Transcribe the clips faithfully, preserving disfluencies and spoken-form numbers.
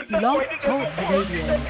Blog Talk Radio.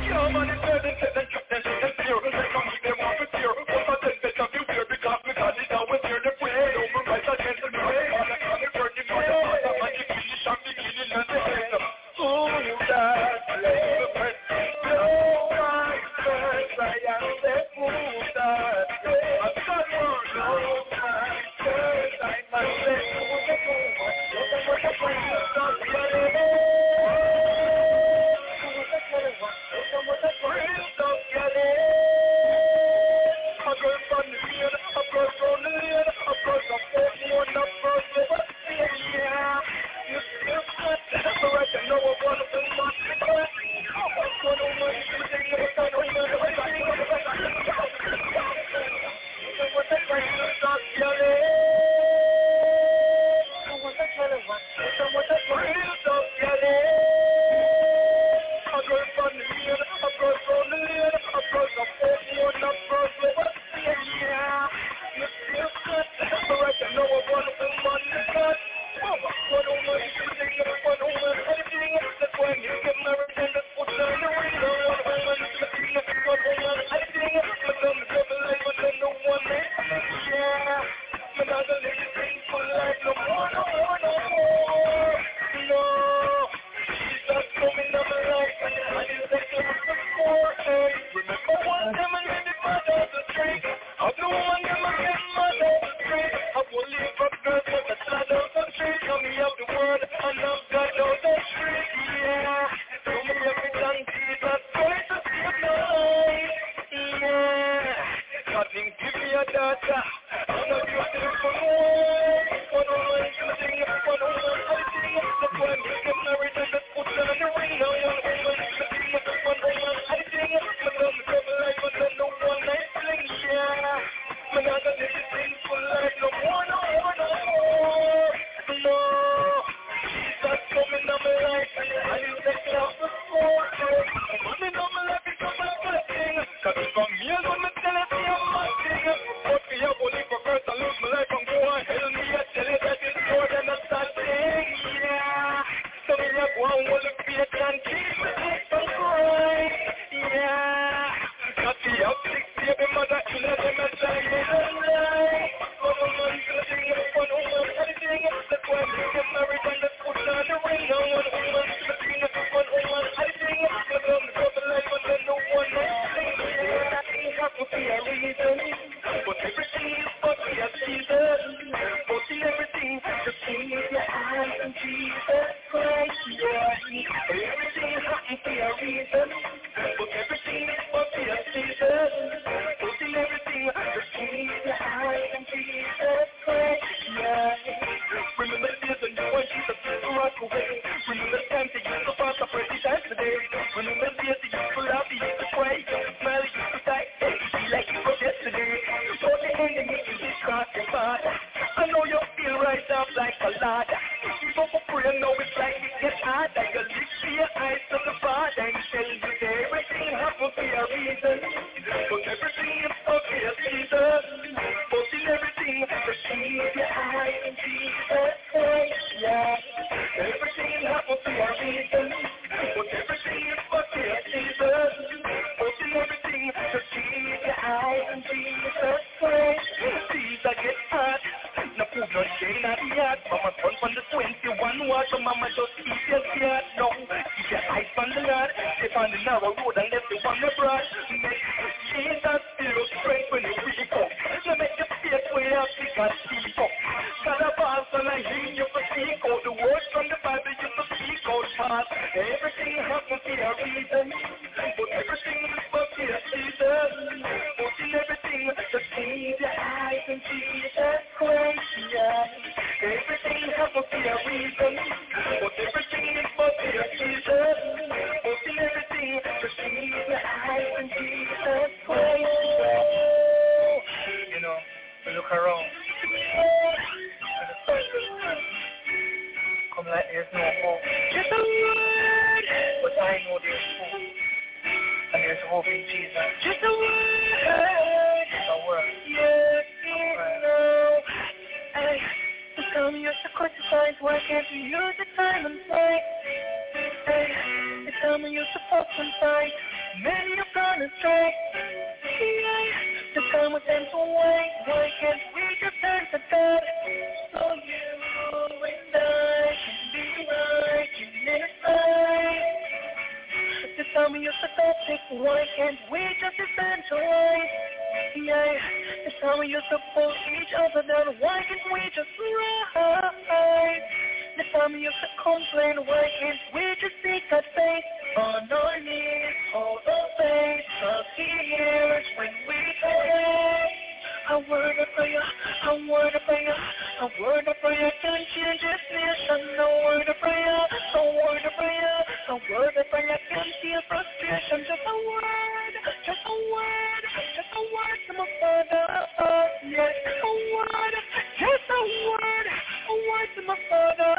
time we used to fuss and fight, man, you're gonna strike. Yeah, the time was ends away. Why can't we just turn to God? So you and I can be right in this life. The time we used to toxic. Why can't we just evangelize? Yeah, the time we used to pull each other down. Why can't we just rise? The time we used to complain. Why can't we just seek that faith on our knees? All the face of the years when we pray. A word of prayer, a word of prayer, a word of prayer can change this nation. A word of prayer, a word of prayer, a word of prayer can feel frustration. Just a word, just a word, just a word to my Father. Yes, a word, just a word, a word to my Father.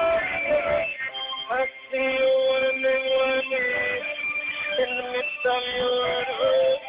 I see you running, running in the midst of your road.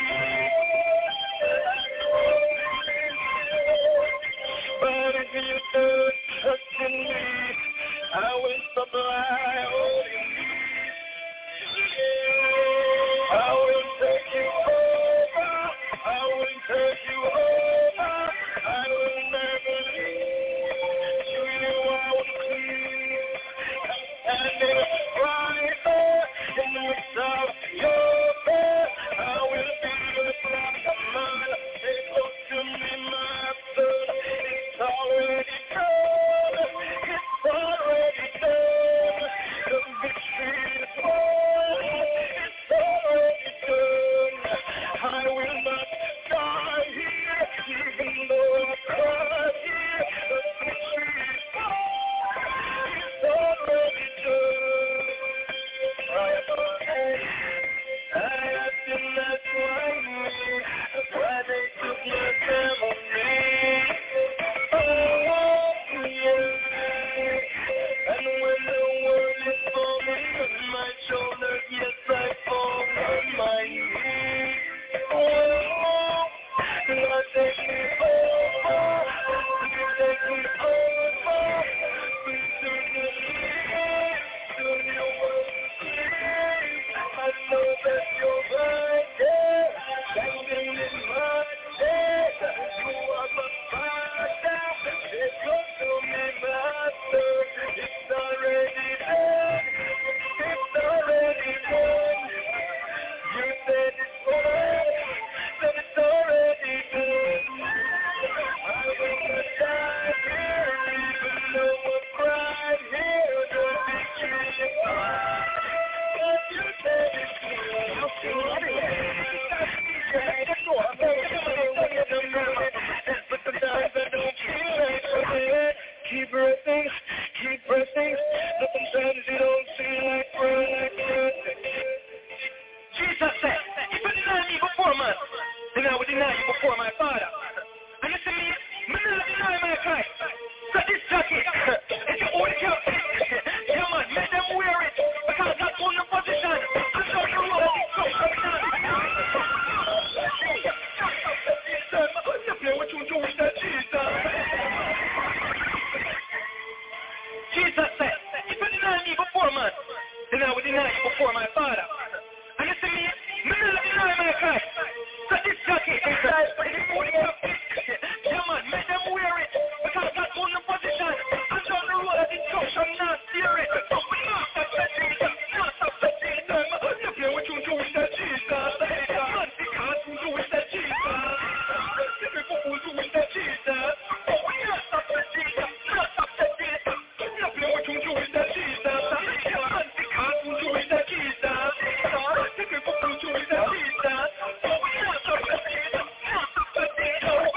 But if you do trust in me, I will supply all you need. I will take you over. I will take you over. I will never leave you. I will please. Standing right there in the midst of your bed, I will be the rock of mine. Say close to me, my son. It's already done. It's already done. The victory is won. It's already done. I will not die here, even though I cry here. The victory is won. It's already done. I have been that why why they took my family. Oh, yeah. And when the world is falling on my shoulders, yes, I fall on my knees. Oh, Lord, take me over. Take me over. To the lead, to your world. I know that you're right there, standing in my stead. You are my Father. Say close to me, Master. It's already done. It's already done. You said it's done. Said it's already done. I will not die here, even though I cried here. The victory is mine. You said it's done. I'll see you everywhere. But sometimes I don't feel like it. Keep breathing, keep breathing. But sometimes you don't feel like breathing. Jesus said, if you deny me before man, then I will deny you before my Father. And you see me, me not deny my Christ. So this jacket, it's your own captain. Yeah man, make them wear it, because that's on the position. I'm not the road, so I'm not. You play what you do with that Jesus. Jesus said, if you deny me before man, then I will deny you before my Father. And you see me, me not deny my Christ. So this jacket, it's your own captain. Yeah man, make them wear it, because that's on the position. I'm down the road, the instruction, not steer it. So we not stop the Jesus, not stop the Jesus. You play what you do with that Jesus. Man, the can't do with that Jesus. The people who do with that Jesus. So we not stop the Jesus, not stop the Jesus. You play what you do with that Jesus. Man, the can't do with that Jesus. The people who do with that Jesus. So we not stop the Jesus, not stop the Jesus.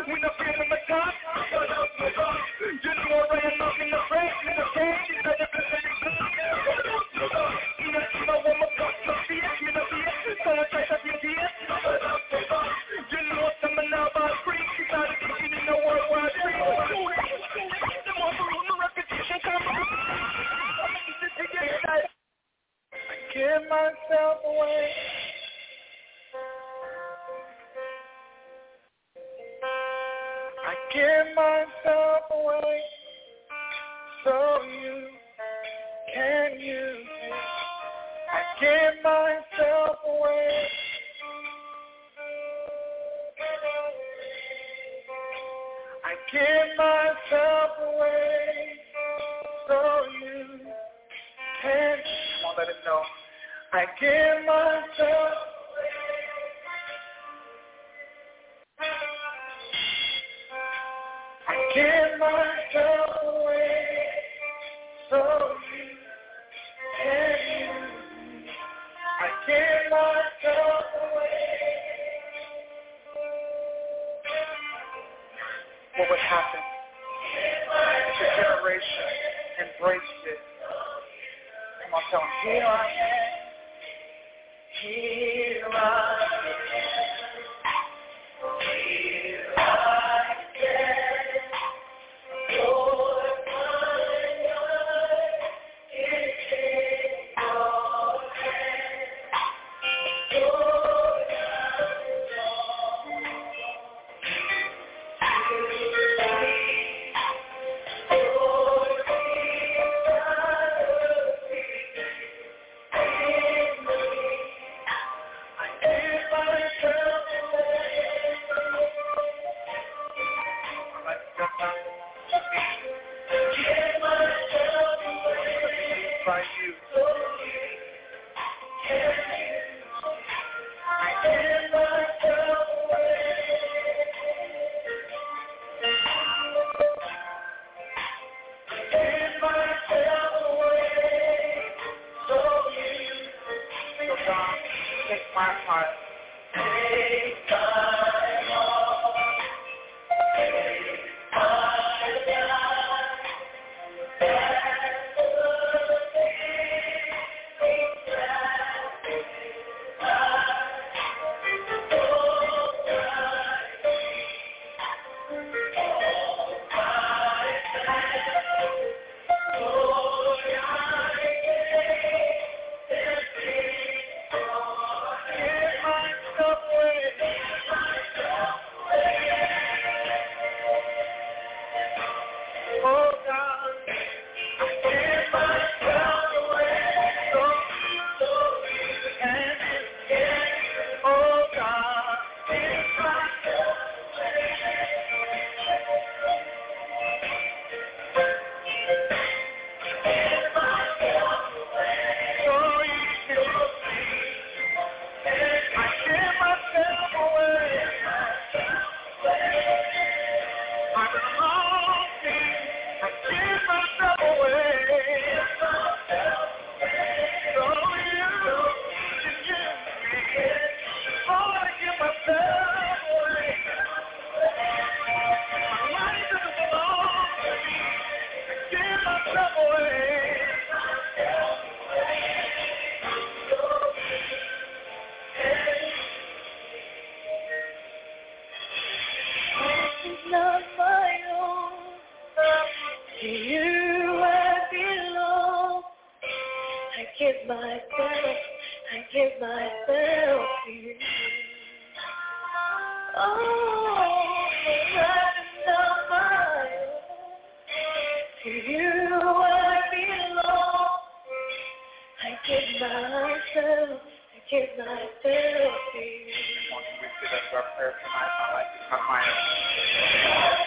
When I feel in my top, you know I am not in the face, in the cage, in the blessing. You know I'm a cup of fear, you know fear, so I try to be here. You know I'm an about free, you gotta be in the worldwide free. The more the repetition comes out. I give myself away. I give myself away so you can use me. I give myself away. I give myself away so you can. Come on, let him know. I give myself away. I give myself away so you can use me. I give myself away. What would happen if your generation embraced it? Come on, tell them. Here I am. Here I am. Here I am. Lord, my life is in your hands. Lord, by you. I give myself away. I give myself away. So you, so God, take my heart. Take my heart. Take my life. Oh God, I give myself away. So, so and oh God, give myself away. Give myself away. So you can see. I give myself away. I belong to you. I give myself away. So you can use me. Oh, I give myself away. My life doesn't belong to me. I give myself away. This is not my own. To you I belong. I give myself, I give myself to you. Oh, that is not my own. To you I belong. I give myself, I give myself to you. Once we sit up our prayer tonight, I like to come my own.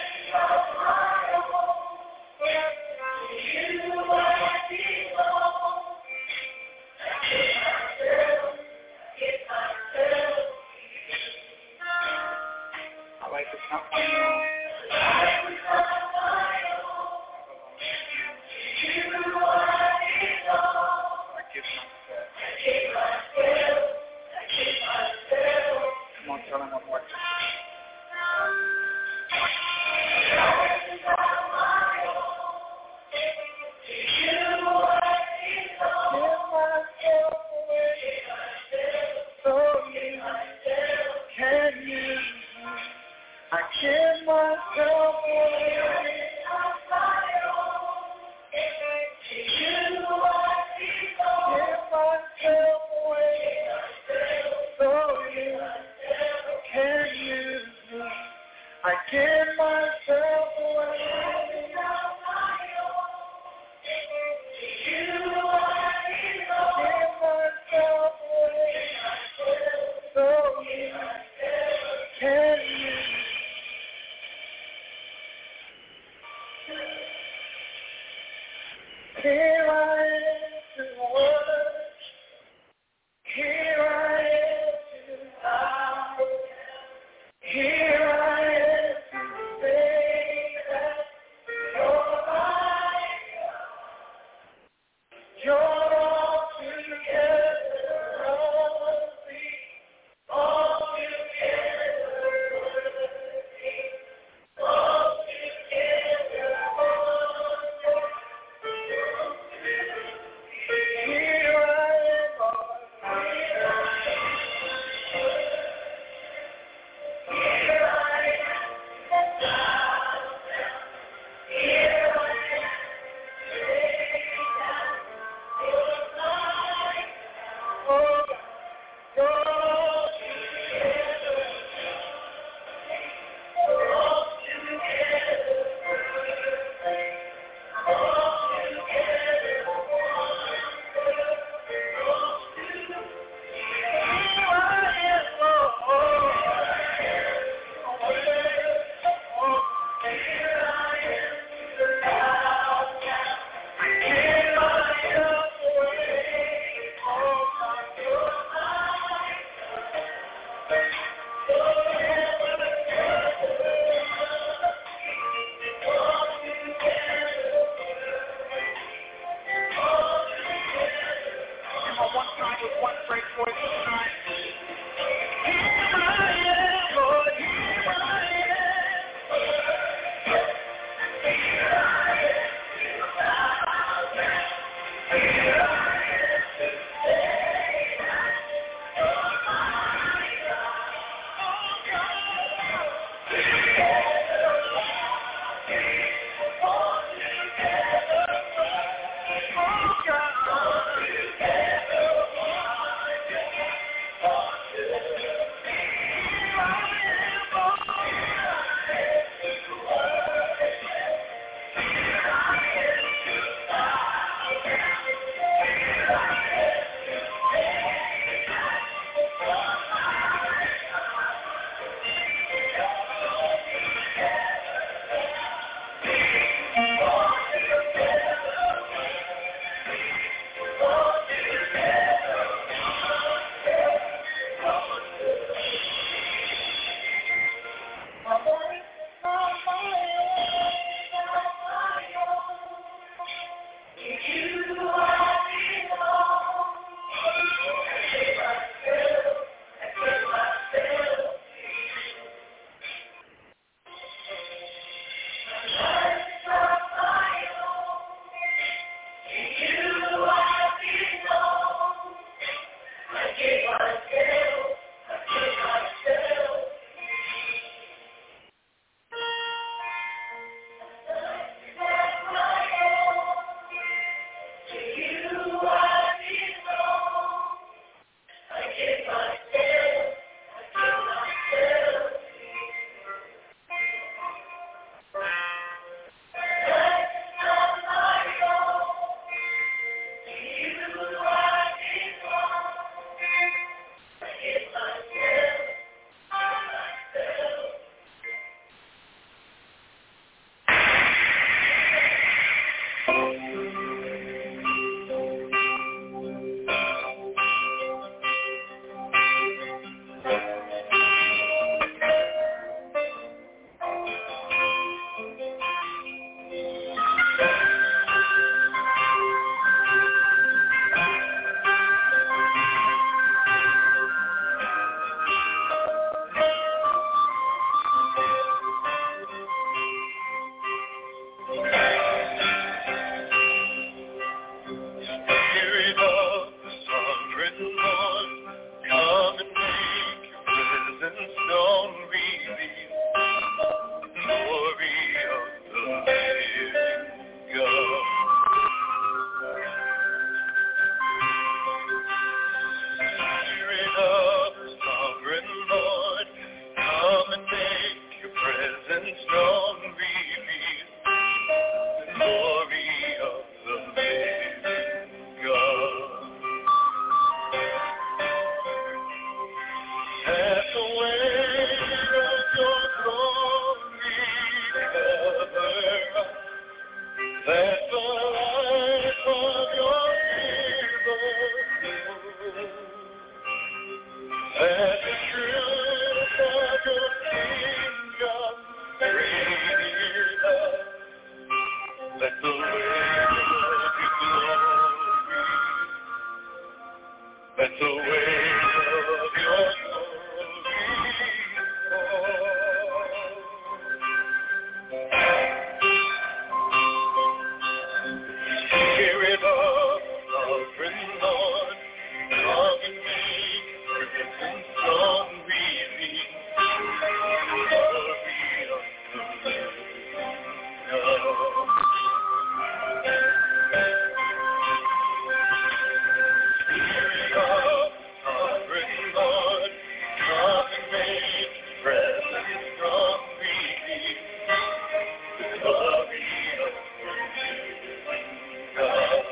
I like to come my own. I give myself. Come on, tell them one more time. myself away. You, give myself away. So you can use me. I give myself away. You, give myself away. So you can use me. Here I am to worship. Here I am to bow. Here I am to say that you're my God. You're altogether lovely, altogether worthy, altogether wonderful. strong reveal the glory of the living God. As the weight of your glory covers us, let the light of your river flow. Let the truth of your kingdom radiate us. Let the weight of your glory, let the weight of your glory fall. Spirit of sovereign Lord, come and make presence strong reveal the glory of the living God. Spirit of sovereign Lord, come and make presence strong reveal the glory of the living God.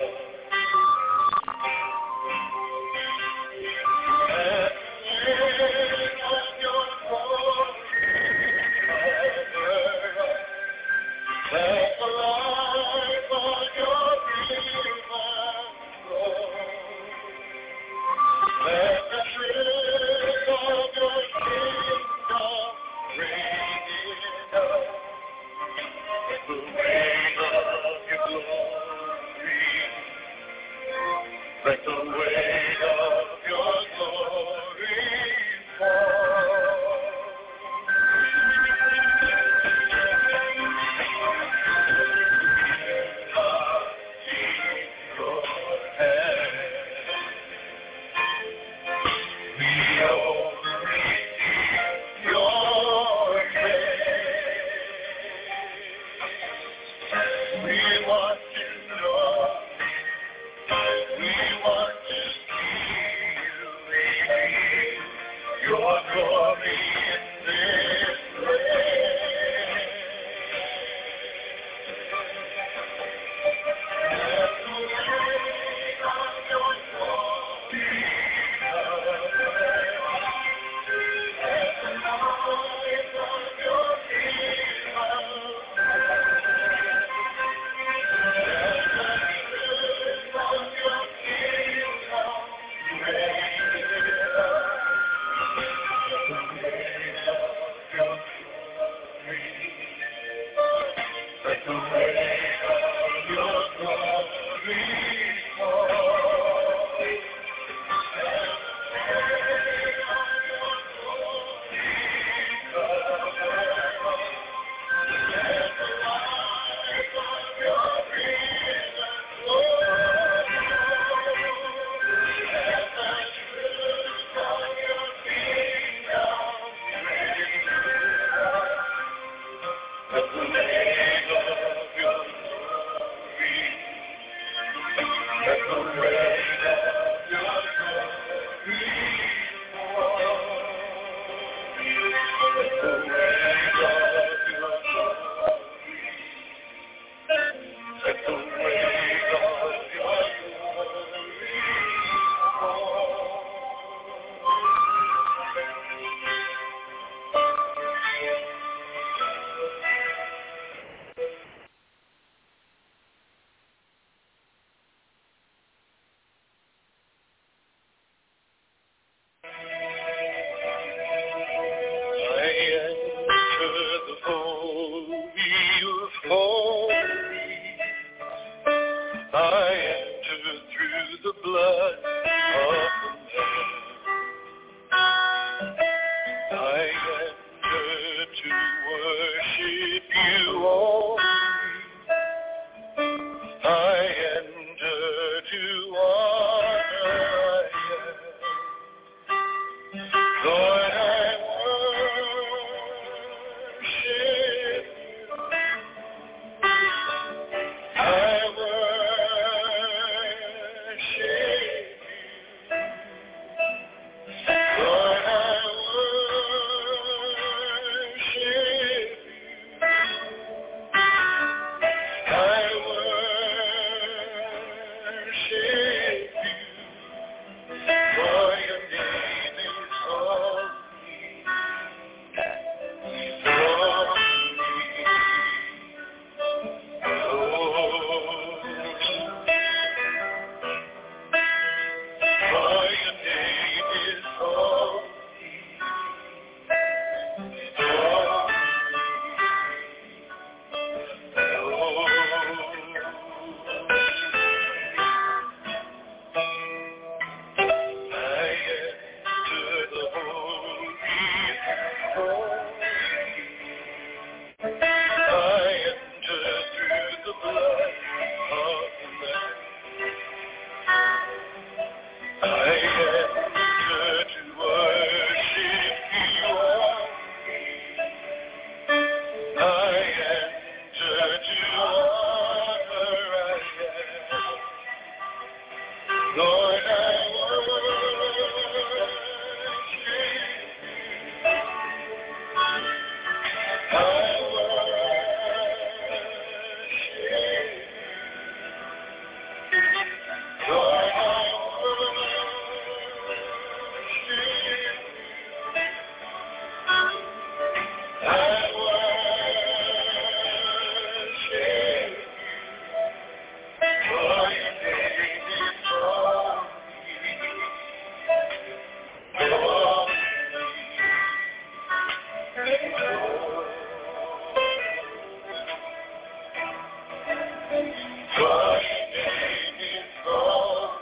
Let the light of your river flow. Let the truth of your kingdom radiate us. Let the weight of your glory, let the weight of your glory fall. My name is called.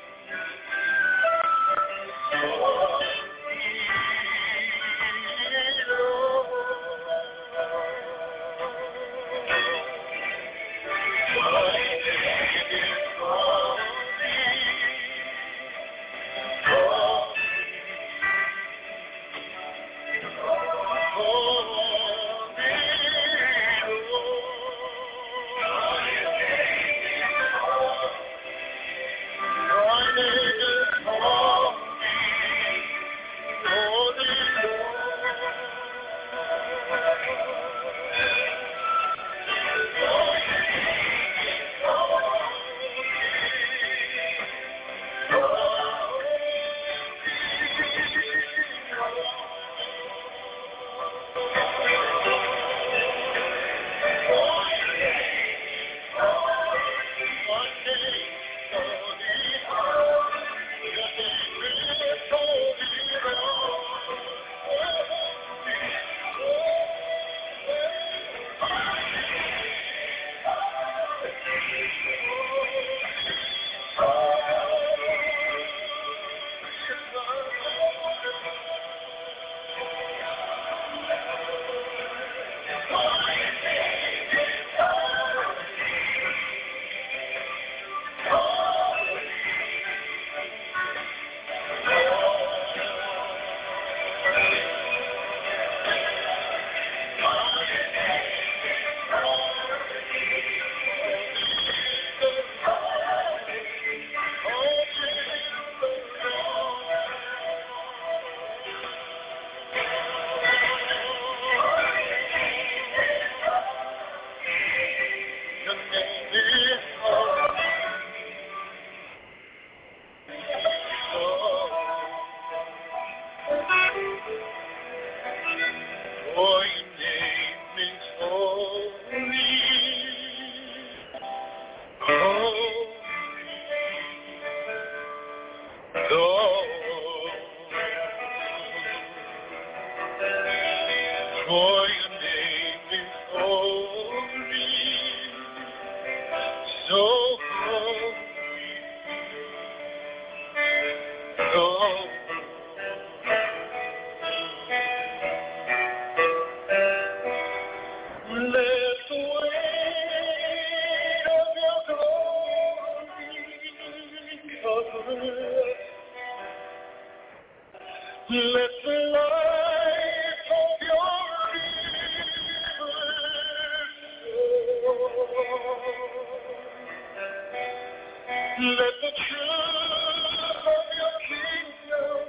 Let the light of your river, let the truth of your kingdom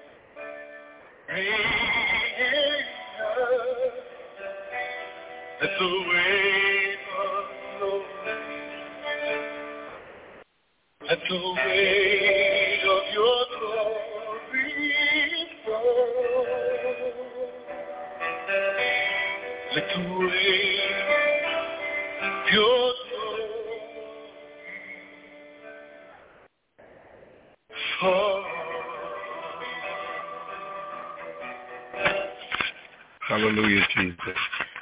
reign. Let the weight of glory, let the weight of your glory. Let the weight of your glory fall. Hallelujah, Jesus.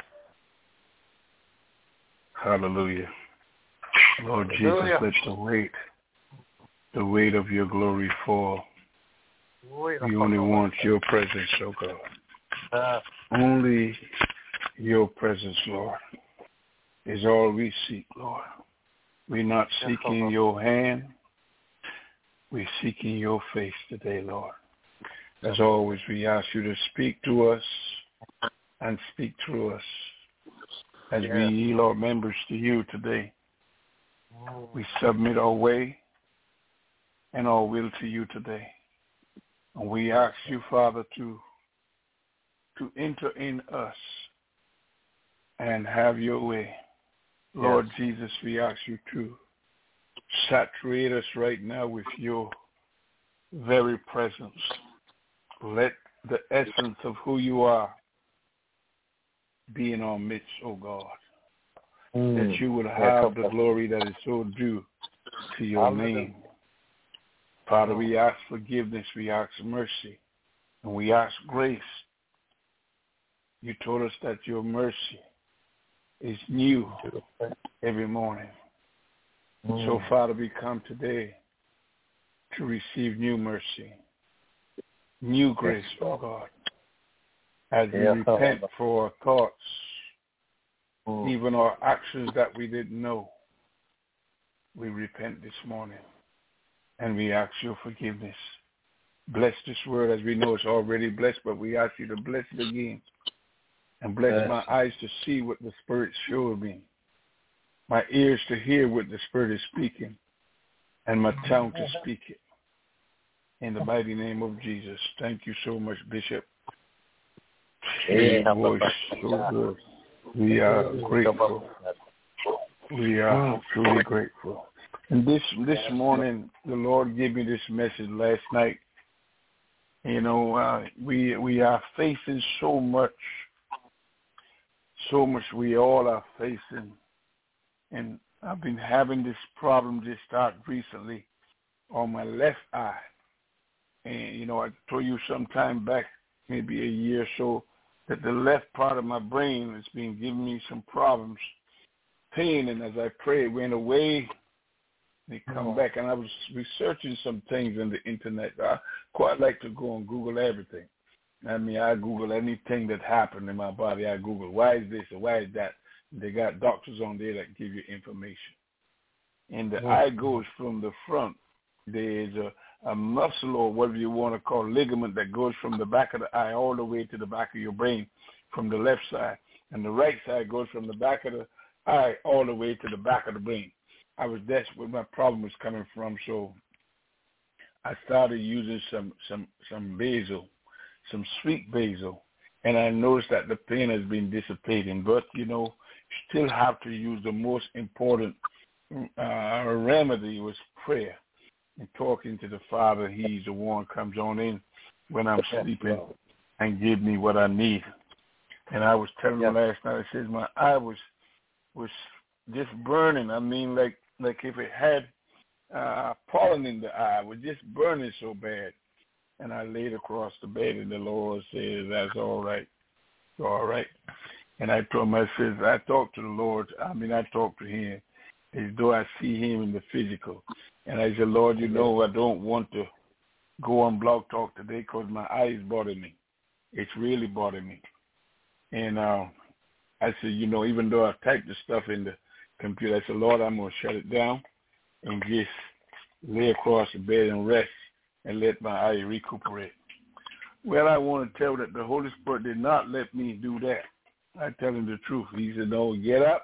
Hallelujah. Lord Hallelujah. Jesus, let the weight, the weight of your glory fall. We only want your presence, oh God. Uh, Only your presence, Lord, is all we seek, Lord. We're not seeking your hand. We're seeking your face today, Lord. As always, we ask you to speak to us and speak through us. As yeah. we yield our members to you today, we submit our way and our will to you today. And we ask you, Father, to to enter in us and have your way. Lord yes. Jesus, we ask you to saturate us right now with your very presence. Let the essence of who you are be in our midst, O God. Mm. That you would have the glory that is so due to your name. Father, we ask forgiveness, we ask mercy, and we ask grace. You told us that your mercy is new every morning. Mm. So, Father, we come today to receive new mercy, new grace, oh God, as we Yeah. repent for our thoughts, Mm. even our actions that we didn't know. We repent this morning, and we ask your forgiveness. Bless this word as we know it's already blessed, but we ask you to bless it again. And bless Yes. my eyes to see what the Spirit showed me, my ears to hear what the Spirit is speaking, and my tongue to speak it. In the mighty name of Jesus. Thank you so much, Bishop. Your voice so good. We are grateful. We are truly grateful. And this this morning, the Lord gave me this message last night. You know, uh, we we are facing so much, so much we all are facing. And I've been having this problem just start recently on my left eye. And, you know, I told you some time back, maybe a year or so, that the left part of my brain has been giving me some problems, pain, and as I pray, it went away. They come oh. back, and I was researching some things on the internet. I quite like to go and Google everything. I mean, I Google anything that happened in my body. I Google, why is this or why is that? They got doctors on there that give you information. And the oh. eye goes from the front. There's a, a muscle or whatever you want to call ligament that goes from the back of the eye all the way to the back of your brain from the left side. And the right side goes from the back of the eye all the way to the back of the brain. I was that's where my problem was coming from, so I started using some some some basil, some sweet basil, and I noticed that the pain has been dissipating. But you know, still have to use the most important uh, remedy was prayer and talking to the Father. He's the one comes on in when I'm sleeping and give me what I need. And I was telling him last night, I said my eye was was just burning. I mean, like. Like if it had uh, pollen in the eye, it was just burning so bad. And I laid across the bed, and the Lord said, that's all right. It's all right. And I told him, I said, I talked to the Lord. I mean, I talked to him as though I see him in the physical. And I said, Lord, you know, I don't want to go on Blog Talk today because my eye is bothering me. It's really bothering me. And uh, I said, you know, even though I typed the stuff in the computer, I said, Lord, I'm going to shut it down and just lay across the bed and rest and let my eye recuperate. Well, I want to tell that the Holy Spirit did not let me do that. I tell him the truth. He said, no, get up,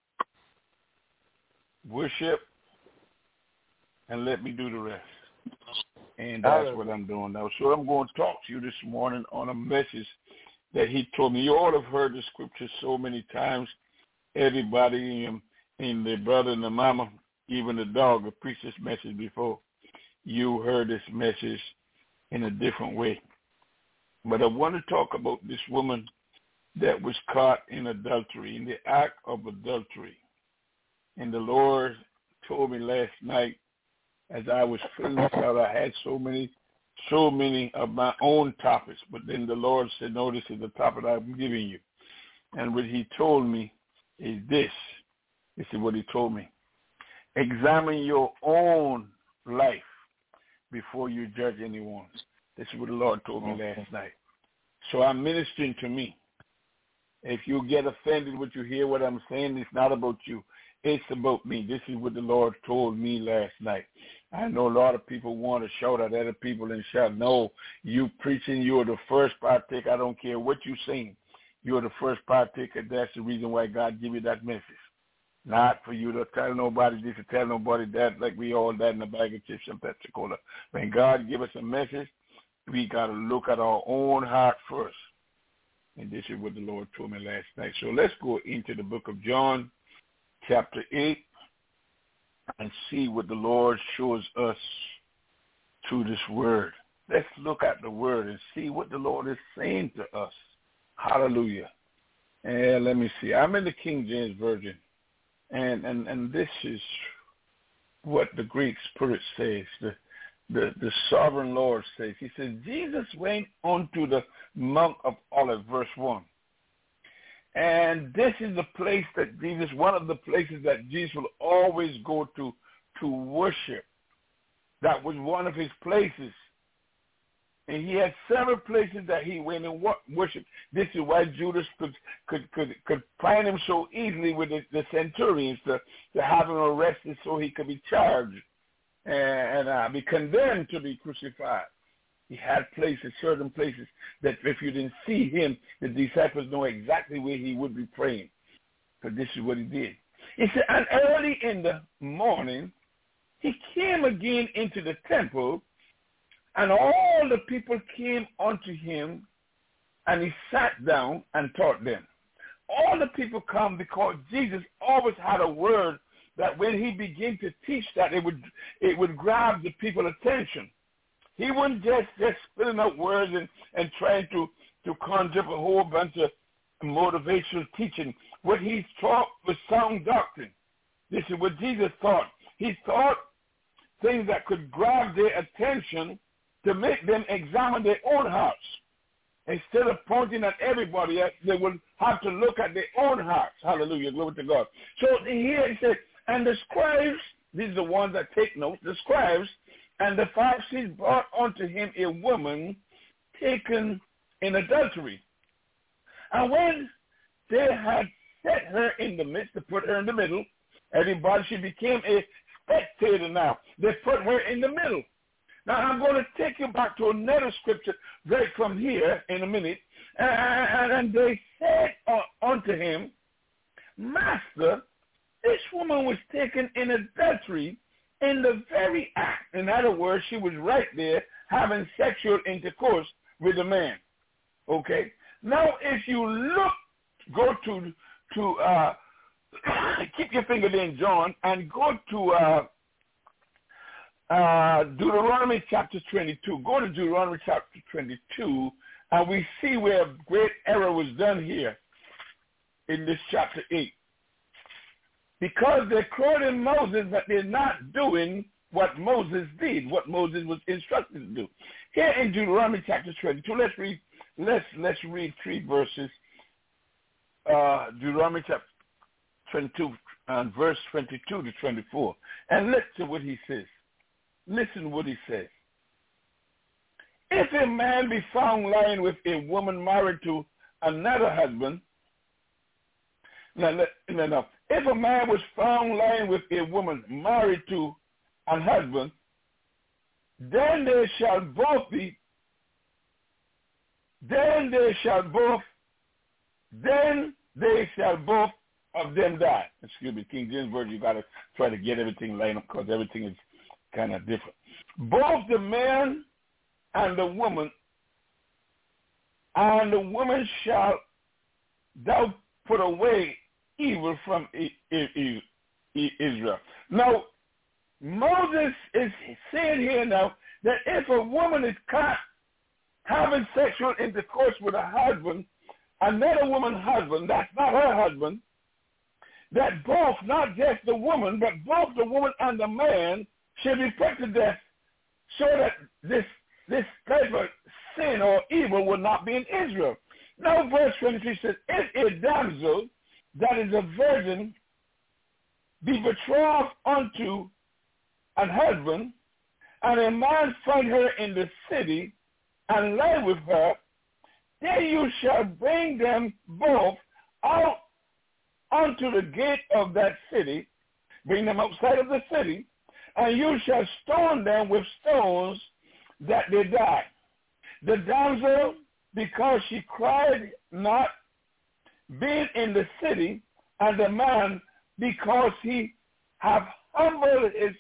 worship, and let me do the rest. And that's what I'm doing now. So I'm going to talk to you this morning on a message that he told me. You all have heard the scripture so many times. Everybody in And the brother and the mama, even the dog, have preached this message before. You heard this message in a different way. But I want to talk about this woman that was caught in adultery, in the act of adultery. And the Lord told me last night as I was filling this out, I had so many, so many of my own topics. But then the Lord said, no, this is the topic I'm giving you. And what he told me is this. This is what he told me. Examine your own life before you judge anyone. This is what the Lord told me last night. So I'm ministering to me. If you get offended when you hear what I'm saying, it's not about you. It's about me. This is what the Lord told me last night. I know a lot of people want to shout at other people and shout, no, you preaching, you're the first partaker. I don't care what you're saying. You're the first partaker. That's the reason why God gave you that message. Not for you to tell nobody this or tell nobody that, like we all that in a bag of chips and Pepsi-Cola. When God give us a message, we got to look at our own heart first. And this is what the Lord told me last night. So let's go into the book of John, chapter eight, and see what the Lord shows us through this word. Let's look at the word and see what the Lord is saying to us. Hallelujah. And let me see. I'm in the King James Version. And, and and this is what the Greek Spirit says, the, the, the sovereign Lord says. He says, Jesus went onto the Mount of Olives, verse one. And this is the place that Jesus, one of the places that Jesus will always go to to worship. That was one of his places. And he had several places that he went and worshiped. This is why Judas could could could, could find him so easily with the, the centurions to, to have him arrested so he could be charged and, and uh, be condemned to be crucified. He had places, certain places, that if you didn't see him, the disciples know exactly where he would be praying. Because this is what he did. He said, and early in the morning, he came again into the temple, and all the people came unto him, and he sat down and taught them. All the people come because Jesus always had a word that when he began to teach that, it would it would grab the people's attention. He wouldn't just, just spitting out words and, and trying to, to conjure up a whole bunch of motivational teaching. What he taught was sound doctrine. This is what Jesus taught. He taught things that could grab their attention to make them examine their own hearts. Instead of pointing at everybody else, they would have to look at their own hearts. Hallelujah, glory to God. So here he said, and the scribes, these are the ones that take notes, the scribes and the Pharisees brought unto him a woman taken in adultery. And when they had set her in the midst, to put her in the middle, everybody, she became a spectator now. They put her in the middle. Now, I'm going to take you back to another scripture right from here in a minute. And, and they said unto him, Master, this woman was taken in adultery in the very act. In other words, she was right there having sexual intercourse with a man. Okay? Now, if you look, go to, to uh, keep your finger there in John, and go to uh, uh, Deuteronomy chapter twenty-two. Go to Deuteronomy chapter twenty-two, and we see where a great error was done here in this chapter eight. Because they're quoting Moses, but they're not doing what Moses did, what Moses was instructed to do. Here in Deuteronomy chapter twenty-two, let's read, let's let's read three verses. Uh, Deuteronomy chapter twenty-two, and verse twenty-two to twenty-four, and listen what he says. Listen what he says. If a man be found lying with a woman married to another husband, no, no, no. If a man was found lying with a woman married to a husband, then they shall both be, then they shall both, then they shall both of them die. Excuse me, King James Version, you got to try to get everything lined up because everything is kind of different. Both the man and the woman, and the woman shall thou put away evil from Israel. Now, Moses is saying here now that if a woman is caught having sexual intercourse with a husband, another woman's husband, that's not her husband, that both, not just the woman, but both the woman and the man should be put to death so that this this type of sin or evil will not be in Israel. Now, verse twenty-three says, if a damsel that is a virgin be betrothed unto an husband, and a man find her in the city and lie with her, then you shall bring them both out unto the gate of that city, bring them outside of the city, and you shall stone them with stones that they die. The damsel, because she cried not, being in the city, and the man, because he have humbled his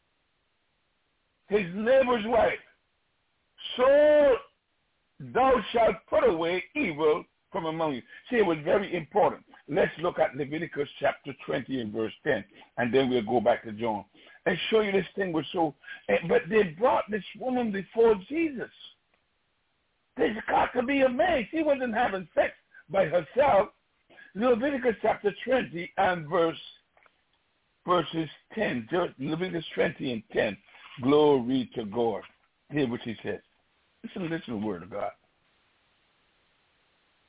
his neighbor's wife. So thou shalt put away evil from among you. See, it was very important. Let's look at Leviticus chapter twenty and verse ten, and then we'll go back to John and show you this thing was so. But they brought this woman before Jesus. There's got to be a man. She wasn't having sex by herself. Leviticus chapter twenty and verse verses ten. Leviticus twenty and ten. Glory to God. Hear what he says. Listen, listen to the word of God.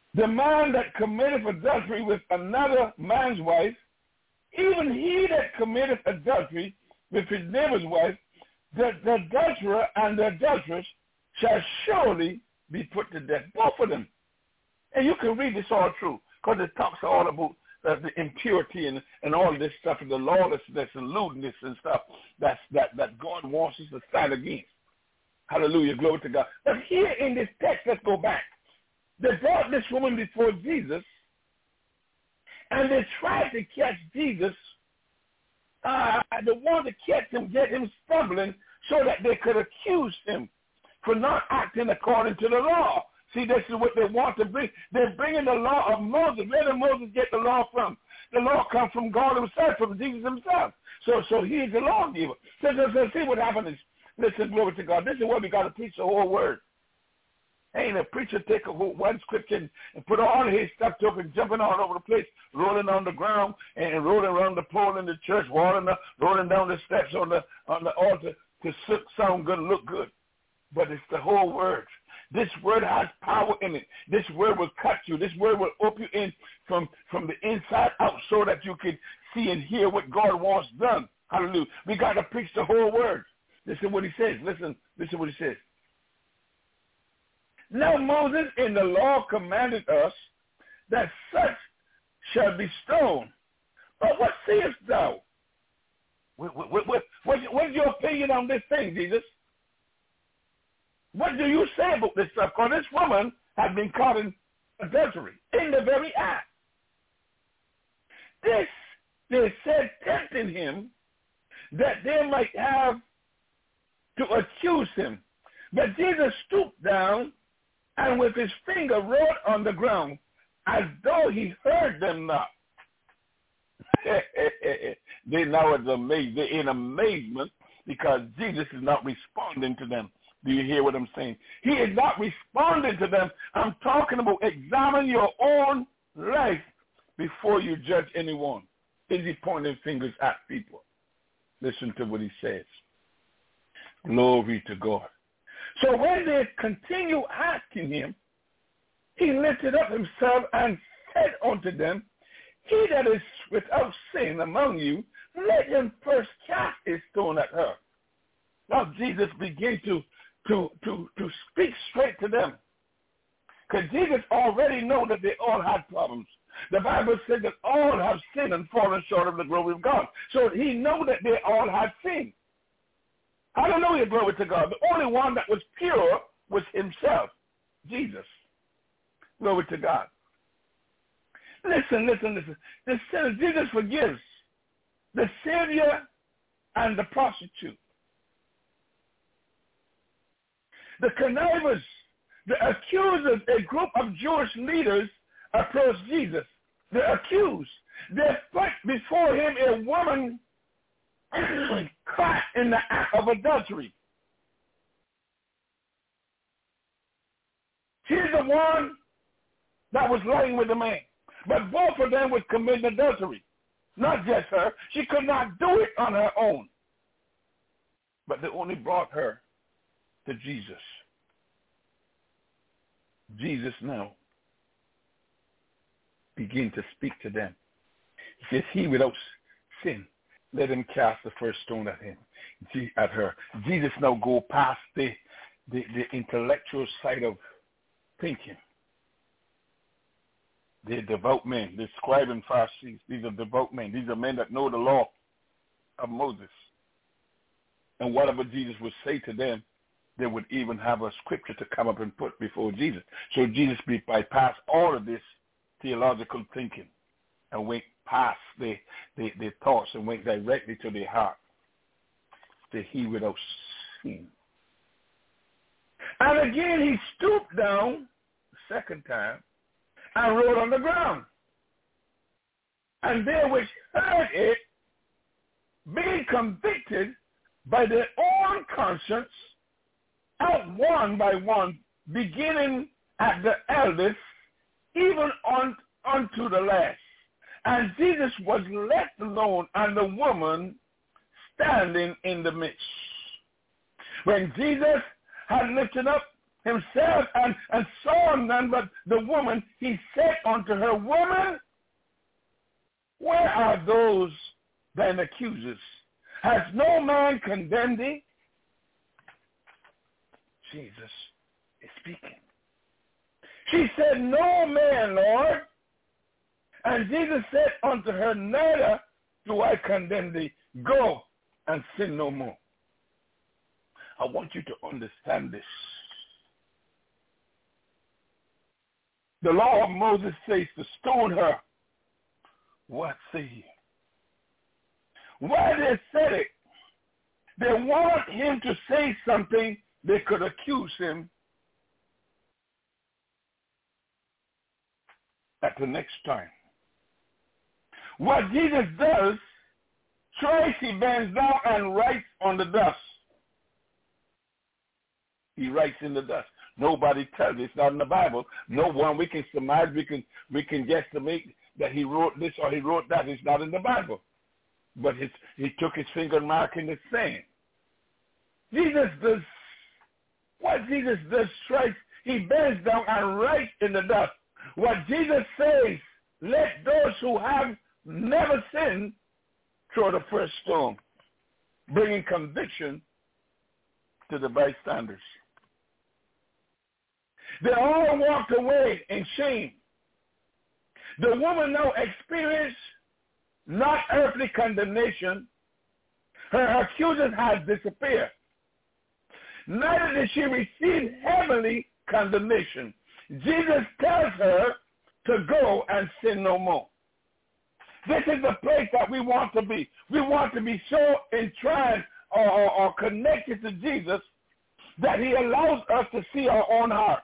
the man that committeth adultery with another man's wife, even he that committeth adultery with his neighbor's wife, the, the adulterer and the adulteress shall surely be put to death, both of them. And you can read this all through, because it talks all about uh, the impurity and, and all this stuff, and the lawlessness and lewdness and stuff that's, that, that God wants us to stand against. Hallelujah, glory to God. But here in this text, let's go back. They brought this woman before Jesus, and they tried to catch Jesus. Uh, they wanted to catch him, get him stumbling, so that they could accuse him for not acting according to the law. See, this is what they want to bring. They're bringing the law of Moses. Where did Moses get the law from? The law comes from God himself, from Jesus himself. So so he's the lawgiver. So, so, so see what happens. Listen, glory to God. This is where we got to preach the whole word. Ain't a preacher take a whole one scripture and put all his stuff to it and jumping all over the place, rolling on the ground and rolling around the pole in the church, rolling, the, rolling down the steps on the on the altar to sound good and look good. But it's the whole word. This word has power in it. This word will cut you. This word will open you in from, from the inside out so that you can see and hear what God wants done. Hallelujah. We got to preach the whole word. Listen what he says. Listen, listen what he says. Now Moses in the law commanded us that such shall be stoned. But what sayest thou? What, what, what, what, what's your opinion on this thing, Jesus? What do you say about this stuff? Because this woman had been caught in adultery, in the very act. This, they said, tempting him, that they might have to accuse him. But Jesus stooped down and with his finger wrote on the ground as though he heard them not. They now are amazed. They're in amazement because Jesus is not responding to them. Do you hear what I'm saying? He is not responding to them. I'm talking about examine your own life before you judge anyone. Is he pointing fingers at people? Listen to what he says. Glory to God. So when they continue asking him, he lifted up himself and said unto them, he that is without sin among you, let him first cast a stone at her. Now Jesus began to To, to, to speak straight to them. Because Jesus already know that they all had problems. The Bible said that all have sinned and fallen short of the glory of God. So he know that they all had sinned. Hallelujah, glory to God. The only one that was pure was himself, Jesus. Glory to God. Listen, listen, listen. The sinner, Jesus forgives the Savior and the prostitute. The connivers, the accusers, a group of Jewish leaders approached Jesus. The accused, they put before him a woman caught in the act of adultery. She's the one that was lying with the man. But both of them was committing adultery. Not just her. She could not do it on her own. But they only brought her to Jesus. Jesus now begin to speak to them. He says, he without sin, let him cast the first stone at him, at her. Jesus now go past the, the, the intellectual side of thinking. They're devout men. They're scribes and Pharisees. These are devout men. These are men that know the law of Moses. And whatever Jesus would say to them, they would even have a scripture to come up and put before Jesus. So Jesus bypassed all of this theological thinking and went past the, the, the thoughts and went directly to their heart. That he without sin. And again he stooped down the second time and wrote on the ground. And they which heard it, being convicted by their own conscience, out one by one, beginning at the eldest, even on, unto the last. And Jesus was left alone, and the woman standing in the midst. When Jesus had lifted up himself and, and saw none but the woman, he said unto her, Woman, where are those thine accusers? Has no man condemned thee? Jesus is speaking. She said, No man, Lord. And Jesus said unto her, Neither do I condemn thee. Go and sin no more. I want you to understand this. The law of Moses says to stone her. What say you? Why they said it? They want him to say something they could accuse him at the next time. What Jesus does, twice he bends down and writes on the dust. He writes in the dust. Nobody tells it. It's not in the Bible. No one. We can surmise. We can we can guesstimate that he wrote this or he wrote that. It's not in the Bible. But his, he took his finger mark in the sand. Jesus does what Jesus does twice. He bends down and writes in the dust. What Jesus says, let those who have never sinned throw the first stone, bringing conviction to the bystanders. They all walked away in shame. The woman now experienced not earthly condemnation. Her accusers had disappeared. Neither did she receive heavenly condemnation. Jesus tells her to go and sin no more. This is the place that we want to be. We want to be so entwined or, or, or connected to Jesus that he allows us to see our own hearts.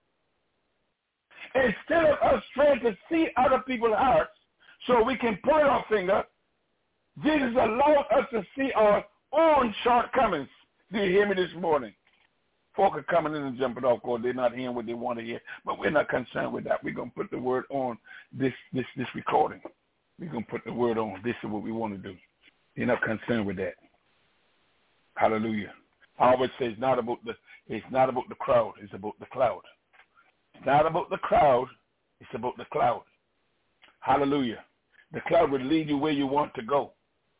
Instead of us trying to see other people's hearts so we can point our finger, Jesus allows us to see our own shortcomings. Do you hear me this morning? Folk are coming in and jumping off course. They're not hearing what they want to hear, but we're not concerned with that. We're going to put the word on this, this, this recording. We're going to put the word on. This is what we want to do. You're not concerned with that. Hallelujah. I always say it's not about the it's not about the crowd. It's about the cloud. It's not about the crowd. It's about the cloud. Hallelujah. The cloud will lead you where you want to go.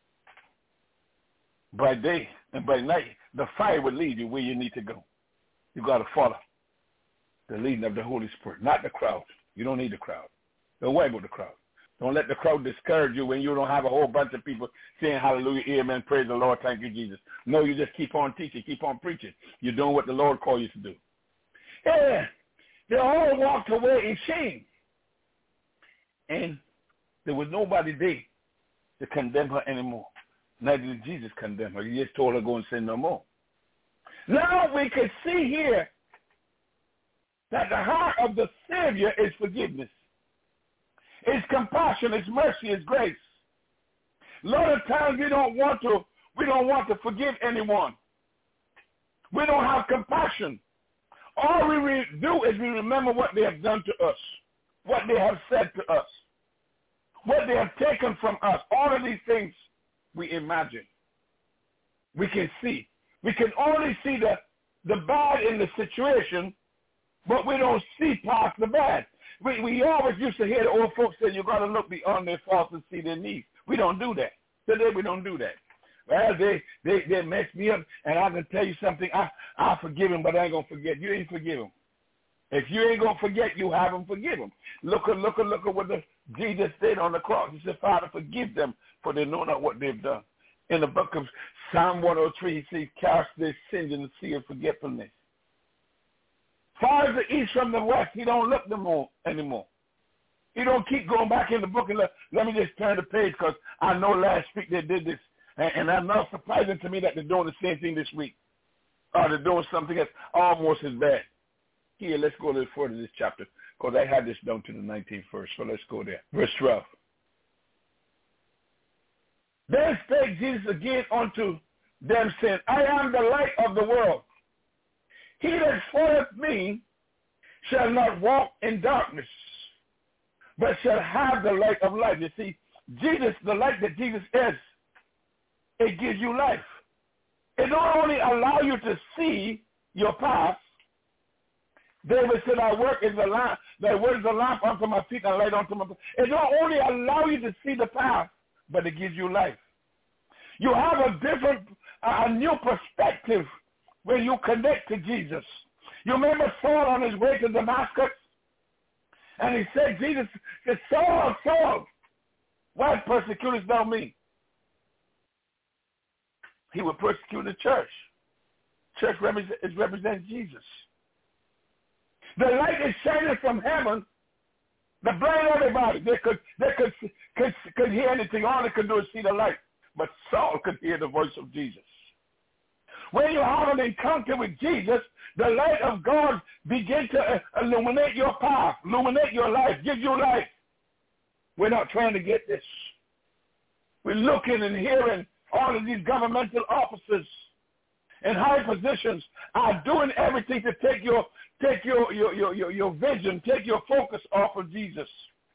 By day and by night, the fire will lead you where you need to go. You got to follow the leading of the Holy Spirit, not the crowd. You don't need the crowd. Don't worry about the crowd. Don't let the crowd discourage you when you don't have a whole bunch of people saying hallelujah, amen, praise the Lord, thank you, Jesus. No, you just keep on teaching, keep on preaching. You're doing what the Lord called you to do. Yeah, they all walked away in shame. And there was nobody there to condemn her anymore. Neither did Jesus condemn her. He just told her go and sin no more. Now we can see here that the heart of the Savior is forgiveness. It's compassion, it's mercy, it's grace. A lot of times we don't want to, we don't want to forgive anyone. We don't have compassion. All we re- do is we remember what they have done to us, what they have said to us, what they have taken from us. All of these things we imagine. We can see. We can only see the, the bad in the situation, but we don't see past the bad. We, we always used to hear the old folks say you got to look beyond their faults and see their needs. We don't do that. Today we don't do that. Well, they, they, they messed me up, and I can tell you something. I, I forgive him, but I ain't going to forget. You ain't forgive him. If you ain't going to forget, you haven't forgive him. Look at, look at, look at what the, Jesus said on the cross. He said, Father, forgive them, for they know not what they've done. In the book of Psalm one oh three, he says, cast their sins in the sea of forgetfulness. Far as the east from the west, he don't look them more anymore. He don't keep going back in the book and let, let me just turn the page because I know last week they did this. And, and it's not surprising to me that they're doing the same thing this week. Or they're doing something that's almost as bad. Here, let's go a little further in this chapter because I had this down to the nineteenth verse. So let's go there. Verse twelve. Then spake Jesus again unto them, saying, I am the light of the world. He that followeth me shall not walk in darkness, but shall have the light of life. You see, Jesus, the light that Jesus is, it gives you life. It not only allows you to see your path, David said, "Thy work is a lamp. Thy word is a lamp unto my feet and a light unto my path." It don't only allow you to see the path, but it gives you life. You have a different, a new perspective when you connect to Jesus. You remember Saul on his way to Damascus, and he said, "Jesus said, Saul, Saul, why persecutest thou me?" He would persecute the church. Church represent, is represent Jesus. The light is shining from heaven to blind everybody. They could they could, could could hear anything. All they could do is see the light. But Saul could hear the voice of Jesus. When you have an encounter with Jesus, the light of God begins to illuminate your path, illuminate your life, give you life. We're not trying to get this. We're looking and hearing all of these governmental officers in high positions are doing everything to take your take your your your your, your vision, take your focus off of Jesus.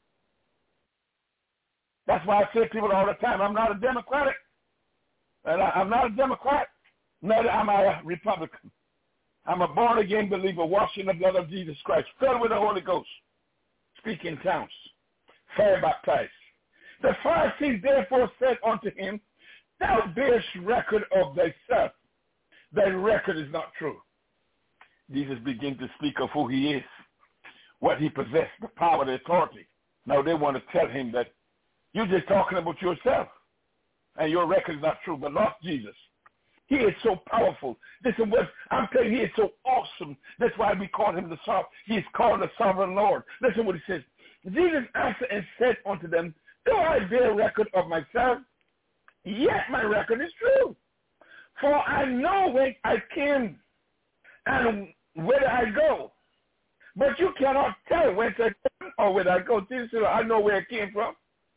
That's why I say to people all the time, I'm not a Democratic, and I, I'm not a Democrat, neither am I a Republican. I'm a born-again believer, washed in the blood of Jesus Christ, filled with the Holy Ghost, speaking in tongues, fire baptized. The Pharisees therefore said unto him, "Thou bearest record of thyself. Thy record is not true." Jesus began to speak of who he is, what he possessed, the power, the authority. Now they want to tell him that you're just talking about yourself, and your record is not true. But Lord Jesus, he is so powerful. Listen, what I'm telling you, he is so awesome. That's why we call him the sovereign. He is called the sovereign Lord. Listen what he says. Jesus answered and said unto them, "Do I bear record of myself? Yet my record is true. For I know where I came and where I go. But you cannot tell whence I came or where I go." Jesus said, "I know where I came from.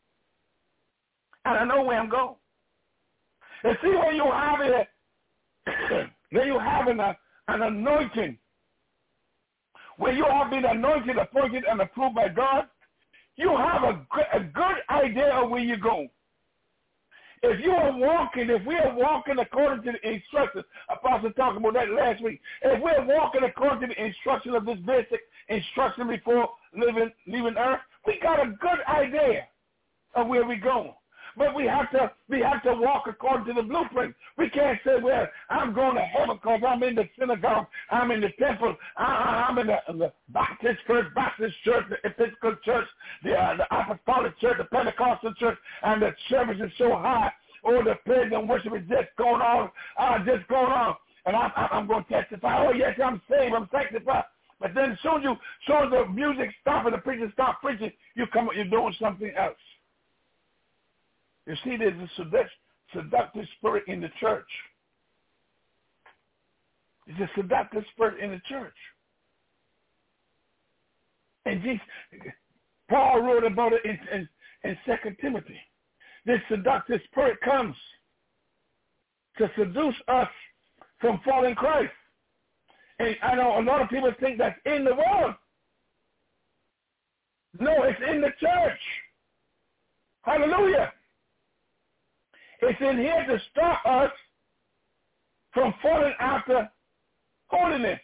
And I know where I'm going." And see, when you have it, when you have an, uh, an anointing, when you have been anointed, appointed, and approved by God, you have a, a good idea of where you go. If you are walking, if we are walking according to the instructions, Apostle talked about that last week. If we are walking according to the instructions of this basic instruction before leaving, leaving earth, we got a good idea of where we're going. But we have to we have to walk according to the blueprint. We can't say, "Well, I'm going to heaven because I'm in the synagogue, I'm in the temple, I, I'm in the, in the Baptist First Baptist Church, the Episcopal Church, the, uh, the Apostolic Church, the Pentecostal Church, and the service is so high. Oh, the praise and worship is just going on, uh, just going on, and I'm, I'm going to testify. Oh, yes, I'm saved, I'm sanctified." But then as soon as you, soon as the music stops and the preacher stops preaching, you come, you're doing something else. You see, there's a seductive spirit in the church. There's a seductive spirit in the church. And Jesus, Paul wrote about it in, in, in Second Timothy. This seductive spirit comes to seduce us from following Christ. And I know a lot of people think that's in the world. No, it's in the church. Hallelujah. It's in here to stop us from falling after holiness.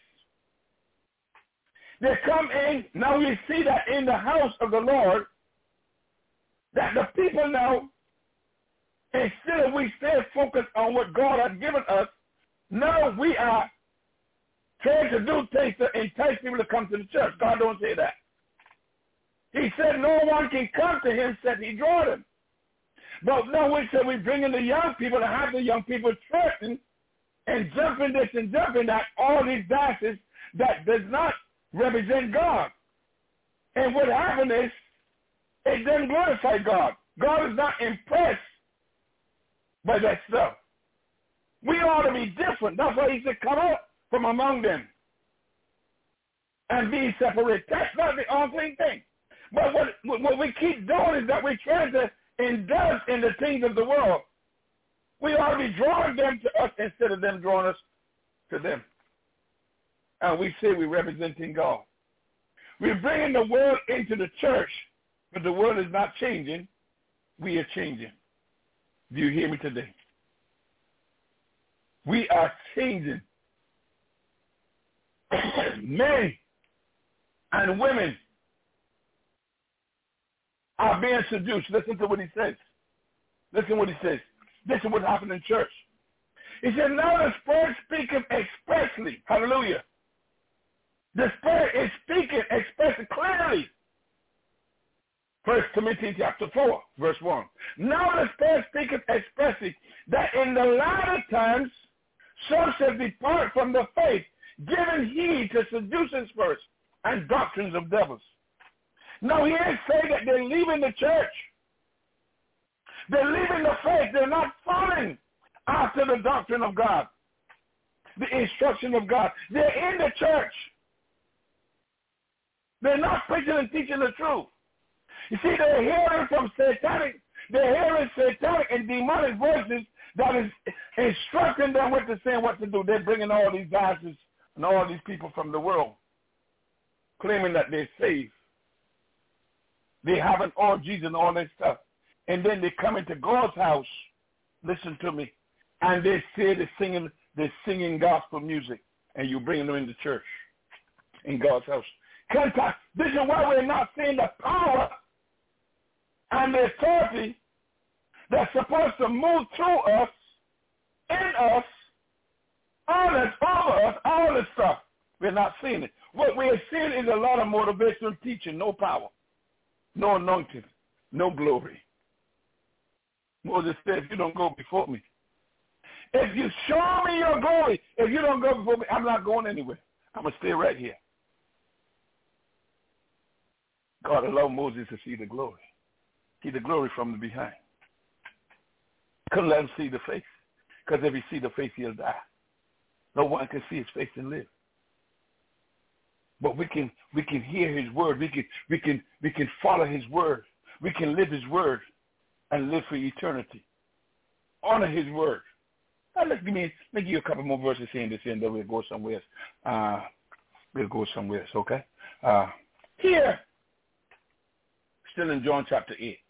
They come in, now we see that in the house of the Lord, that the people now, instead of we stay focused on what God has given us, now we are trying to do things to entice people to come to the church. God don't say that. He said no one can come to him except he draw them. But no, we said we bring in the young people to have the young people twerking and jumping this and jumping that, all these dances that does not represent God. And what happened is, it doesn't glorify God. God is not impressed by that stuff. We ought to be different. That's why he said, "Come out from among them and be separate." That's not the only thing. But what, what we keep doing is that we're trying to indulge in the things of the world. We ought to be drawing them to us instead of them drawing us to them. And we say we're representing God. We're bringing the world into the church, but the world is not changing. We are changing. Do you hear me today? We are changing. Men and women are being seduced. Listen to what he says. Listen to what he says. This is what happened in church. He said, now the Spirit speaketh expressly. Hallelujah. The Spirit is speaking expressly, clearly. First Timothy chapter four, verse one. Now the Spirit speaketh expressly that in the latter times some shall depart from the faith, giving heed to seducing spirits and doctrines of devils. Now he is saying that they're leaving the church. They're leaving the faith. They're not following after the doctrine of God, the instruction of God. They're in the church. They're not preaching and teaching the truth. You see, they're hearing from satanic, they're hearing satanic and demonic voices that is instructing them what to say and what to do. They're bringing all these guys and all these people from the world, claiming that they're saved. They having orgies and all that stuff. And then they come into God's house, listen to me, and they say they're singing, they're singing gospel music, and you bring them into church in God's house. This is why we're not seeing the power and the authority that's supposed to move through us, in us, all this, over us, all this stuff. We're not seeing it. What we're seeing is a lot of motivational teaching, no power, no anointing, no glory. Moses said, if you don't go before me, if you show me your glory, if you don't go before me, I'm not going anywhere. I'm going to stay right here. God allowed Moses to see the glory. See the glory from the behind. Couldn't let him see the face. Because if he see the face, he'll die. No one can see his face and live. But we can we can hear his word. We can we can we can follow his word. We can live his word and live for eternity. Honor his word. Now let's give me let me give you a couple more verses here in this end, then we'll go somewhere else. Uh, we'll go somewhere else, okay? Uh, here, still in John chapter eight.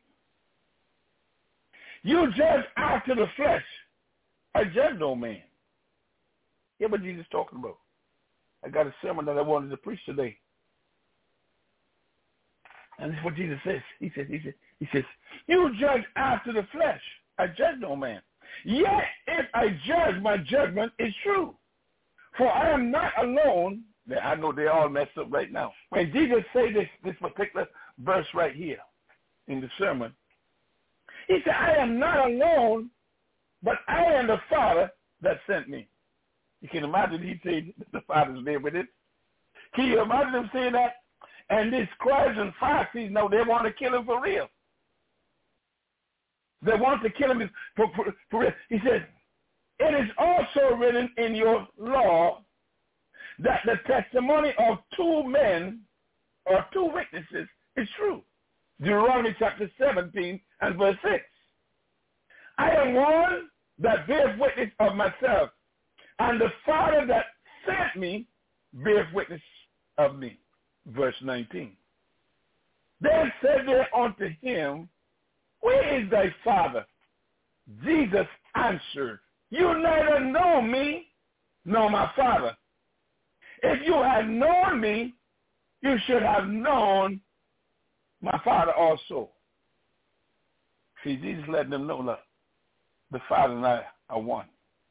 You judge after the flesh. I judge no man. Hear what Jesus is talking about. I got a sermon that I wanted to preach today. And this is what Jesus says. He says, he says, he says, you judge after the flesh. I judge no man. Yet if I judge, my judgment is true. For I am not alone. I know they all messed up right now. When Jesus said this, this particular verse right here in the sermon, he said, I am not alone, but I am the Father that sent me. You can imagine he said the Father's there with it. Can you imagine him saying that? And these scribes and Pharisees know they want to kill him for real. They want to kill him for, for, for real. He says, it is also written in your law that the testimony of two men or two witnesses is true. Deuteronomy chapter seventeen and verse six. I am one that bears witness of myself, and the Father that sent me bears witness of me. Verse nineteen. Then said they unto him, where is thy Father? Jesus answered, you neither know me nor my Father. If you had known me, you should have known my Father also. See, Jesus let them know, look, the Father and I are one.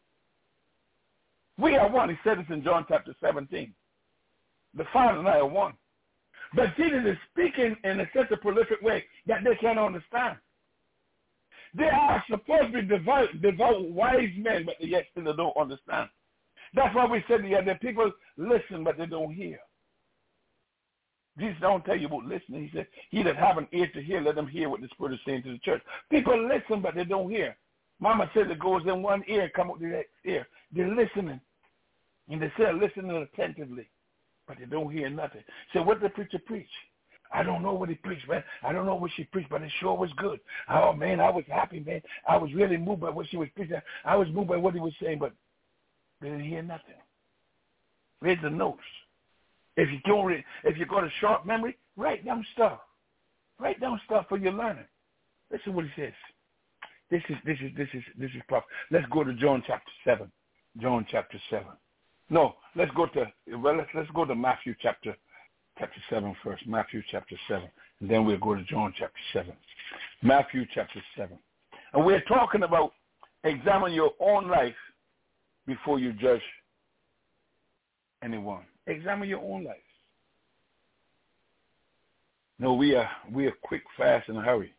We are one. He said this in John chapter seventeen. The Father and I are one. But Jesus is speaking in a such a prolific way that they can't understand. They are supposed to be devout, devout wise men, but yet still they don't understand. That's why we said yeah, that people listen, but they don't hear. Jesus don't tell you about listening. He said, he that have an ear to hear, let them hear what the Spirit is saying to the church. People listen, but they don't hear. Mama said it goes in one ear and come out the next ear. They're listening. And they say listening attentively, but they don't hear nothing. So what the preacher preach? I don't know what he preached, man. I don't know what she preached, but it sure was good. Oh, man, I was happy, man. I was really moved by what she was preaching. I was moved by what he was saying, but they didn't hear nothing. Read the notes. If you don't, read, if you got a short memory, write down stuff. Write down stuff for your learning. Listen what he says. This is this is this is this is proper. Let's go to John chapter seven. John chapter seven. No, let's go to well let's let's go to Matthew chapter chapter seven first. Matthew chapter seven. And then we'll go to John chapter seven. Matthew chapter seven. And we're talking about examine your own life before you judge anyone. Examine your own life. No, we are we are quick, fast, and hurry.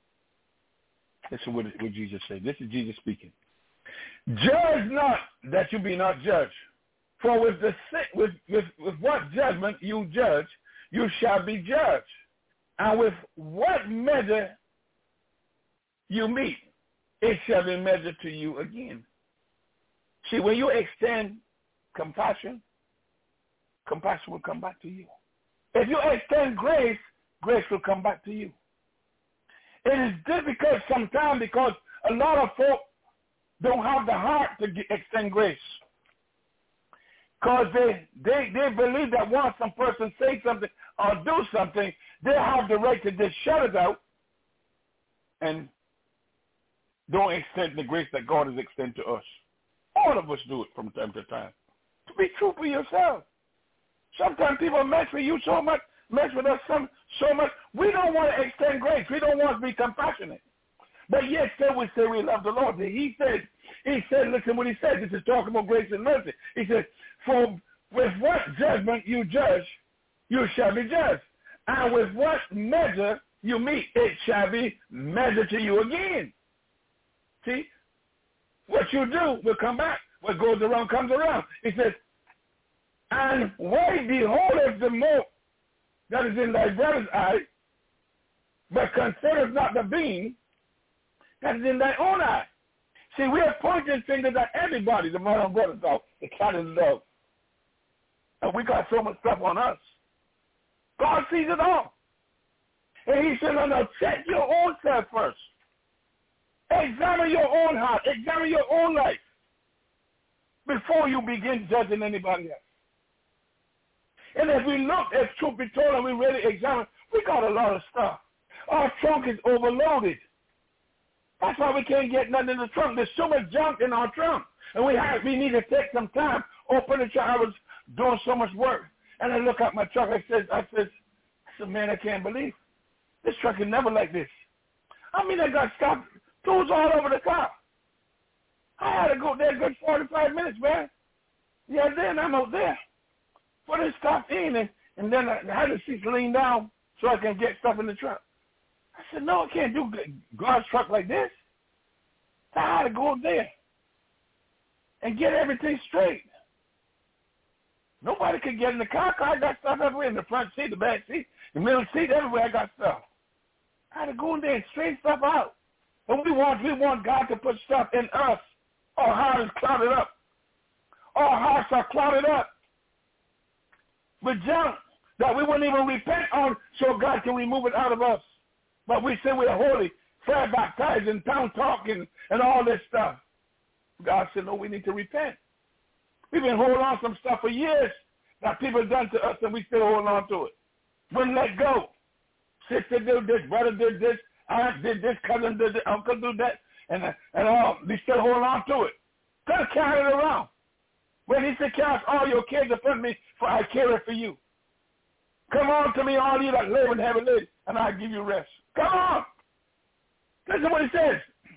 Listen what, what Jesus said. This is Jesus speaking. Judge not that you be not judged. For with the with, with with what judgment you judge, you shall be judged. And with what measure you meet, it shall be measured to you again. See, when you extend compassion, compassion will come back to you. If you extend grace, grace will come back to you. It is difficult sometimes because a lot of folk don't have the heart to get, extend grace. Because they, they, they believe that once some person says something or do something, they have the right to just shut it out and don't extend the grace that God has extended to us. All of us do it from time to time. To be true for yourself. Sometimes people mess with you so much, mess with us some, so much. We don't want to extend grace. We don't want to be compassionate. But yet still we say we love the Lord. He said, he said, listen what he said. This is talking about grace and mercy. He said, for with what judgment you judge, you shall be judged. And with what measure you meet, it shall be measured to you again. See? What you do will come back. What goes around comes around. He says, and why beholdeth the mote that is in thy brother's eye, but considereth not the beam that is in thy own eye. See, we are pointing fingers at everybody, the mother and brother dog, the cat and the dog. And we got so much stuff on us. God sees it all. And he said, no, no, check your own self first. Examine your own heart. Examine your own life before you begin judging anybody else. And if we look, as truth be told, and we really examine, we got a lot of stuff. Our trunk is overloaded. That's why we can't get nothing in the trunk. There's so much junk in our trunk. And we have, we need to take some time, open the trunk. I was doing so much work. And I look at my truck. I said, I said, I said, man, I can't believe this truck is never like this. I mean, I got stuff, tools all over the car. I had to go there a good forty-five minutes, man. Yeah, then I'm out there. Put this stuff in, and, and then I had the seats lean down so I can get stuff in the truck. I said, no, I can't do God's truck like this. So I had to go there and get everything straight. Nobody could get in the car. I got stuff everywhere, in the front seat, the back seat, the middle seat, everywhere I got stuff. I had to go in there and straighten stuff out. And we want, we want God to put stuff in us. Our heart is clouded up. Our hearts are clouded up with junk that we wouldn't even repent on so God can remove it out of us. But we say we're holy, fire baptized, and tongue talking, and all this stuff. God said, no, we need to repent. We've been holding on to some stuff for years that people have done to us, and we still hold on to it. Wouldn't let go. Sister did this, brother did this, aunt did this, cousin did this, uncle did that, and, and all. We still hold on to it. Gotta carry it around. When he said, cast all your cares upon me, for I care it for you. Come on to me, all you that live and heavy laden, and I'll give you rest. Come on. Listen what he says.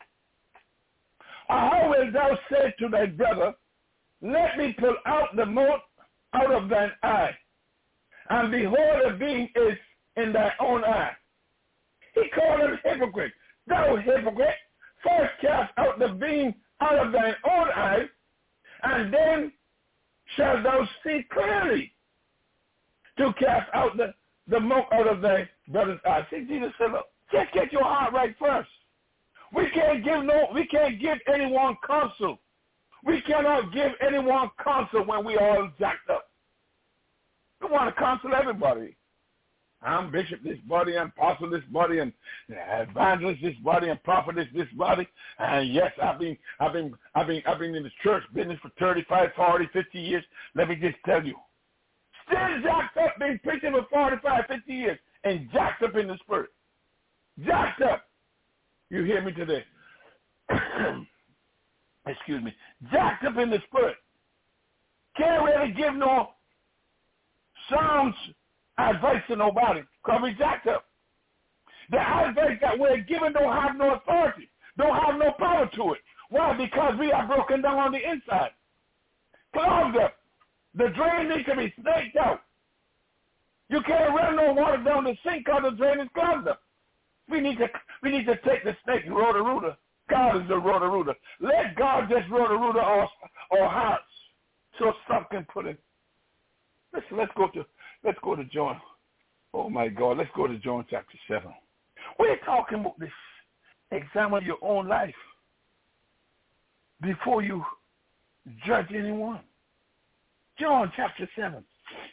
How wilt thou say to thy brother, let me pull out the mote out of thine eye, and behold, the beam is in thy own eye. He called him hypocrite. Thou hypocrite, first cast out the beam out of thine own eye, and then shalt thou see clearly to cast out the, the mote out of thy brother's eye. See, Jesus said, look, just get your heart right first. We can't give no, we can't give anyone counsel. We cannot give anyone counsel when we are all jacked up. We want to counsel everybody. I'm bishop this body, I'm apostle this body, and evangelist this body, and prophetess this body. And yes, I've been, I've been, I've been, I've been in the church business for thirty-five, forty, fifty years. Let me just tell you, still jacked up, been preaching for forty-five, fifty years, and jacked up in the spirit. Jacked up. You hear me today? Excuse me. Jacked up in the spirit. Can't really give no sounds advice to nobody because we jacked up. The advice that we're given don't have no authority, don't have no power to it. Why? Because we are broken down on the inside, clogged up. The drain needs to be snaked out. You can't run no water down the sink because the drain is clogged up. We need to we need to take the snake and Roto-Rooter. God is the Roto-Rooter. Let God just Roto-Rooter our, our hearts so stuff can put in. Listen, let's go to let's go to John. Oh my God, let's go to John chapter seven. We're talking about this. Examine your own life before you judge anyone. John chapter seven.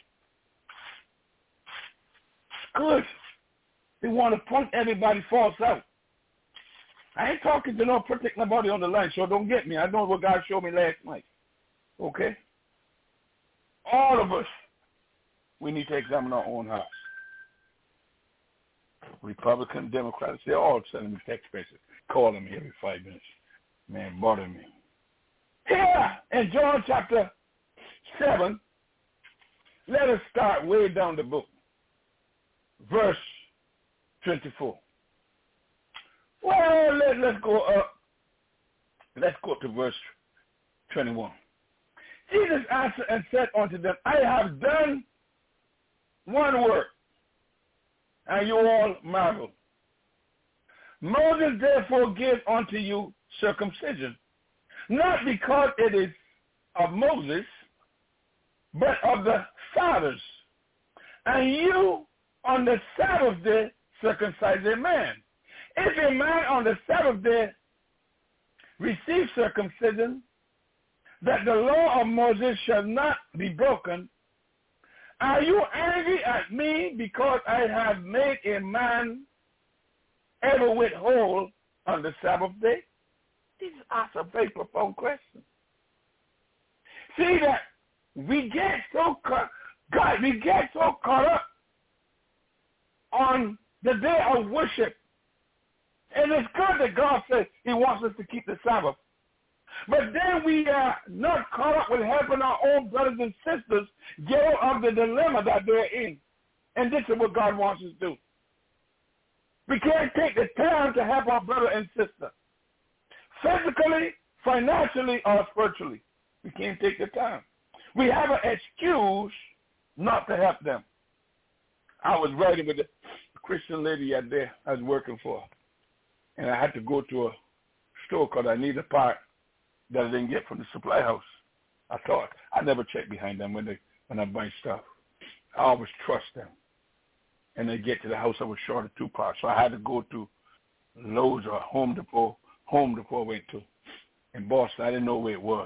Good. They want to point everybody false out. I ain't talking to no particular nobody on the line, so don't get me. I know what God showed me last night. Okay? All of us, we need to examine our own hearts. Republican, Democrats, they're all sending me text messages, calling me every five minutes. Man, bothering me. Here in John chapter seven, let us start way down the book. Verse twenty-four. Well, let, let's go up. Let's go to verse twenty-one. Jesus answered and said unto them, I have done one work, and you all marvel. Moses therefore gave unto you circumcision, not because it is of Moses, but of the fathers. And you on the Sabbath day circumcise a man. If a man on the Sabbath day receives circumcision, that the law of Moses shall not be broken, are you angry at me because I have made a man ever withhold on the Sabbath day? Jesus asked a very profound question. See that we get so caught, God, we get so caught up on the day of worship. And it's good that God says he wants us to keep the Sabbath. But then we are not caught up with helping our own brothers and sisters get out of the dilemma that they're in. And this is what God wants us to do. We can't take the time to help our brother and sister. Physically, financially, or spiritually. We can't take the time. We have an excuse not to help them. I was riding with a Christian lady out there I was working for. And I had to go to a store because I needed a part that I didn't get from the supply house. I thought, I never check behind them when they when I buy stuff. I always trust them. And they get to the house, I was short of two parts. So I had to go to Lowe's or Home Depot, Home Depot I went to in Boston. I didn't know where it was.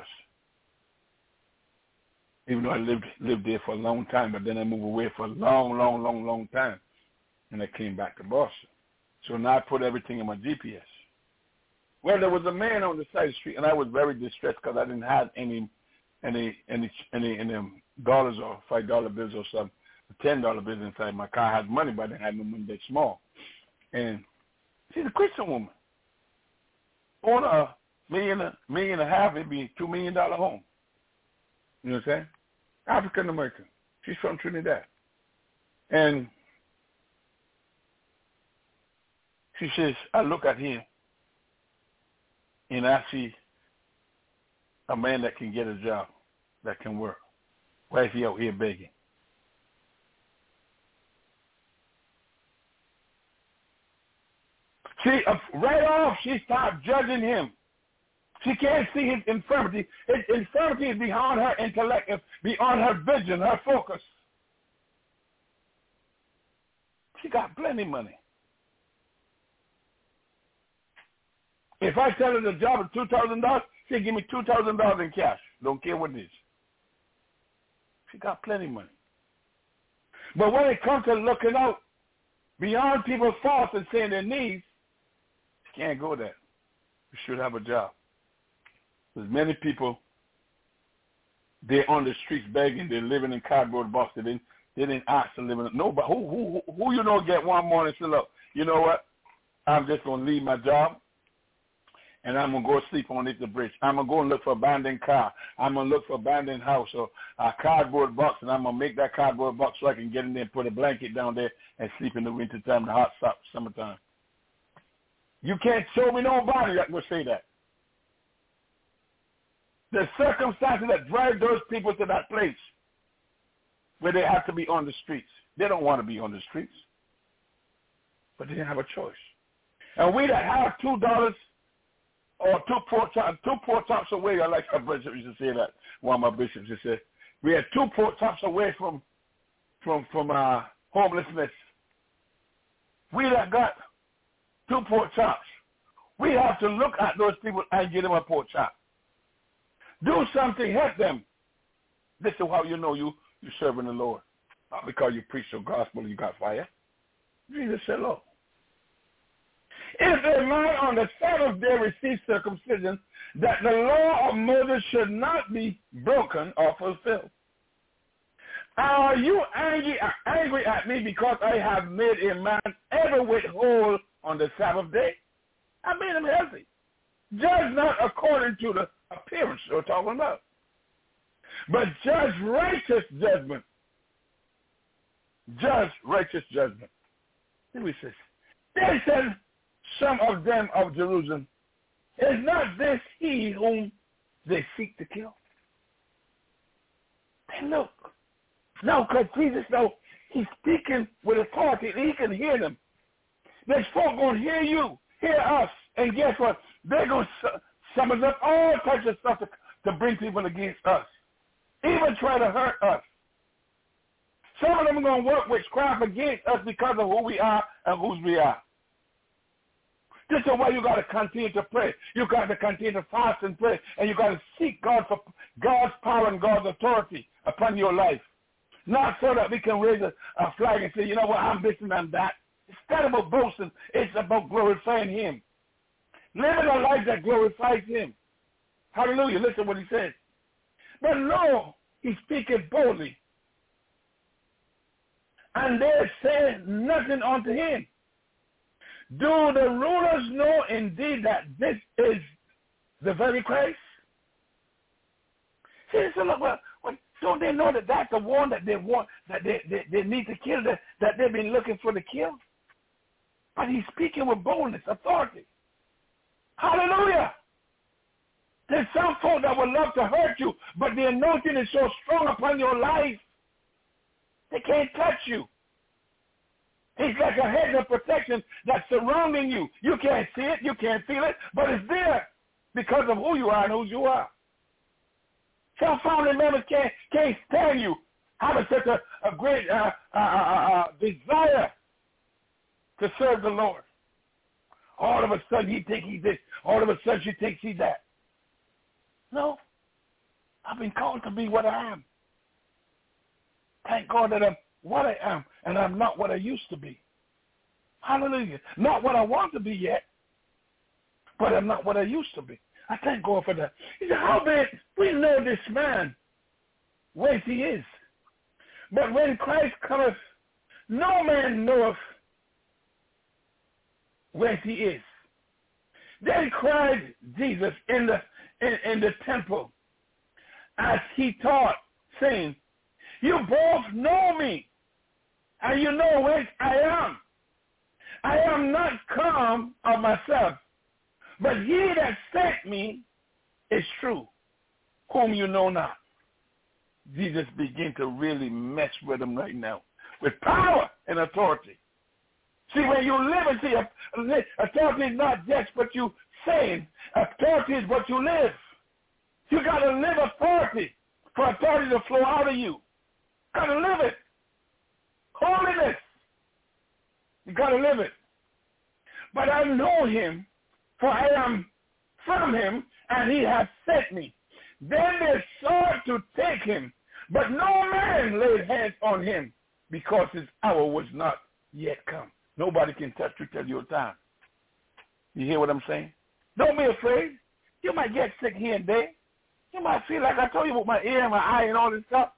Even though I lived lived there for a long time, but then I moved away for a long, long, long, long time. And I came back to Boston. So now I put everything in my G P S. Well, there was a man on the side of the street, and I was very distressed because I didn't have any any any any, any dollars or five dollar bills or some ten dollar bills inside my car. I had money, but I didn't have no money that small. And she's a Christian woman. On a million, a million and a half, it'd be a two million dollar home. You know what I'm saying? African American. She's from Trinidad, and she says, I look at him, and I see a man that can get a job, that can work. Why is he out here begging? See, uh, right off, she starts judging him. She can't see his infirmity. His infirmity is beyond her intellect, beyond her vision, her focus. She got plenty of money. If I tell her the job is two thousand dollars, she'll give me two thousand dollars in cash. Don't care what it is. She got plenty of money. But when it comes to looking out beyond people's faults and saying their needs, she can't go there. You should have a job. There's many people, they're on the streets begging, they're living in cardboard boxes. They didn't, they didn't ask to live in it. Nobody, who, who, who you know get one morning and say, look, you know what? I'm just going to leave my job, and I'm going to go sleep underneath the bridge. I'm going to go and look for abandoned car. I'm going to look for abandoned house or a cardboard box, and I'm going to make that cardboard box so I can get in there and put a blanket down there and sleep in the winter time, the hot summertime. You can't show me nobody that will say that. The circumstances that drive those people to that place where they have to be on the streets. They don't want to be on the streets, but they didn't have a choice. And we that have two dollars or two pork chops, two pork chops away, I like our bishop used to say that. One of my bishops just said, we had two pork chops away from from from uh, homelessness. We that got two pork chops, we have to look at those people and give them a pork chop. Do something, help them. This is how you know you you serving the Lord. Not because you preach the gospel and you got fire. Jesus said, Lord, if a man on the Sabbath day receives circumcision, that the law of Moses should not be broken or fulfilled. Are you angry, angry at me because I have made a man every whit whole on the Sabbath day? I made him healthy. Judge not according to the appearance we're talking about, but judge righteous judgment. Judge righteous judgment. Then we says, then said some of them of Jerusalem, is not this he whom they seek to kill? And look, no, because Jesus, no, he's speaking with authority, and he can hear them. There's folk going to hear you, hear us, and guess what? They're going to summon up all types of stuff to, to bring people against us, even try to hurt us. Some of them are going to work witchcraft against us because of who we are and whose we are. This is why you got to continue to pray. You got to continue to fast and pray, and you got to seek God for God's power and God's authority upon your life. Not so that we can raise a, a flag and say, you know what, I'm this and I'm that. It's not about boasting. It's about glorifying him. Living a life that glorifies him. Hallelujah. Listen what he says. But lo, he's speaking boldly. And they say nothing unto him. Do the rulers know indeed that this is the very Christ? See, so look, well, well, don't they know that that's the one that they want, that they, they, they need to kill, that, that they've been looking for to kill? But he's speaking with boldness, authority. Hallelujah. There's some folk that would love to hurt you, but the anointing is so strong upon your life, they can't touch you. He's like a hedge of protection that's surrounding you. You can't see it, you can't feel it, but it's there because of who you are and whose you are. Some family members can't, can't stand you, having such a, a great uh, uh, uh, uh, desire to serve the Lord. All of a sudden he thinks he's this. All of a sudden she thinks he's that. No. I've been called to be what I am. Thank God that I'm what I am, and I'm not what I used to be. Hallelujah. Not what I want to be yet, but I'm not what I used to be. I thank God for that. He said, howbeit we know this man, whence he is. But when Christ cometh, no man knoweth whence he is. Then cried Jesus in the in, in the temple as he taught, saying, you both know me, and you know whence I am. I am not come of myself, but he that sent me is true, whom you know not. Jesus began to really mess with him right now, with power and authority. See, when you live and see, authority is not just what you saying. Authority is what you live. You got to live authority for authority to flow out of you. Got to live it. Holiness. You got to live it. But I know him, for I am from him, and he has sent me. Then they sought to take him, but no man laid hands on him, because his hour was not yet come. Nobody can touch you till your time. You hear what I'm saying? Don't be afraid. You might get sick here and there. You might feel like I told you about my ear and my eye and all this stuff.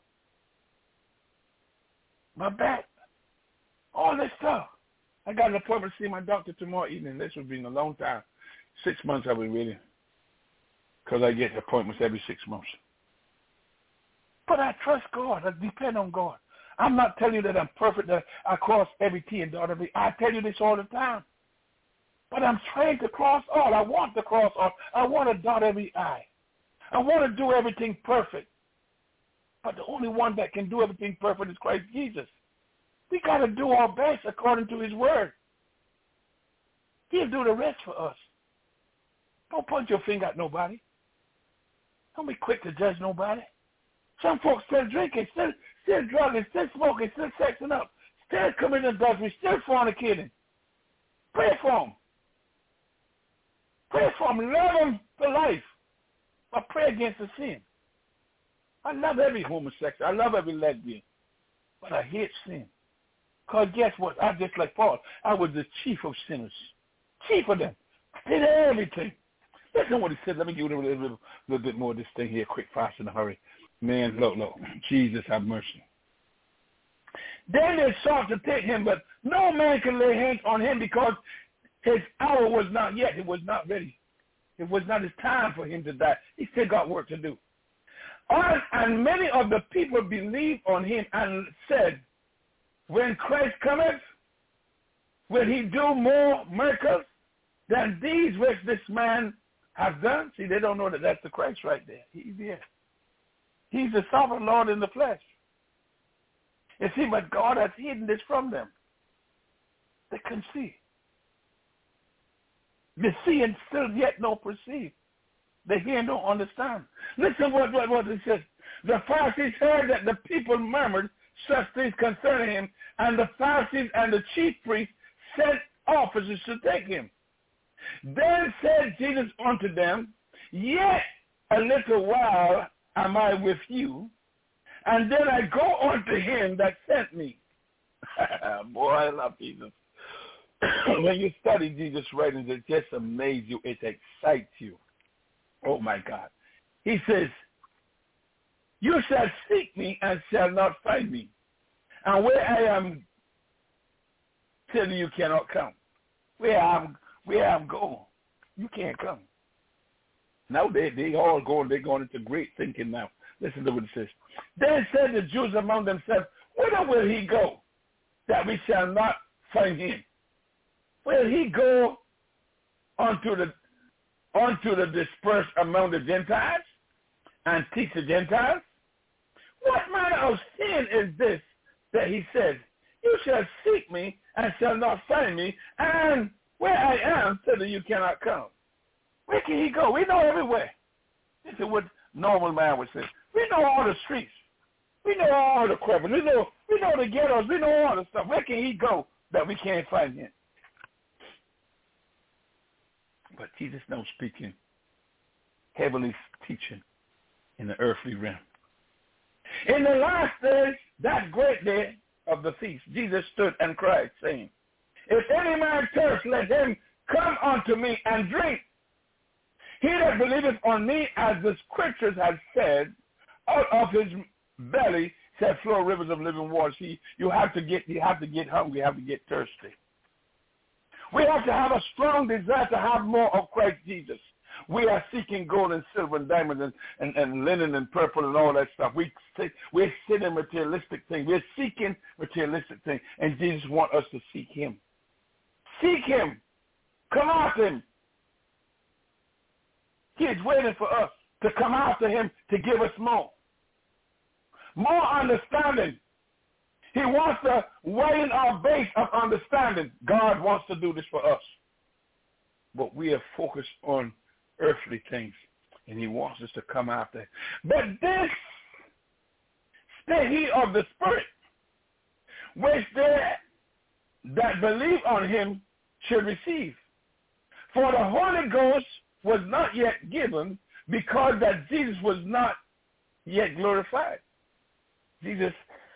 My back, all this stuff. I got an appointment to see my doctor tomorrow evening. This will be in a long time. Six months I've been waiting because I get appointments every six months. But I trust God. I depend on God. I'm not telling you that I'm perfect, that I cross every T and dot every I. I tell you this all the time. But I'm trying to cross all. I want to cross all. I want to dot every I. I want to do everything perfect. But the only one that can do everything perfect is Christ Jesus. We got to do our best according to his word. He'll do the rest for us. Don't point your finger at nobody. Don't be quick to judge nobody. Some folks still drinking, still, still drugging, still smoking, still sexing up, still committing adultery, still fornicating. Pray for them. Pray for them. Love them for life. But pray against the sin. I love every homosexual. I love every lesbian. But I hate sin. Because guess what? I just like Paul. I was the chief of sinners. Chief of them. I did everything. Listen what he said. Let me give you a little, little, little bit more of this thing here, quick, fast, in a hurry. Man, look, look. Jesus, have mercy. Then they sought to take him, but no man can lay hands on him because his hour was not yet. It was not ready. It was not his time for him to die. He still got work to do. And many of the people believed on him and said, when Christ cometh, will he do more miracles than these which this man has done? See, they don't know that that's the Christ right there. He's there. He's the sovereign Lord in the flesh. You see, but God has hidden this from them. They couldn't see. They see and still yet don't perceive. They hear and don't understand. Listen what, what, what it says. The Pharisees heard that the people murmured such things concerning him, and the Pharisees and the chief priests sent officers to take him. Then said Jesus unto them, yet a little while am I with you, and then I go unto him that sent me. Boy, I love Jesus. When you study Jesus' writings, it just amazes you. It excites you. Oh, my God. He says, you shall seek me and shall not find me. And where I am, tell you cannot come. Where I'm, where I'm going, you can't come. Now they, they all going, they're going into great thinking now. Listen to what it says. Then said the Jews among themselves, whither will he go, that we shall not find him? Will he go unto the unto the dispersed among the Gentiles and teach the Gentiles? What manner of sin is this that he says, you shall seek me and shall not find me, and where I am, thither you cannot come? Where can he go? We know everywhere. This is what normal man would say. We know all the streets. We know all the crevices. We know, we know the ghettos. We know all the stuff. Where can he go that we can't find him? But Jesus now speaking, heavenly teaching in the earthly realm. In the last days, that great day of the feast, Jesus stood and cried, saying, if any man thirst, let him come unto me and drink. He that believeth on me, as the scriptures have said, out of his belly shall flow rivers of living water. See, you have to get, you have to get hungry, you have to get thirsty. We have to have a strong desire to have more of Christ Jesus. We are seeking gold and silver and diamonds and, and, and linen and purple and all that stuff. We, we're seeking materialistic things. We're seeking materialistic things. And Jesus wants us to seek him. Seek him. Come after him. He is waiting for us to come after him to give us more. More understanding. He wants to widen our base of understanding. God wants to do this for us. But we are focused on earthly things, and he wants us to come after him. But this stay he of the Spirit, which they that believe on him should receive. For the Holy Ghost was not yet given, because that Jesus was not yet glorified. Jesus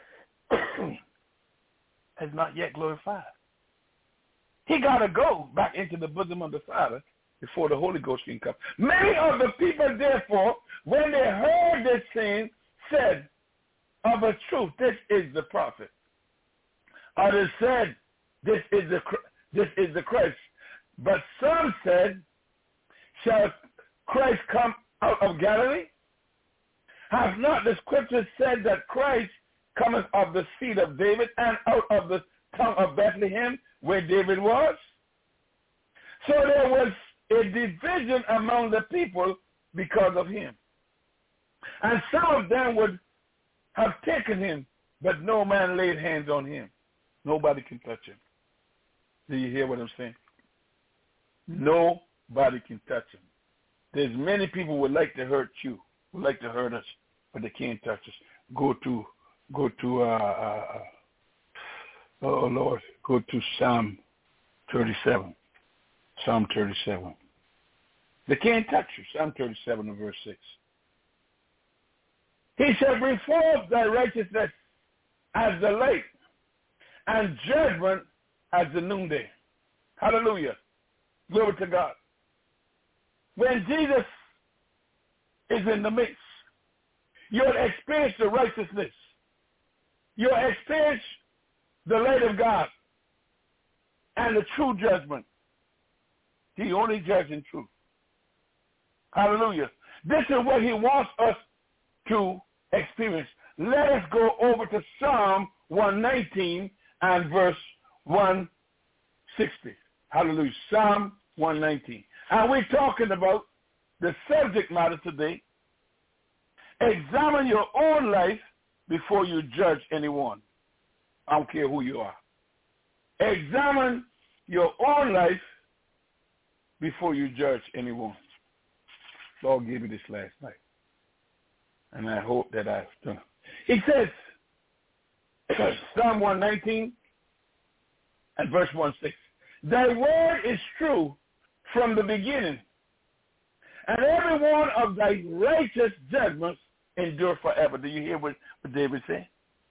has not yet glorified. He got to go back into the bosom of the Father before the Holy Ghost can come. Many of the people, therefore, when they heard this saying, said, of a truth, this is the prophet. Others said, this is the this is the Christ. But some said, shall Christ come out of Galilee? Has not the scripture said that Christ cometh of the seed of David and out of the town of Bethlehem where David was? So there was a division among the people because of him. And some of them would have taken him, but no man laid hands on him. Nobody can touch him. Do you hear what I'm saying? Nobody can touch him. There's many people who would like to hurt you, would like to hurt us, but they can't touch us. Go to, go to, uh, uh, oh Lord, go to Psalm thirty-seven. Psalm thirty-seven. They can't touch you. Psalm thirty-seven and verse six. He shall bring forth thy righteousness as the light, and judgment as the noonday. Hallelujah. Glory to God. When Jesus is in the midst, you'll experience the righteousness. You'll experience the light of God and the true judgment. He only judges in truth. Hallelujah. This is what he wants us to experience. Let us go over to Psalm one nineteen and verse one sixty. Hallelujah. Psalm one nineteen. And we're talking about the subject matter today. Examine your own life before you judge anyone. I don't care who you are. Examine your own life before you judge anyone. Lord gave me this last night, and I hope that I've done. He says, Psalm one nineteen and verse one six, thy word is true from the beginning, and every one of thy righteous judgments endure forever. Do you hear what, what David said?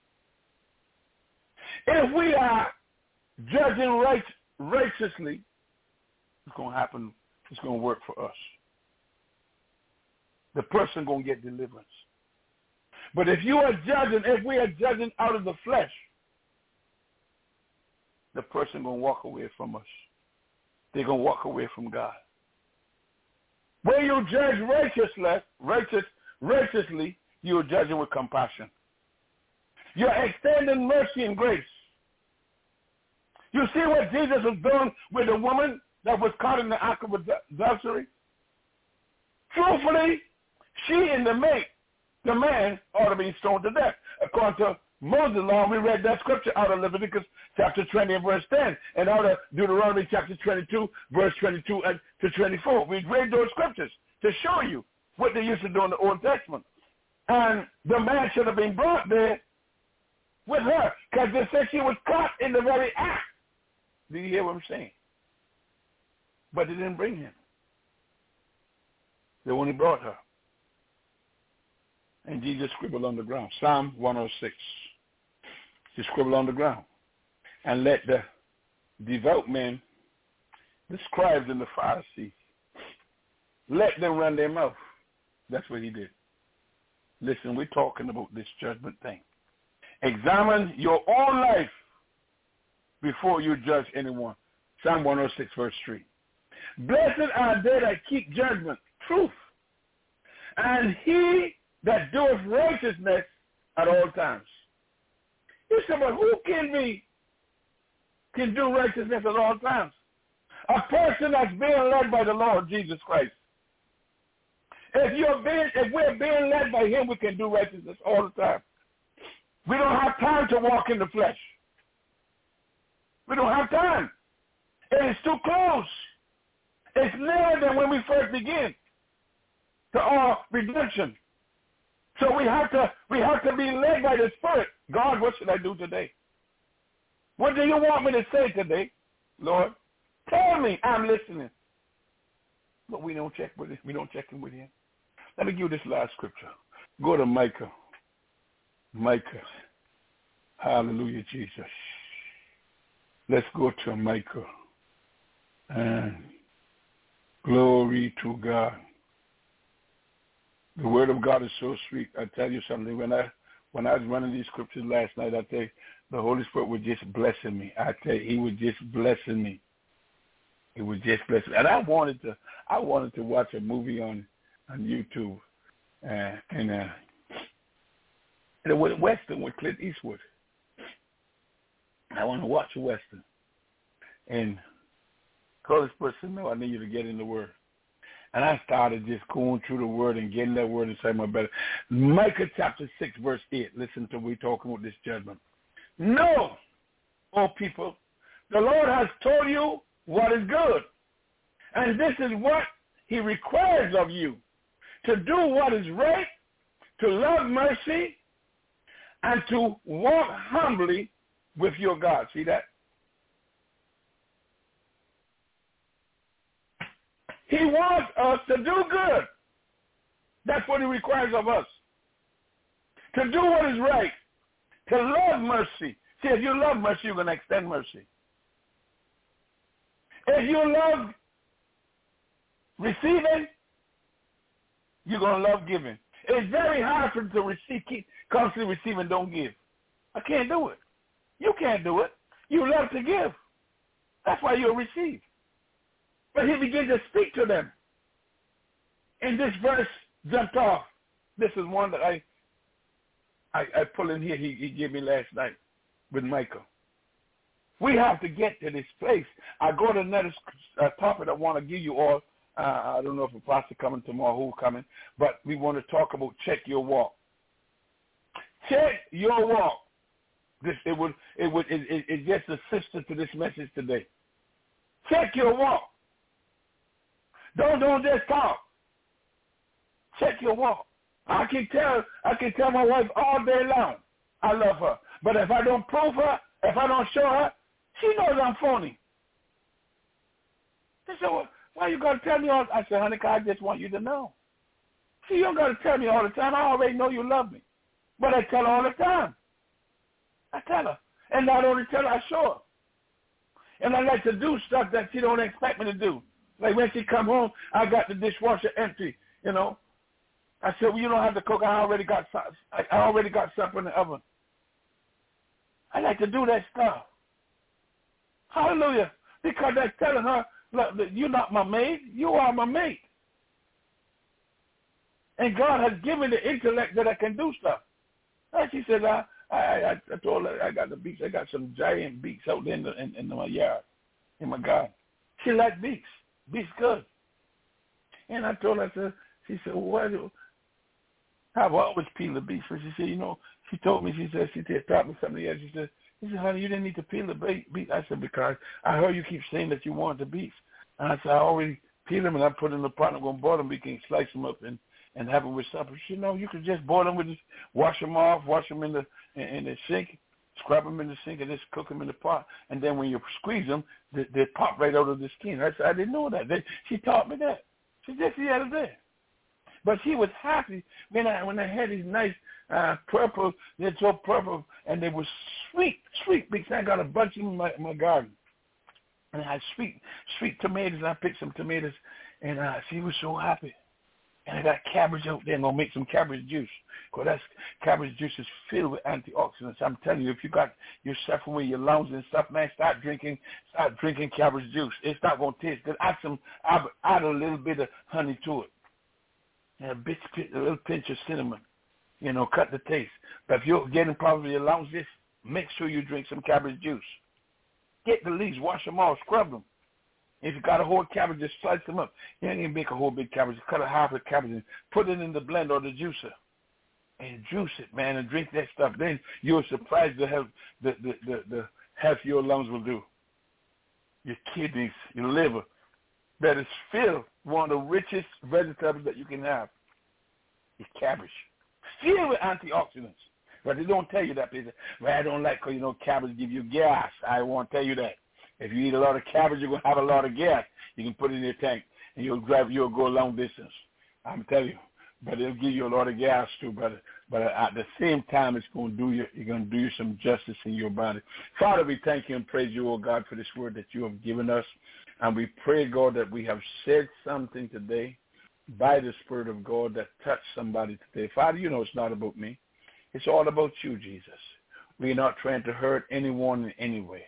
If we are judging right, righteously, it's going to happen. It's going to work for us. The person going to get deliverance. But if you are judging, if we are judging out of the flesh, the person going to walk away from us. They're going to walk away from God. When you judge righteously, righteous, righteously, you're judging with compassion. You're extending mercy and grace. You see what Jesus was doing with the woman that was caught in the act of adultery? Truthfully, she and the mate, the man, ought to be stoned to death. According to Moses' law, we read that scripture out of Leviticus chapter twenty and verse ten, and out of Deuteronomy chapter twenty-two, verse twenty-two to twenty-four. We read those scriptures to show you what they used to do in the Old Testament. And the man should have been brought there with her, because they said she was caught in the very act. Do you hear what I'm saying? But they didn't bring him. They only brought her. And Jesus scribbled on the ground. Psalm one oh six. He scribbled on the ground. And let the devout men, the scribes and the Pharisees, let them run their mouth. That's what he did. Listen, we're talking about this judgment thing. Examine your own life before you judge anyone. Psalm one oh six, verse three. Blessed are they that keep judgment, truth, and he that doeth righteousness at all times. You say, but who can be, can do righteousness at all times? A person that's being led by the Lord Jesus Christ. If you're being, if we're being led by him, we can do righteousness all the time. We don't have time to walk in the flesh. We don't have time. It is too close. It's nearer than when we first begin to our redemption. So we have to we have to be led by the Spirit. God, what should I do today? What do you want me to say today, Lord? Tell me. I'm listening. But we don't check with it. We don't check in with him. Let me give you this last scripture. Go to Micah. Micah. Hallelujah, Jesus. Let's go to Micah. And glory to God. The word of God is so sweet. I tell you something. When I when I was running these scriptures last night, I tell you, the Holy Spirit was just blessing me. I tell you, he was just blessing me. It was just blessed. And I wanted to I wanted to watch a movie on on YouTube, uh, and uh, it was Western with Clint Eastwood. I want to watch a Western. And Holy Spirit said, no, I need you to get in the Word. And I started just going through the Word and getting that Word and saying my better. Micah chapter six, verse eight. Listen to we talking about this judgment. No, O people, the Lord has told you what is good. And this is what he requires of you, to do what is right, to love mercy, and to walk humbly with your God. See that? He wants us to do good. That's what he requires of us. To do what is right. To love mercy. See, if you love mercy, you're going to extend mercy. If you love receiving, you're going to love giving. It's very hard for to receive, keep constantly receiving, don't give. I can't do it. You can't do it. You love to give. That's why you'll receive. But he began to speak to them. And this verse jumped off. This is one that I I, I pull in here. He, he gave me last night with Michael. We have to get to this place. I go to another uh, topic I want to give you all. Uh, I don't know if Apostle coming tomorrow, who's coming, but we want to talk about check your walk. Check your walk. This it would it would it, it, it gets a sister to this message today. Check your walk. Don't don't just talk. Check your walk. I can tell I can tell my wife all day long I love her, but if I don't prove her, if I don't show her, she knows I'm phony. She said, well, why you got to tell me all? I said, honey, I just want you to know. See, you don't got to tell me all the time. I already know you love me. But I tell her all the time. I tell her. And not only tell her, I show her. And I like to do stuff that she don't expect me to do. Like when she come home, I got the dishwasher empty, you know. I said, well, you don't have to cook. I already got I already got something in the oven. I like to do that stuff. Hallelujah. Because that's telling her, look, you're not my maid. You are my mate. And God has given me the intellect that I can do stuff. And she said, I, I, I told her I got the beets. I got some giant beets out there in, the, in, in my yard, in my garden. She liked beets. Beets good. And I told her, I said, she said, well, why do I've always peeled the beets? So she said, you know, she told me, she said, she did taught me something else. She said, she said, honey, you didn't need to peel the beets. I said, because I heard you keep saying that you want the beets. And I said, I already peeled them and I put them in the pot. I'm going to boil them. We can slice them up and, and have them with supper. She said, no, you could just boil them with this, wash them off, wash them in the in, in the sink, scrub them in the sink, and just cook them in the pot. And then when you squeeze them, they, they pop right out of the skin. I said, I didn't know that. They, she taught me that. She just the other day. But she was happy when I when I had these nice uh, purple, they're so purple, and they were sweet, sweet because I got a bunch in my, my garden. And I had sweet, sweet tomatoes, and I picked some tomatoes, and uh, she was so happy. And I got cabbage out there, and I'm going to make some cabbage juice. Because that's, cabbage juice is filled with antioxidants. I'm telling you, if you got, you're suffering with your lungs and stuff, man, start drinking, start drinking cabbage juice. It's not going to taste good. Add some, add, add a little bit of honey to it. And a, bit, a little pinch of cinnamon. You know, cut the taste. But if you're getting problems with your lungs, just make sure you drink some cabbage juice. Get the leaves, wash them off, scrub them. If you got a whole cabbage, just slice them up. You ain't even make a whole big cabbage. Cut a half of cabbage and put it in the blender or the juicer. And juice it, man, and drink that stuff. Then you're surprised the health, the, the, the, the health your lungs will do. Your kidneys, your liver. That is filled one of the richest vegetables that you can have. Is cabbage. Filled with antioxidants. But they don't tell you that. They say, well, I don't like because, you know, cabbage give you gas. I won't tell you that. If you eat a lot of cabbage, you're going to have a lot of gas. You can put it in your tank, and you'll drive, you'll go a long distance. I'm telling you. But it'll give you a lot of gas, too. But but at the same time, it's going to do you, you're going to do you some justice in your body. Father, we thank you and praise you, oh God, for this word that you have given us. And we pray, God, that we have said something today by the Spirit of God that touched somebody today. Father, you know it's not about me. It's all about you, Jesus. We're not trying to hurt anyone in any way.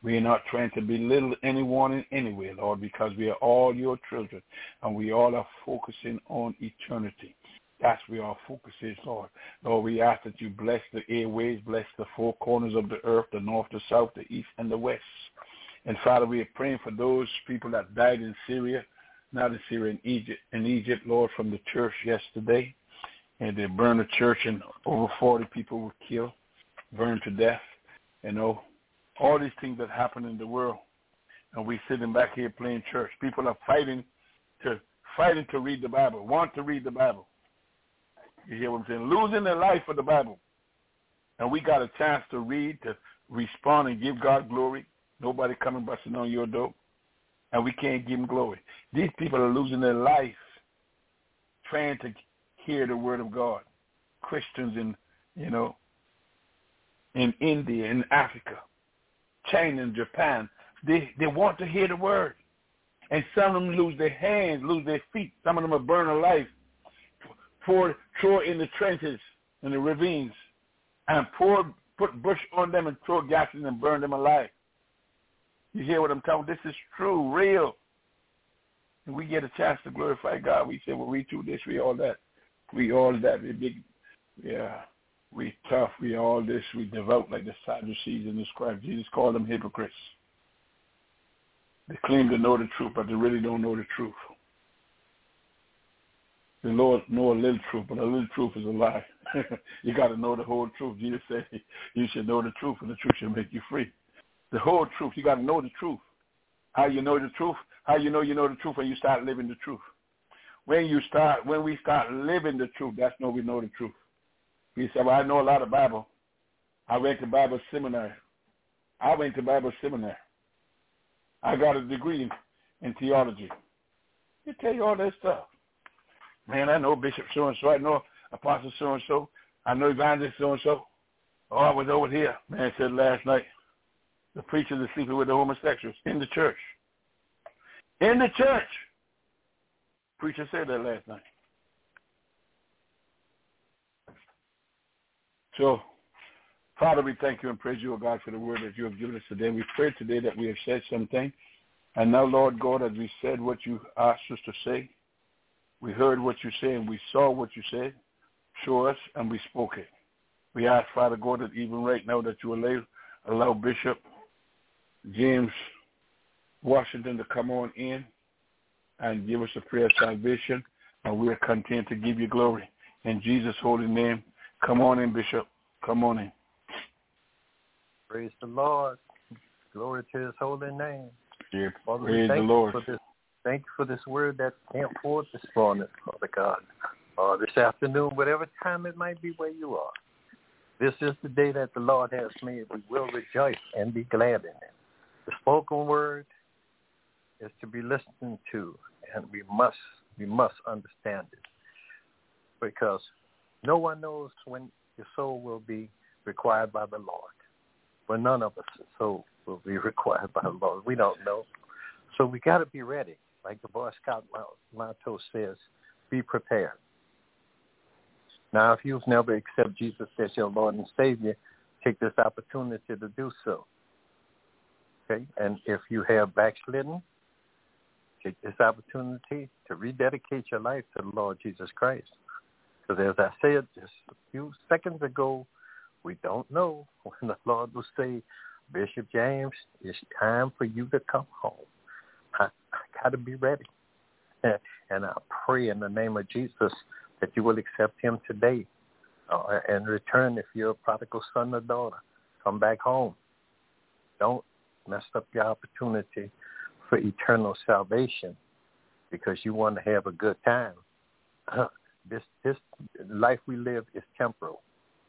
We are not trying to belittle anyone in any way, Lord, because we are all your children, and we all are focusing on eternity. That's where our focus is, Lord. Lord, we ask that you bless the airways, bless the four corners of the earth, the north, the south, the east, and the west. And, Father, we are praying for those people that died in Syria, not in Syria, in Egypt, in Egypt, Lord, from the church yesterday. And they burned the church, and over forty people were killed, burned to death. You know, all these things that happen in the world. And we sitting back here playing church. People are fighting to fighting to read the Bible, want to read the Bible. You hear what I'm saying? Losing their life for the Bible. And we got a chance to read, to respond and give God glory. Nobody coming busting on your door. And we can't give him glory. These people are losing their life trying to hear the word of God. Christians in, you know, in India, in Africa, China, and Japan, they, they want to hear the word. And some of them lose their hands, lose their feet. Some of them are burned alive. Pour, throw in the trenches, in the ravines, and pour, put bush on them and throw gases and burn them alive. You hear what I'm telling you? This is true, real. And we get a chance to glorify God. We say, well, we do this, we all that. We all that. We big, yeah. We tough. We all this. We devout like the Sadducees and the scribes. Jesus called them hypocrites. They claim to know the truth, but they really don't know the truth. The Lord know a little truth, but a little truth is a lie. You got to know the whole truth. Jesus said you should know the truth, and the truth shall make you free. The whole truth. You got to know the truth. How you know the truth? How you know you know the truth when you start living the truth. When you start, when we start living the truth, that's when we know the truth. He said, well, I know a lot of Bible. I went to Bible seminary. I went to Bible seminary. I got a degree in, in theology. They tell you all that stuff. Man, I know Bishop so-and-so. I know Apostle so-and-so. I know Evangelist so-and-so. Oh, I was over here. Man said last night, the preachers are sleeping with the homosexuals in the church. In the church. Preacher said that last night. So, Father, we thank you and praise you, O God, for the word that you have given us today. We pray today that we have said something. And now, Lord God, as we said what you asked us to say, we heard what you said and we saw what you said. Show us and we spoke it. We ask, Father God, that even right now that you allow, allow Bishop James Washington to come on in and give us a prayer of salvation, and we are content to give you glory. In Jesus' holy name, come on in, Bishop. Come on in. Praise the Lord. Glory to his holy name. Yeah, Father, praise thank the Lord. You for this, thank you for this word that came forth this morning, Father God. Uh, this afternoon, whatever time it might be where you are. This is the day that the Lord has made. We will rejoice and be glad in it. The spoken word is to be listened to, and we must we must understand it, because no one knows when your soul will be required by the Lord. But none of us soul will be required by the Lord. We don't know. So we got to be ready. Like the Boy Scout motto says, be prepared. Now, if you've never accepted Jesus as your Lord and Savior, take this opportunity to do so. Okay? And if you have backslidden, take this opportunity to rededicate your life to the Lord Jesus Christ. Because as I said just a few seconds ago, we don't know when the Lord will say, Bishop James, it's time for you to come home. I, I got to be ready. And I pray in the name of Jesus that you will accept him today uh, and return if you're a prodigal son or daughter. Come back home. Don't mess up your opportunity for eternal salvation because you want to have a good time. This this life we live is temporal.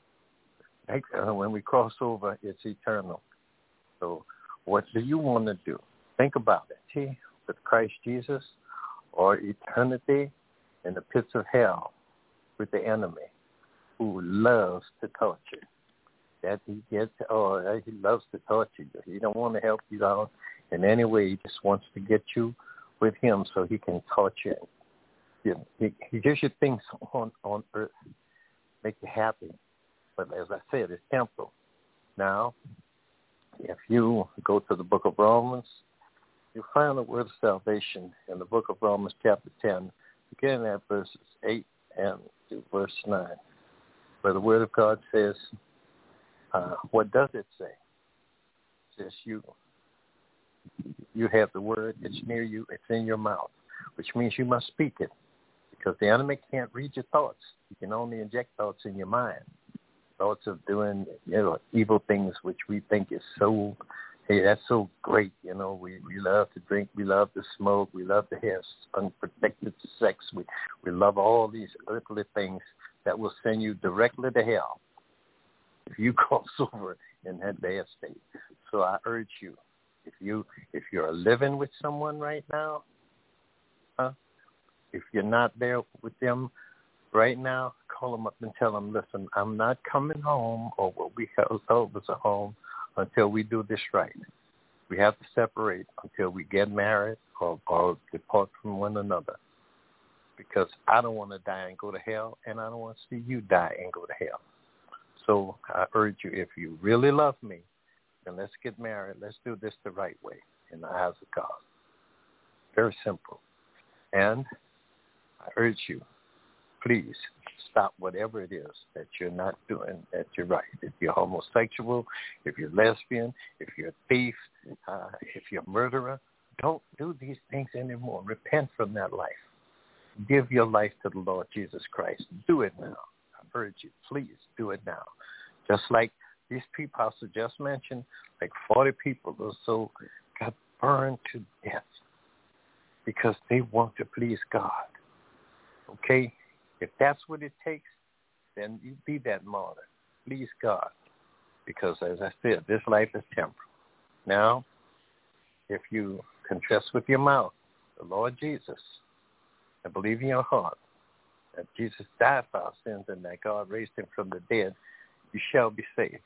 When we cross over, it's eternal. So what do you want to do? Think about it. See, with Christ Jesus or eternity in the pits of hell with the enemy who loves to torture. That he gets, or he loves to torture you. He don't want to help you out in any way. He just wants to get you with him so he can torture you. He, he gives you things on, on earth, make you happy. But as I said, it's temporal. Now, if you go to the book of Romans, you'll find the word of salvation in the book of Romans chapter ten, beginning at verses eight and to verse nine, where the word of God says, uh, what does it say? It says you, you have the word, it's near you, it's in your mouth, which means you must speak it, because the enemy can't read your thoughts. You can only inject thoughts in your mind, thoughts of doing, you know, evil things, which we think is so, hey, that's so great. You know, we, we love to drink, we love to smoke, we love to have unprotected sex. We, we love all these earthly things that will send you directly to hell if you cross over in that bad state. So I urge you, if you if you're living with someone right now, huh? If you're not there with them right now, call them up and tell them, listen, I'm not coming home or what we thought was a home until we do this right. We have to separate until we get married or, or depart from one another, because I don't want to die and go to hell, and I don't want to see you die and go to hell. So I urge you, if you really love me, then let's get married. Let's do this the right way in the eyes of God. Very simple. And I urge you, please stop whatever it is that you're not doing that you're right. If you're homosexual, if you're lesbian, if you're a thief, uh, if you're a murderer, don't do these things anymore. Repent from that life. Give your life to the Lord Jesus Christ. Do it now. I urge you, please do it now. Just like these people Pastor just mentioned, like forty people or so got burned to death because they want to please God. Okay? If that's what it takes, then you be that martyr. Please God. Because as I said, this life is temporal. Now, if you confess with your mouth the Lord Jesus and believe in your heart that Jesus died for our sins and that God raised him from the dead, you shall be saved.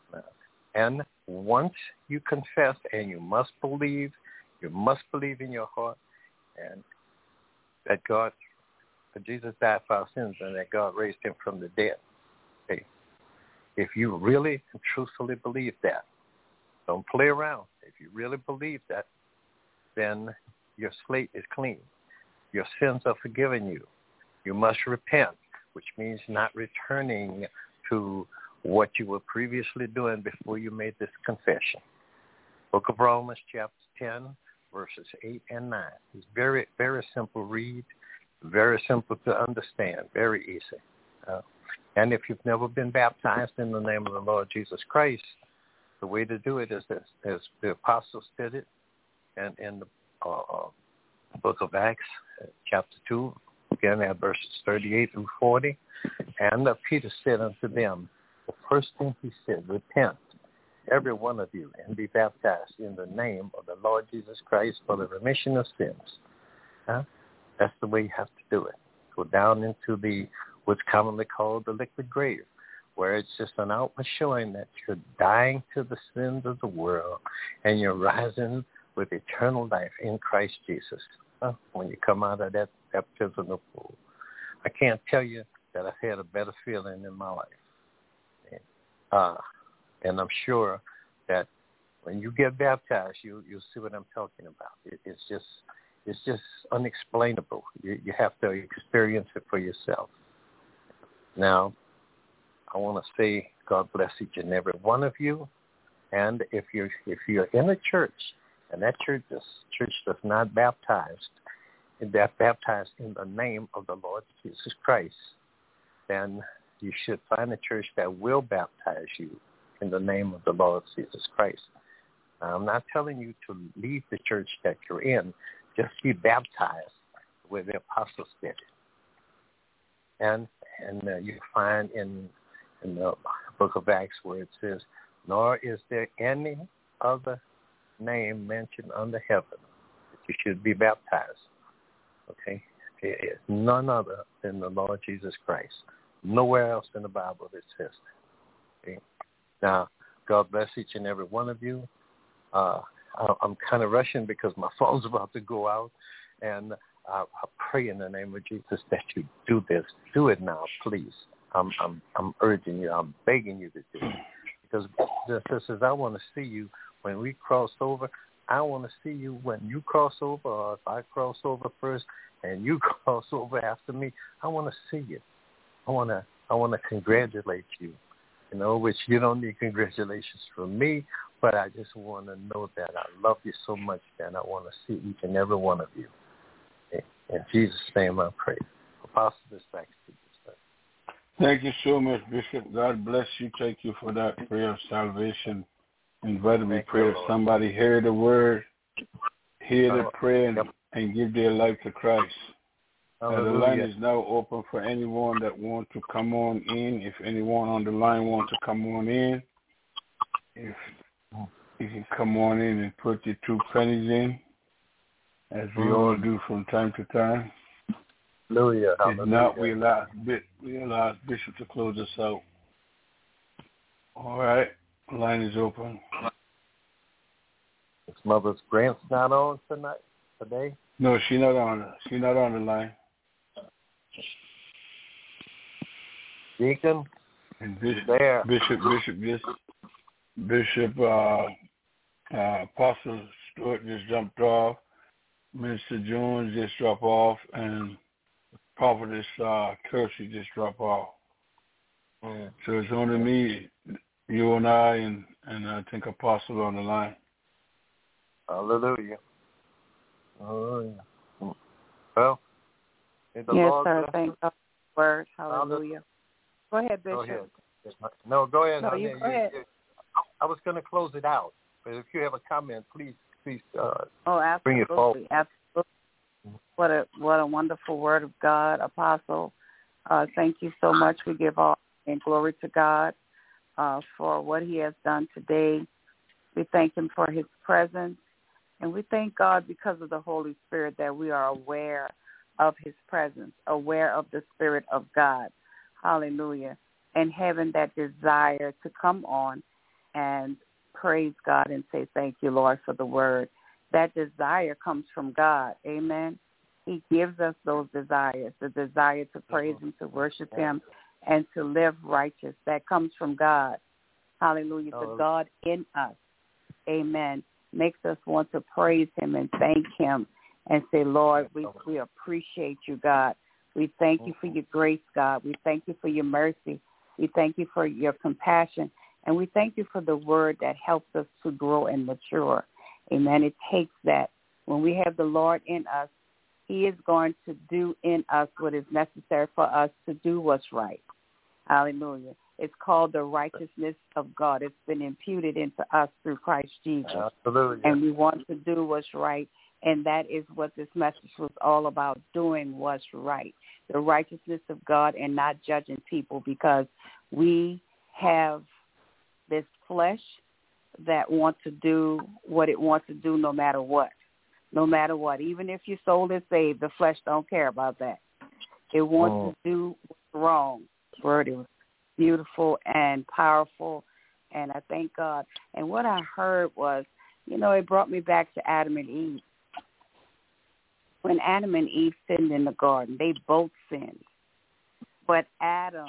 And once you confess, and you must believe, you must believe in your heart and that God, that Jesus died for our sins and that God raised him from the dead. Okay. If you really and truthfully believe that, don't play around. If you really believe that, then your slate is clean. Your sins are forgiven you. You must repent, which means not returning to what you were previously doing before you made this confession. Book of Romans, chapter ten, verses eight and nine. It's very, very simple read, very simple to understand, very easy. Uh, and if you've never been baptized in the name of the Lord Jesus Christ, the way to do it is this, as the apostles did it, and in the uh, uh, book of Acts, uh, chapter two, again at verses thirty-eight through forty, and uh, Peter said unto them, the first thing he said, repent, every one of you, and be baptized in the name of the Lord Jesus Christ for the remission of sins. Huh? That's the way you have to do it. Go down into the what's commonly called the liquid grave, where it's just an outward showing that you're dying to the sins of the world and you're rising with eternal life in Christ Jesus. Huh? When you come out of that baptismal pool, I can't tell you that I've had a better feeling in my life. Uh, and I'm sure that when you get baptized, you you'll see what I'm talking about. It, it's just it's just unexplainable. You, you have to experience it for yourself. Now, I want to say God bless each and every one of you. And if you're if you're in a church and that church is, church does not baptize, that baptized in the name of the Lord Jesus Christ, then you should find a church that will baptize you in the name of the Lord Jesus Christ. Now, I'm not telling you to leave the church that you're in. Just be baptized where the apostles did it. And and uh, you find in, in the book of Acts where it says, nor is there any other name mentioned under heaven that you should be baptized. Okay? It is none other than the Lord Jesus Christ. Nowhere else in the Bible it says that. Okay? Now, God bless each and every one of you. Uh, I, I'm kind of rushing because my phone's about to go out, and I, I pray in the name of Jesus that you do this. Do it now, please. I'm, I'm, I'm urging you. I'm begging you to do it Because, sisters, I want to see you when we cross over. I want to see you when you cross over, or if I cross over first and you cross over after me. I want to see you. I want to I want to congratulate you, you know, which you don't need congratulations from me, but I just want to know that I love you so much that I want to see each and every one of you. In, in Jesus' name I pray. Apostle, this back to you, sir. Thank you so much, Bishop. God bless you. Thank you for that prayer of salvation. Invited me pray that somebody hear the word, hear the prayer, and, and give their life to Christ. Uh, the line is now open for anyone that want to come on in. If anyone on the line wants to come on in, if you can come on in and put your two pennies in, as we mm. all do from time to time. Hallelujah. If not, we allow, we allow Bishop to close us out. All right. The line is open. His mother's grant's not on tonight, today? No, she's not on. She's not on the line. Deacon, and Bishop, there. Bishop, Bishop, Bishop, Bishop, uh, uh, Apostle Stewart just jumped off. Minister Jones just dropped off, and Prophetess uh, Kersey just dropped off. Mm. So it's only me, you and I, and, and I think Apostle on the line. Hallelujah. Hallelujah. Well, in the yes, Lord sir. bless Thank God for the word. Hallelujah. Go ahead, Bishop. Go ahead. No, go ahead. No, honey. you go you, ahead. You, I was going to close it out, but if you have a comment, please, please uh, oh, absolutely. bring it forward. Absolutely. What a what a wonderful word of God, Apostle. Uh, thank you so much. We give all and glory to God uh, for what He has done today. We thank Him for His presence, and we thank God because of the Holy Spirit that we are aware of His presence, aware of the Spirit of God. Hallelujah. And having that desire to come on and praise God and say, thank you, Lord, for the word. That desire comes from God. Amen. He gives us those desires, the desire to praise Him, to worship Him, and to live righteous. That comes from God. Hallelujah. The God in us. Amen. Makes us want to praise Him and thank Him and say, Lord, we, we appreciate you, God. We thank you for your grace, God. We thank you for your mercy. We thank you for your compassion. And we thank you for the word that helps us to grow and mature. Amen. It takes that. When we have the Lord in us, He is going to do in us what is necessary for us to do what's right. Hallelujah. It's called the righteousness of God. It's been imputed into us through Christ Jesus. Absolutely. And we want to do what's right. And that is what this message was all about, doing what's right. The righteousness of God and not judging people, because we have this flesh that wants to do what it wants to do no matter what. No matter what. Even if your soul is saved, the flesh don't care about that. It wants oh. to do what's wrong. The word is beautiful and powerful, and I thank God. And what I heard was, you know, it brought me back to Adam and Eve. When Adam and Eve sinned in the garden, they both sinned. But Adam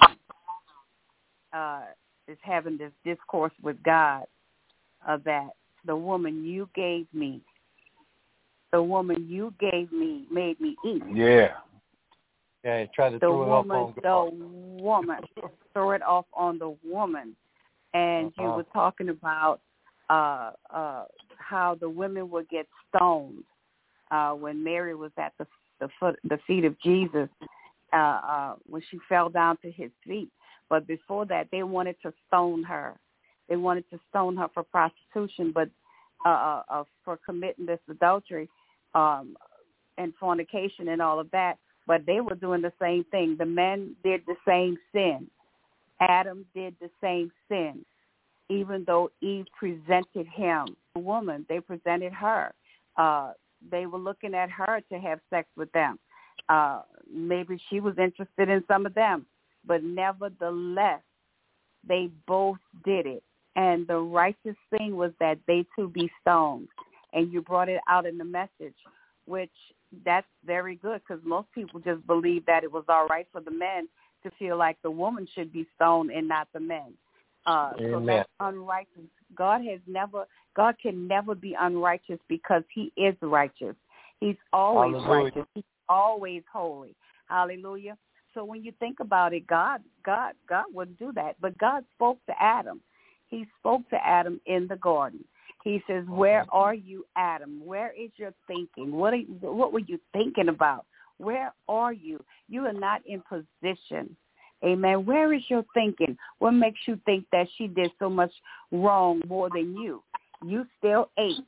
uh, is having this discourse with God uh, that the woman you gave me, the woman you gave me made me eat. Yeah. Yeah, try to the throw woman, it off on the woman, throw it off on the woman. And uh-huh. you were talking about uh, uh, how the women would get stoned. Uh, when Mary was at the the, foot, the feet of Jesus, uh, uh, when she fell down to His feet. But before that, they wanted to stone her. They wanted to stone her for prostitution, but uh, uh, for committing this adultery um, and fornication and all of that. But they were doing the same thing. The men did the same sin. Adam did the same sin, even though Eve presented him. The woman, they presented her. Uh, They were looking at her to have sex with them. Uh, maybe she was interested in some of them. But nevertheless, they both did it. And the righteous thing was that they too be stoned. And you brought it out in the message, which that's very good, because most people just believe that it was all right for the men to feel like the woman should be stoned and not the men. Uh, so that's unrighteous. God has never, God can never be unrighteous because he is righteous. He's always Hallelujah. righteous. He's always holy. Hallelujah. So when you think about it, God, God, God wouldn't do that. But God spoke to Adam. He spoke to Adam in the garden. He says, "Where are you, Adam? Where is your thinking? What are, what were you thinking about? Where are you? You are not in position." Amen. Where is your thinking? What makes you think that she did so much wrong more than you? You still ate.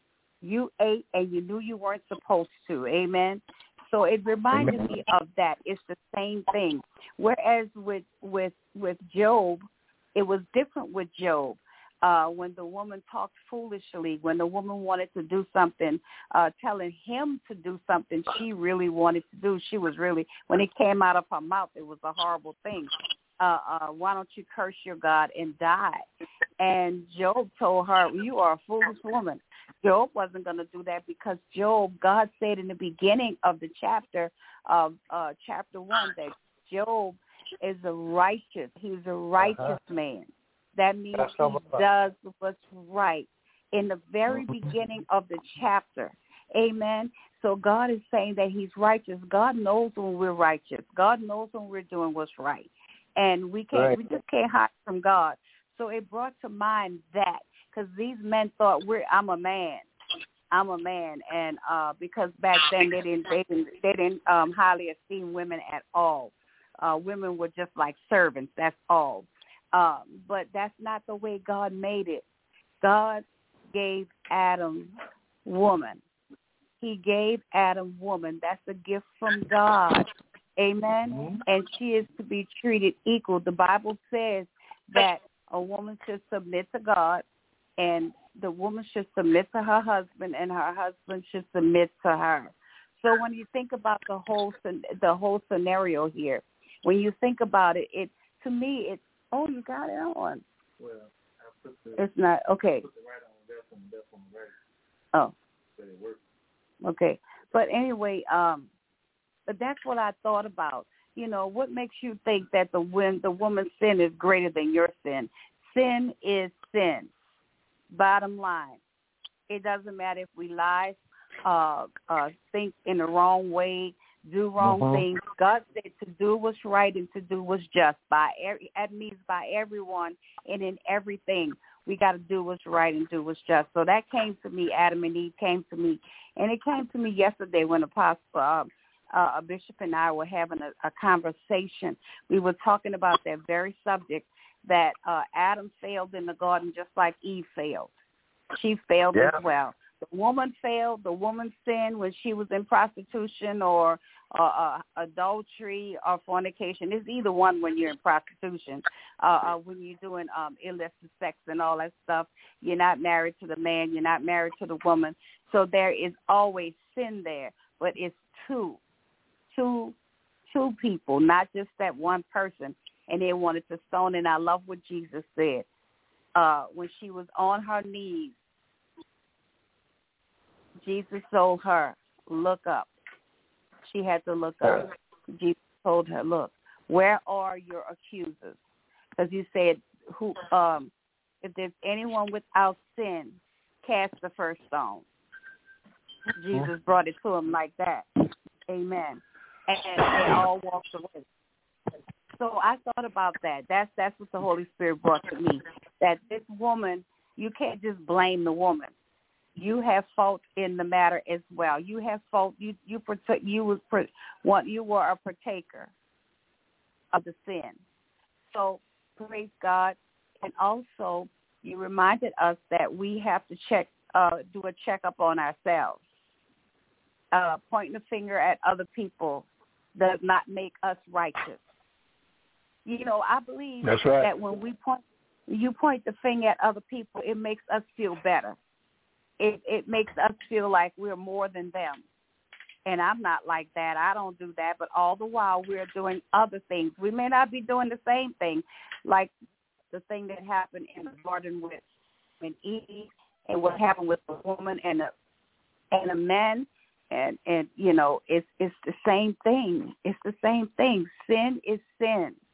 You ate and you knew you weren't supposed to. Amen. So it reminded Amen. me of that. It's the same thing. Whereas with with with Job, it was different with Job. Uh, when the woman talked foolishly, when the woman wanted to do something, uh, telling him to do something she really wanted to do, she was really, when it came out of her mouth, it was a horrible thing. Uh, uh, why don't you curse your God and die? And Job told her, you are a foolish woman. Job wasn't going to do that because Job, God said in the beginning of the chapter, of uh, chapter one, that Job is a righteous, he's a righteous uh-huh. man. That means he does what's right in the very beginning of the chapter. Amen. So God is saying that he's righteous. God knows when we're righteous. God knows when we're doing what's right. And we can't, right. we just can't hide from God. So it brought to mind that because these men thought we're, I'm a man. I'm a man. And uh, because back then they didn't, they didn't, they didn't um, highly esteem women at all. Uh, women were just like servants. That's all. Um, but that's not the way God made it. God gave Adam woman. He gave Adam woman. That's a gift from God. Amen. Mm-hmm. And she is to be treated equal. The Bible says that a woman should submit to God, and the woman should submit to her husband, and her husband should submit to her. So when you think about the whole the whole scenario here, when you think about it, it to me it's oh, you got it on. Well, I put the, it's not okay. Put the right on left and left on the right. Oh. So it works. Okay, but anyway, um, but that's what I thought about. You know, what makes you think that the when the woman's sin is greater than your sin? Sin is sin. Bottom line, it doesn't matter if we lie, uh, uh, think in the wrong way, do wrong uh-huh. things. God said to do what's right and to do what's just. By every, that means by everyone and in everything. We got to do what's right and do what's just. So that came to me. Adam and Eve came to me, and it came to me yesterday when Apostle uh, uh, Bishop and I were having a, a conversation. We were talking about that very subject, that uh, Adam failed in the garden just like Eve failed. She failed yeah. as well. The woman failed. The woman sinned when she was in prostitution or uh, uh, adultery or fornication. It's either one when you're in prostitution. Uh, uh, when you're doing um, illicit sex and all that stuff, you're not married to the man. You're not married to the woman. So there is always sin there. But it's two, two, two people, not just that one person. And they wanted to stone. And I love what Jesus said uh, when she was on her knees. Jesus told her, look up. She had to look up. Jesus told her, look, where are your accusers? Because you said, "Who? Um, if there's anyone without sin, cast the first stone." Jesus brought it to him like that. Amen. And they all walked away. So I thought about that. That's that's what the Holy Spirit brought to me, that this woman, you can't just blame the woman. You have fault in the matter as well. You have fault. You you you was what you were a partaker of the sin. So praise God, and also you reminded us that we have to check, uh, do a checkup on ourselves. Uh, pointing the finger at other people does not make us righteous. You know, I believe That's right. that when we point, you point the finger at other people, it makes us feel better. It, it makes us feel like we're more than them. And I'm not like that. I don't do that. But all the while, we're doing other things. We may not be doing the same thing, like the thing that happened in the garden with Eve and what happened with the woman and the, and the men. And, and, you know, it's it's the same thing. It's the same thing. Sin is sin.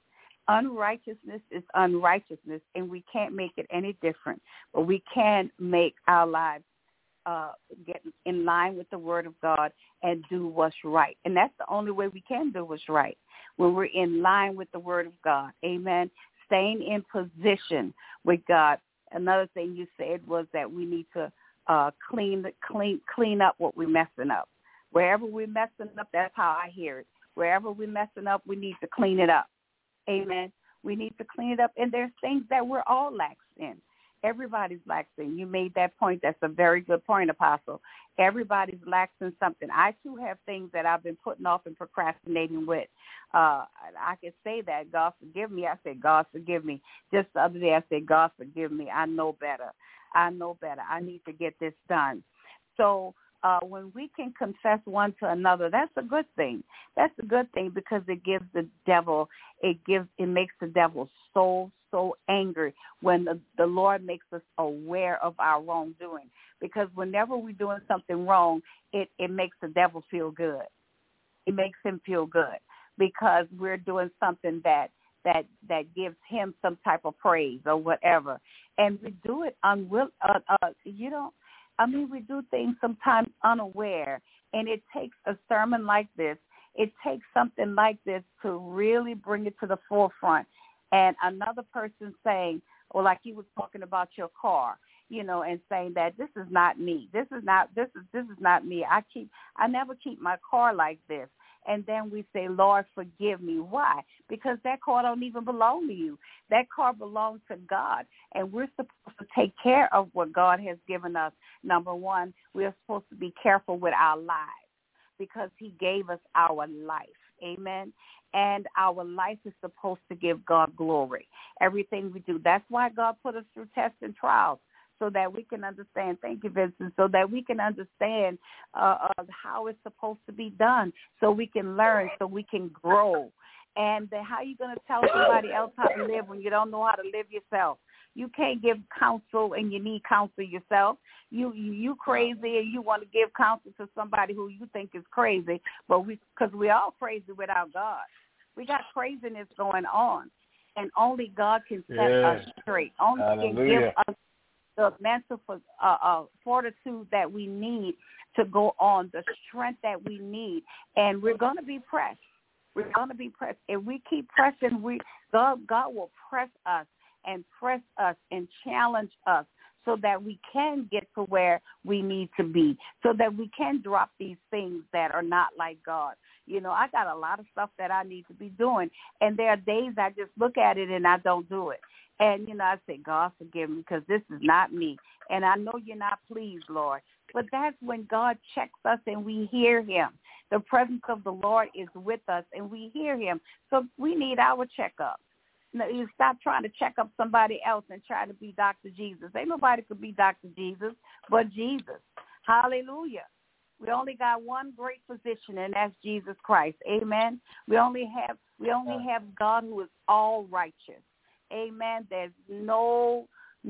unrighteousness is unrighteousness, and we can't make it any different. But we can make our lives uh, get in line with the Word of God and do what's right. And that's the only way we can do what's right, when we're in line with the Word of God. Amen. Staying in position with God. Another thing you said was that we need to uh, clean, clean, clean up what we're messing up. Wherever we're messing up, that's how I hear it. Wherever we're messing up, we need to clean it up. Amen. We need to clean it up. And there's things that we're all lax in. Everybody's lax in. You made that point. That's a very good point, Apostle. Everybody's lax in something. I, too, have things that I've been putting off and procrastinating with. Uh, I can say that, God forgive me. I said, God forgive me. Just the other day I said, God forgive me. I know better. I know better. I need to get this done. So uh, when we can confess one to another, that's a good thing. That's a good thing because it gives the devil, it gives, it makes the devil so, so angry when the, the Lord makes us aware of our wrongdoing. Because whenever we're doing something wrong, it, it makes the devil feel good. It makes him feel good because we're doing something that that that gives him some type of praise or whatever. And we do it unwill. Uh, uh, you know, I mean, we do things sometimes unaware, and it takes a sermon like this. It takes something like this to really bring it to the forefront. And another person saying, or like you was talking about your car, you know, and saying that this is not me. This is not, this is, this is not me. I keep, I never keep my car like this. And then we say, Lord, forgive me. Why? Because that car don't even belong to you. That car belongs to God. And we're supposed to take care of what God has given us. Number one, we're supposed to be careful with our lives because he gave us our life. Amen. And our life is supposed to give God glory. Everything we do. That's why God put us through tests and trials, so that we can understand, thank you, Vincent, so that we can understand uh, uh, how it's supposed to be done, so we can learn, so we can grow. And then how are you going to tell somebody else how to live when you don't know how to live yourself? You can't give counsel and you need counsel yourself. You you, you crazy and you want to give counsel to somebody who you think is crazy, but we because we're all crazy without God. We got craziness going on, and only God can set yeah. us straight. Only Hallelujah. can give us the mental uh, uh, fortitude that we need to go on, the strength that we need, and we're going to be pressed. We're going to be pressed. If we keep pressing, we God, God will press us and press us and challenge us so that we can get to where we need to be, so that we can drop these things that are not like God. You know, I got a lot of stuff that I need to be doing, and there are days I just look at it and I don't do it. And, you know, I say, God, forgive me because this is not me. And I know you're not pleased, Lord. But that's when God checks us and we hear him. The presence of the Lord is with us and we hear him. So we need our checkup. You know, you stop trying to check up somebody else and try to be Doctor Jesus. Ain't nobody could be Doctor Jesus but Jesus. Hallelujah. We only got one great physician, and that's Jesus Christ. Amen. We only have we only have God who is all righteous. Amen. There's no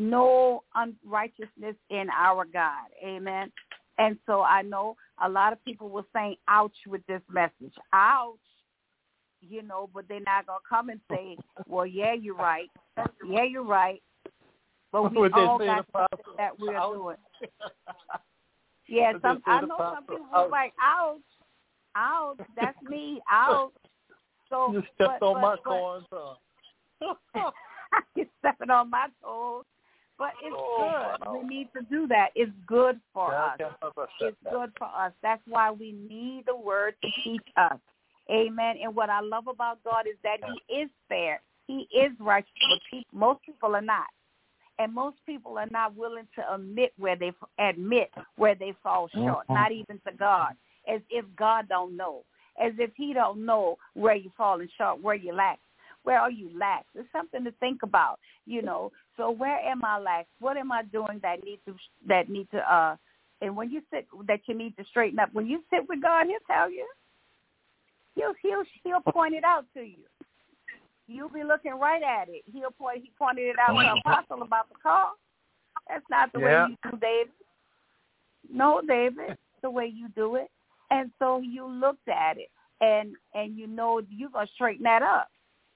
no unrighteousness in our God. Amen. And so I know a lot of people will say, ouch, with this message. Ouch. You know, but they're not going to come and say, well, yeah, you're right. Yeah, you're right. But we all got something that we're ouch. Doing. Yeah, some, I know some people were like, ouch, ouch, that's me, ouch. So, you stepped but, on but, my but, corns, huh? You're stepping on my toes. But it's oh, good. Wow. We need to do that. It's good for yeah, us. It's that. good for us. That's why we need the word to teach us. Amen. And what I love about God is that he is fair. He is righteous, but people, most people are not. And most people are not willing to admit where they admit where they fall short, mm-hmm. not even to God, as if God don't know, as if he don't know where you're falling short, where you lack. Where are you lax? It's something to think about, you know. So where am I lax? What am I doing that need to that need to uh? And when you sit, that you need to straighten up. When you sit with God, he'll tell you. He'll he'll he'll point it out to you. You'll be looking right at it. He'll point. He pointed it out to the apostle about the car. That's not the yeah. way you do, David. No, David, the way you do it. And so you looked at it, and and you know you're gonna straighten that up.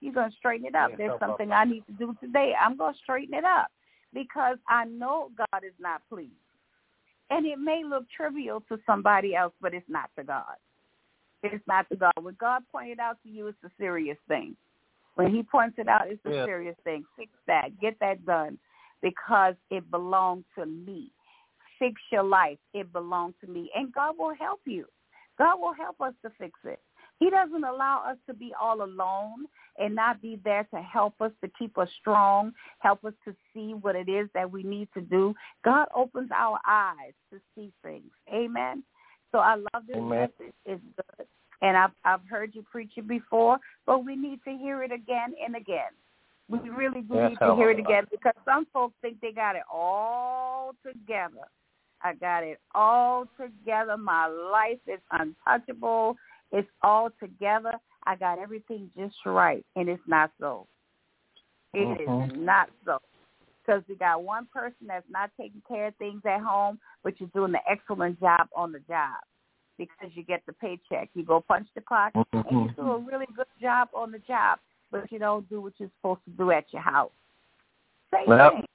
You're going to straighten it up. Yeah, There's something I need to do today. I'm going to straighten it up because I know God is not pleased. And it may look trivial to somebody else, but it's not to God. It's not to God. When God pointed out to you, it's a serious thing. When he points it out, it's a yeah. serious thing. Fix that. Get that done because it belongs to me. Fix your life. It belongs to me. And God will help you. God will help us to fix it. He doesn't allow us to be all alone and not be there to help us, to keep us strong, help us to see what it is that we need to do. God opens our eyes to see things. Amen. So I love this Amen. message. It's good. And I've, I've heard you preach it before, but we need to hear it again and again. We really do Yes, need to hear it again because some folks think they got it all together. I got it all together. My life is untouchable. It's all together. I got everything just right, and it's not so. It mm-hmm. is not so. Because we got one person that's not taking care of things at home, but you're doing an excellent job on the job because you get the paycheck. You go punch the clock, mm-hmm. and you do a really good job on the job, but you don't do what you're supposed to do at your house. Same well, thing.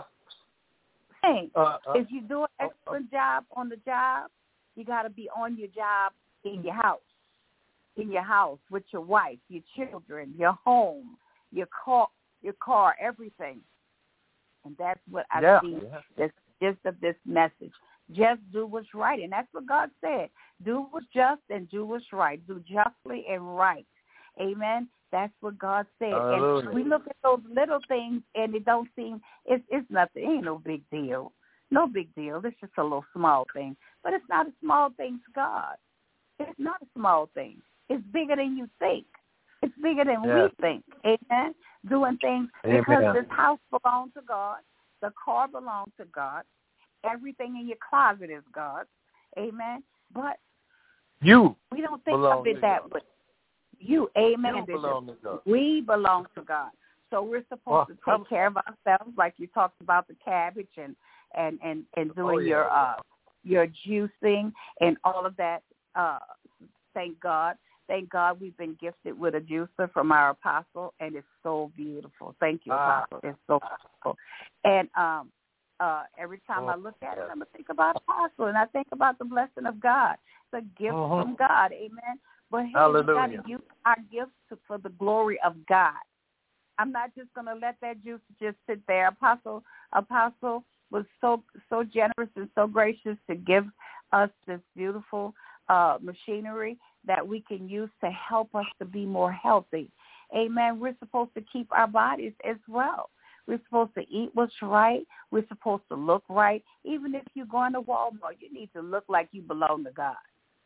Same. Uh, uh, if you do an excellent uh, uh, job on the job, you got to be on your job in your house. In your house with your wife, your children, your home, your car, your car, everything. And that's what I yeah, see yeah. the gist of this message. Just do what's right. And that's what God said. Do what's just and do what's right. Do justly and right. Amen. That's what God said. Hallelujah. And we look at those little things and it don't seem, it's, it's nothing. It ain't no big deal. No big deal. It's just a little small thing. But it's not a small thing to God. It's not a small thing. It's bigger than you think. It's bigger than yes. we think. Amen. Doing things Amen. because this house belongs to God. The car belongs to God. Everything in your closet is God's. Amen. But you we don't think of it that way. You, amen. You belong to God. We belong to God. So we're supposed well, to take care of ourselves, like you talked about the cabbage and and and, and doing oh, yeah. your uh your juicing and all of that. Uh, thank God. Thank God we've been gifted with a juicer from our apostle, and it's so beautiful. Thank you, apostle. Uh, it's so beautiful. And um, uh, every time oh, I look at it, I'm going to think about apostle, and I think about the blessing of God. It's a gift uh-huh. from God. Amen. But hey, Hallelujah. we got to use our gifts to, for the glory of God. I'm not just going to let that juice just sit there. Apostle, apostle was so so generous and so gracious to give us this beautiful uh, machinery that we can use to help us to be more healthy. Amen. We're supposed to keep our bodies as well. We're supposed to eat what's right. We're supposed to look right. Even if you're going to Walmart, you need to look like you belong to God.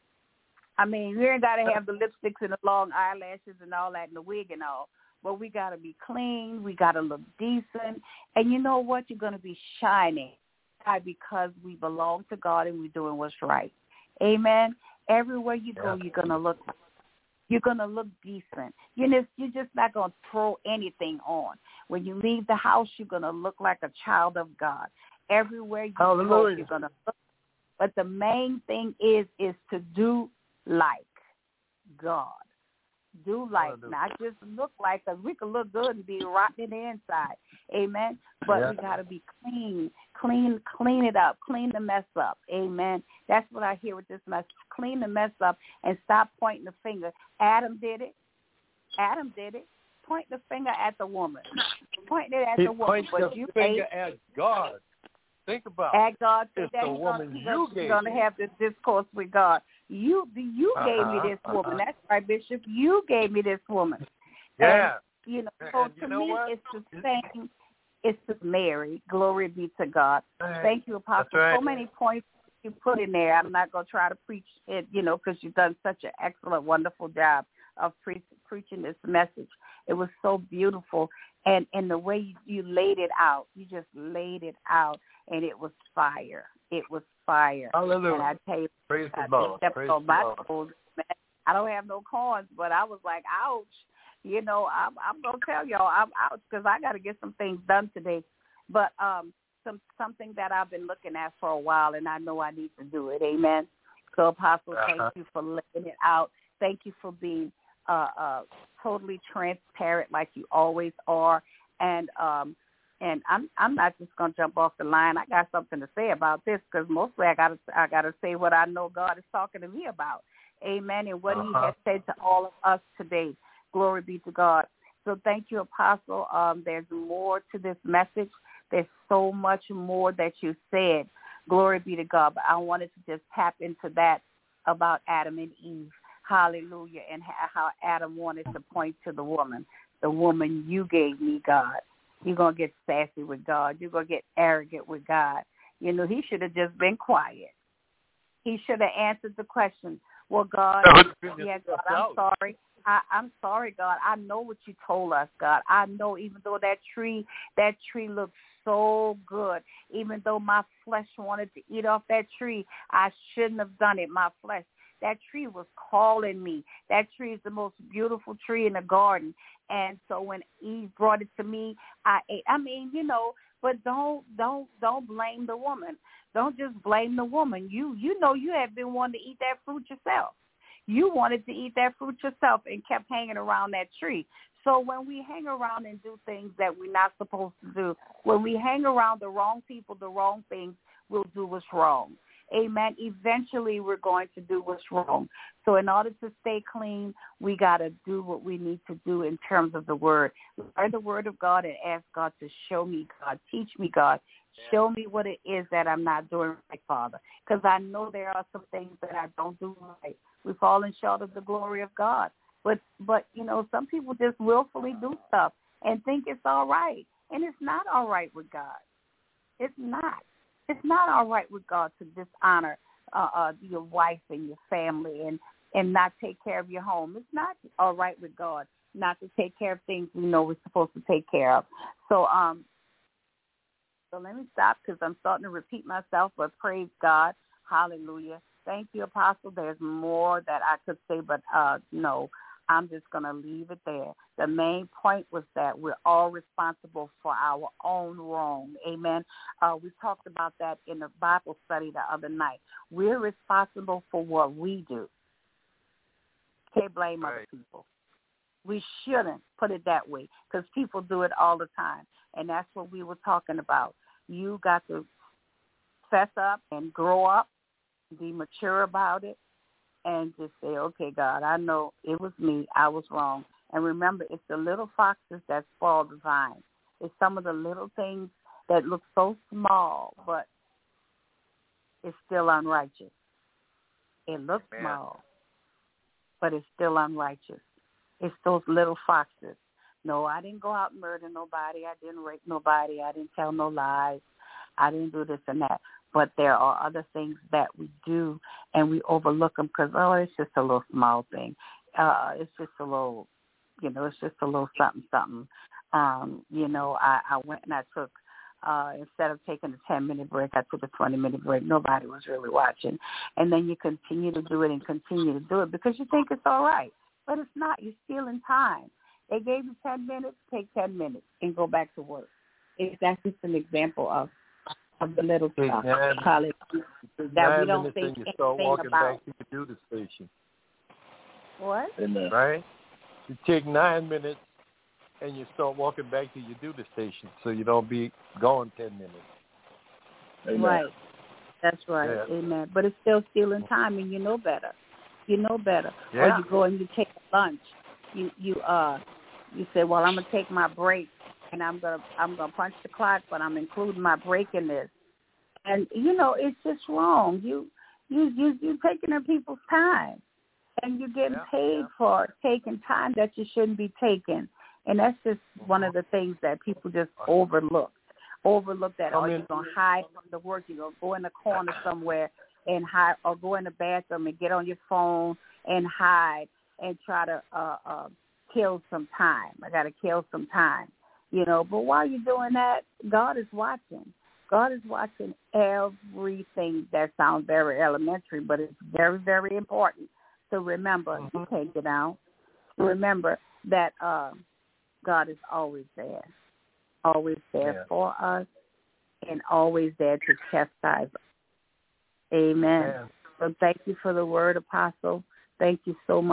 I mean, you ain't got to have the lipsticks and the long eyelashes and all that and the wig and all. But we got to be clean. We got to look decent. And you know what? You're going to be shining because we belong to God and we're doing what's right. Amen. Everywhere you go, you're going to look you're going to look decent. You know, you're just not going to throw anything on. When you leave the house, you're going to look like a child of God. Everywhere you Hallelujah. go, you're going to look. But the main thing is is to do like God. Do like, not just look like, because we can look good and be rotten in the inside. Amen. But yeah. we got to be clean, clean, clean it up, clean the mess up. Amen. That's what I hear with this message. Clean the mess up and stop pointing the finger. Adam did it. Adam did it. Point the finger at the woman. Point it at he the woman. But the you finger ate. at God. Think about at God. it's that the woman gonna, you he's gave going to have this discourse with God. You you uh-huh, gave me this uh-huh. woman. That's right, Bishop. You gave me this woman. Yeah. And, you know, so and to you know me, what? it's the same. It's the Mary. Glory be to God. Right. Thank you, Apostle. Right. So many points you put in there. I'm not going to try to preach it, you know, because you've done such an excellent, wonderful job of pre- preaching this message. It was so beautiful. And, and the way you, you laid it out, you just laid it out, and it was fire. It was fire. Hallelujah. And I tell you, Praise I the Lord. stepped Praise on the my Lord. toes. I don't have no corns, but I was like, ouch. You know, I'm, I'm going to tell y'all, I'm ouch, because I got to get some things done today. But um, some something that I've been looking at for a while, and I know I need to do it. Amen. So, Apostle, uh-huh. thank you for laying it out. Thank you for being uh, uh, totally transparent like you always are. And um, and I'm I'm not just gonna jump off the line. I got something to say about this because mostly I gotta I gotta say what I know God is talking to me about. Amen. And what uh-huh. He has said to all of us today. Glory be to God. So thank you, Apostle. Um, there's more to this message. There's so much more that you said. Glory be to God. But I wanted to just tap into that about Adam and Eve. Hallelujah. And how Adam wanted to point to the woman. The woman you gave me, God. You're going to get sassy with God. You're going to get arrogant with God. You know, he should have just been quiet. He should have answered the question. Well, God, yeah, God, I'm sorry. I, I'm sorry, God. I know what you told us, God. I know even though that tree, that tree looked so good, even though my flesh wanted to eat off that tree, I shouldn't have done it, my flesh. That tree was calling me. That tree is the most beautiful tree in the garden. And so when Eve brought it to me, I ate. I mean, you know, but don't don't don't blame the woman. Don't just blame the woman. You you know you have been wanting to eat that fruit yourself. You wanted to eat that fruit yourself and kept hanging around that tree. So when we hang around and do things that we're not supposed to do, when we hang around the wrong people, the wrong things, we'll do what's wrong. Amen. Eventually, we're going to do what's wrong. So in order to stay clean, we got to do what we need to do in terms of the word. Learn the word of God and ask God to show me, God, teach me, God. Show me what it is that I'm not doing right, Father, because I know there are some things that I don't do right. We've fallen short of the glory of God. But, but you know, some people just willfully do stuff and think it's all right, and it's not all right with God. It's not. It's not all right with God to dishonor uh, uh, your wife and your family and, and not take care of your home. It's not all right with God not to take care of things we know we're supposed to take care of. So, um, so let me stop because I'm starting to repeat myself, but praise God. Hallelujah. Thank you, Apostle. There's more that I could say, but uh, no, I'm just going to leave it there. The main point was that we're all responsible for our own wrong. Amen. Uh, we talked about that in the Bible study the other night. We're responsible for what we do. Can't blame right. other people. We shouldn't put it that way because people do it all the time. And that's what we were talking about. You got to fess up and grow up, be mature about it, and just say, okay, God, I know it was me. I was wrong. And remember, it's the little foxes that spoil the vine. It's some of the little things that look so small, but it's still unrighteous. It looks Amen. small, but it's still unrighteous. It's those little foxes. No, I didn't go out and murder nobody. I didn't rape nobody. I didn't tell no lies. I didn't do this and that. But there are other things that we do, and we overlook them because, oh, it's just a little small thing. Uh, it's just a little, you know, it's just a little something, something. Um, you know, I, I went and I took, uh, instead of taking a ten-minute break, I took a twenty-minute break. Nobody was really watching. And then you continue to do it and continue to do it because you think it's all right. But it's not. You're stealing time. They gave you ten minutes, take ten minutes and go back to work. It, that's just an example of of the little stuff, college, that we don't think you start anything walking about. Back to your duty station. What? Right? You take nine minutes and you start walking back to your duty station so you don't be gone ten minutes. Amen. Right. That's right. Yeah. Amen. But it's still stealing time, and you know better. You know better. Yeah. Or you go and you take lunch. You you uh you say, well, I'm gonna take my break. And I'm gonna I'm gonna punch the clock, but I'm including my break in this. And you know, it's just wrong. You you you you taking in people's time, and you're getting yeah, paid yeah. for taking time that you shouldn't be taking. And that's just one of the things that people just overlook. Overlook that. Or you're gonna hide from the work. You're gonna go in the corner somewhere and hide, or go in the bathroom and get on your phone and hide and try to uh, uh, kill some time. I gotta kill some time. You know, but while you're doing that, God is watching. God is watching everything. That sounds very elementary, but it's very, very important to remember. Mm-hmm. You can't get out. Remember that uh, God is always there, always there yeah. for us, and always there to chastise us. Amen. Yeah. So thank you for the word, Apostle. Thank you so much.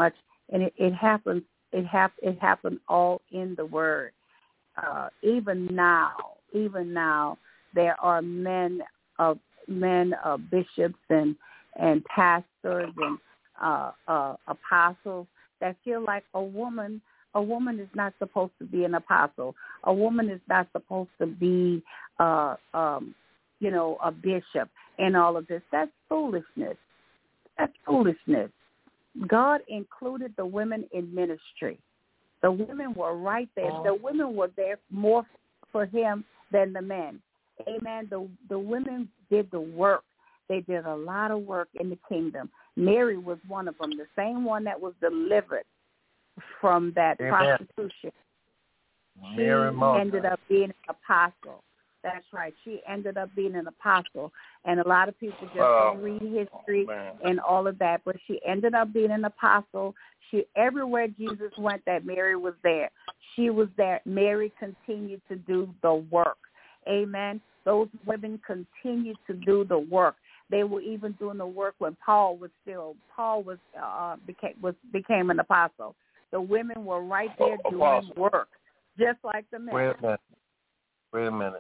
and it, it happens. It hap- It happened all in the Word. Uh, even now, even now, there are men of men, uh, bishops and and pastors and uh, uh, apostles that feel like a woman. A woman is not supposed to be an apostle. A woman is not supposed to be, uh, um, you know, a bishop and all of this. That's foolishness. That's foolishness. God included the women in ministry. The women were right there. The women were there more for him than the men. Amen. The the women did the work. They did a lot of work in the kingdom. Mary was one of them, the same one that was delivered from that Amen. prostitution. Mary she ended up being an apostle. That's right. She ended up being an apostle. And a lot of people just Oh, don't read history man. and all of that. But she ended up being an apostle. She everywhere Jesus went, that Mary was there. She was there. Mary continued to do the work. Amen. Those women continued to do the work. They were even doing the work when Paul was still Paul was uh, became was became an apostle. The women were right there Oh, doing apostle. work, just like the men. Wait a minute. Wait a minute.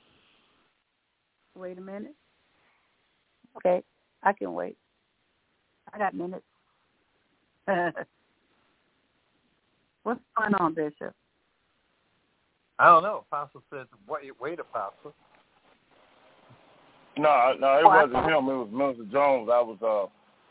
Wait a minute. Okay, I can wait. I got minutes. What's going on, Bishop? I don't know. Apostle said, wait, wait, Apostle. No, no, it Oh, I wasn't thought- him. It was Minister Jones. I was, uh,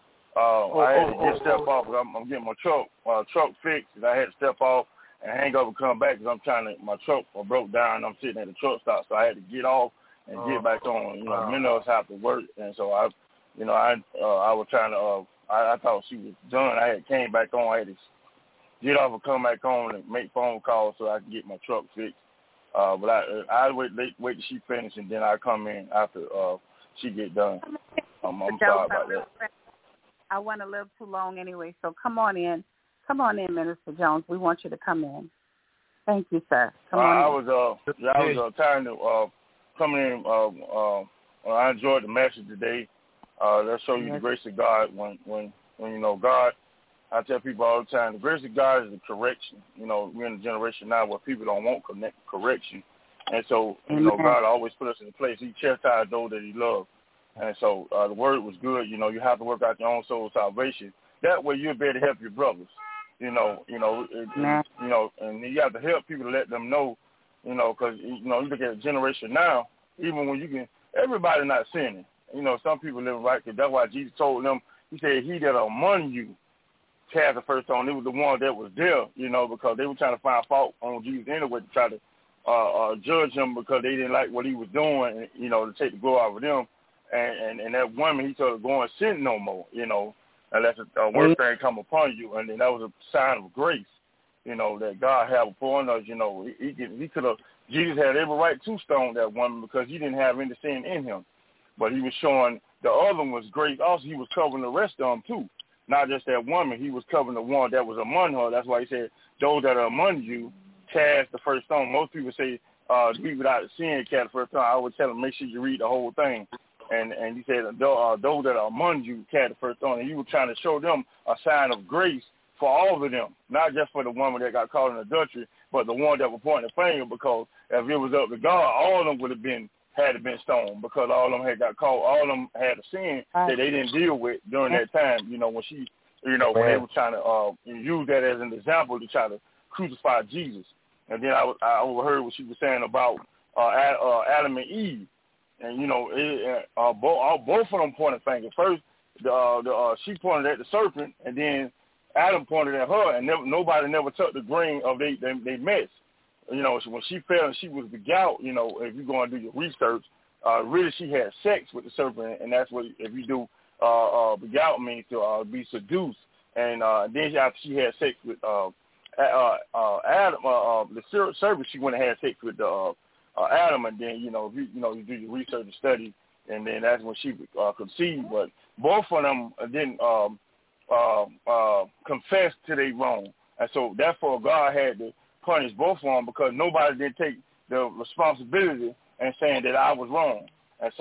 uh, Oh, I had oh, to get oh, step oh. off. 'Cause I'm, I'm getting my truck, uh, truck fixed, and I had to step off and hang up and come back because I'm trying to. My truck broke down. And I'm sitting at the truck stop, so I had to get off and Oh, get back on. You know, wow. many of us have to work, and so I, you know, I, uh, I was trying to. Uh, I, I thought she was done. I had came back on. I had to get off and come back on and make phone calls so I can get my truck fixed. Uh, but I, I wait, wait, wait till she finish, and then I come in after uh, she get done. Um, I'm sorry about that. I went a little too long anyway, so come on in. Come on in, Minister Jones. We want you to come in. Thank you, sir. Come Uh, on I in. was uh, yeah, I was uh, trying to uh, come in. Uh, uh, uh, I enjoyed the message today. Uh, that show you Yes. the grace of God. When, when, when you know God, I tell people all the time, the grace of God is the correction. You know, we're in a generation now where people don't want connect, correction, and so you know Amen. God always put us in a place. He chastised those that He loved, and so uh, the word was good. You know, you have to work out your own soul salvation. That way, you'll be able to help your brothers. You know, you know, it, Amen. you know, and you have to help people to let them know. You know, because you know, you look at the generation now. Even when you can, everybody not sinning. You know, some people live right. Cause that's why Jesus told them. He said, "He that among you cast the first stone." It was the one that was there. You know, because they were trying to find fault on Jesus anyway to try to uh, uh, judge him because they didn't like what he was doing. And, you know, to take the glory out of them. And, and and that woman, he told her, "Go and sin no more." You know, unless a, a worse thing come upon you. And then that was a sign of grace. You know, that God had upon us. You know, he he, could, he could have. Jesus had every right to stone that woman because he didn't have any sin in him. But he was showing the other one was grace. Also, he was covering the rest of them too. Not just that woman. He was covering the one that was among her. That's why he said, "Those that are among you, cast the first stone." Most people say, uh, "Be without sin, cast the first stone." I would tell them, make sure you read the whole thing. And and he said, uh, "Those that are among you, cast the first stone." And he was trying to show them a sign of grace for all of them, not just for the woman that got caught in adultery, but the one that was pointing the finger. Because if it was up to God, all of them would have been had to been stoned because all of them had got caught. All of them had a sin that they didn't deal with during that time. You know, when she, you know, when they were trying to uh, use that as an example to try to crucify Jesus. And then I, I overheard what she was saying about uh, Ad, uh, Adam and Eve. And, you know, it, uh, both, uh, both of them pointed fingers. First, the, uh, the, uh, she pointed at the serpent, and then Adam pointed at her, and never, nobody never took the grain of they, they, they mess. You know, when she fell and she was begout, you know, if you go and do your research, uh, really she had sex with the serpent, and that's what, if you do, uh, uh, begout means to uh, be seduced. And uh, then after she had sex with uh, uh, uh, Adam, uh, uh, the serpent, she went and had sex with uh, uh, Adam, and then, you know, if you, you know, you do your research and study, and then that's when she uh, conceived. But both of them didn't um, uh, uh, confess to their wrong. And so, therefore, God had to punish both of them because nobody did take the responsibility and saying that I was wrong. And so,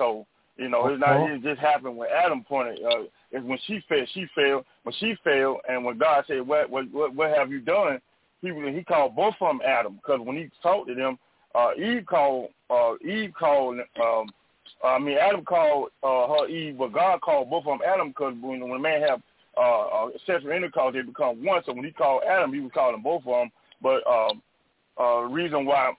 You know, it's not. It just happened when Adam pointed. Uh, it's when she failed. She failed. When she failed, and when God said, "What, what, what, what have you done?" He he called both of them Adam, because when he talked to them, uh, Eve called uh, Eve called. Um, I mean, Adam called uh, her Eve, but God called both of them Adam, because when, when a man have uh, uh, sexual intercourse, they become one. So when he called Adam, he was calling both of them. But um, uh, reason why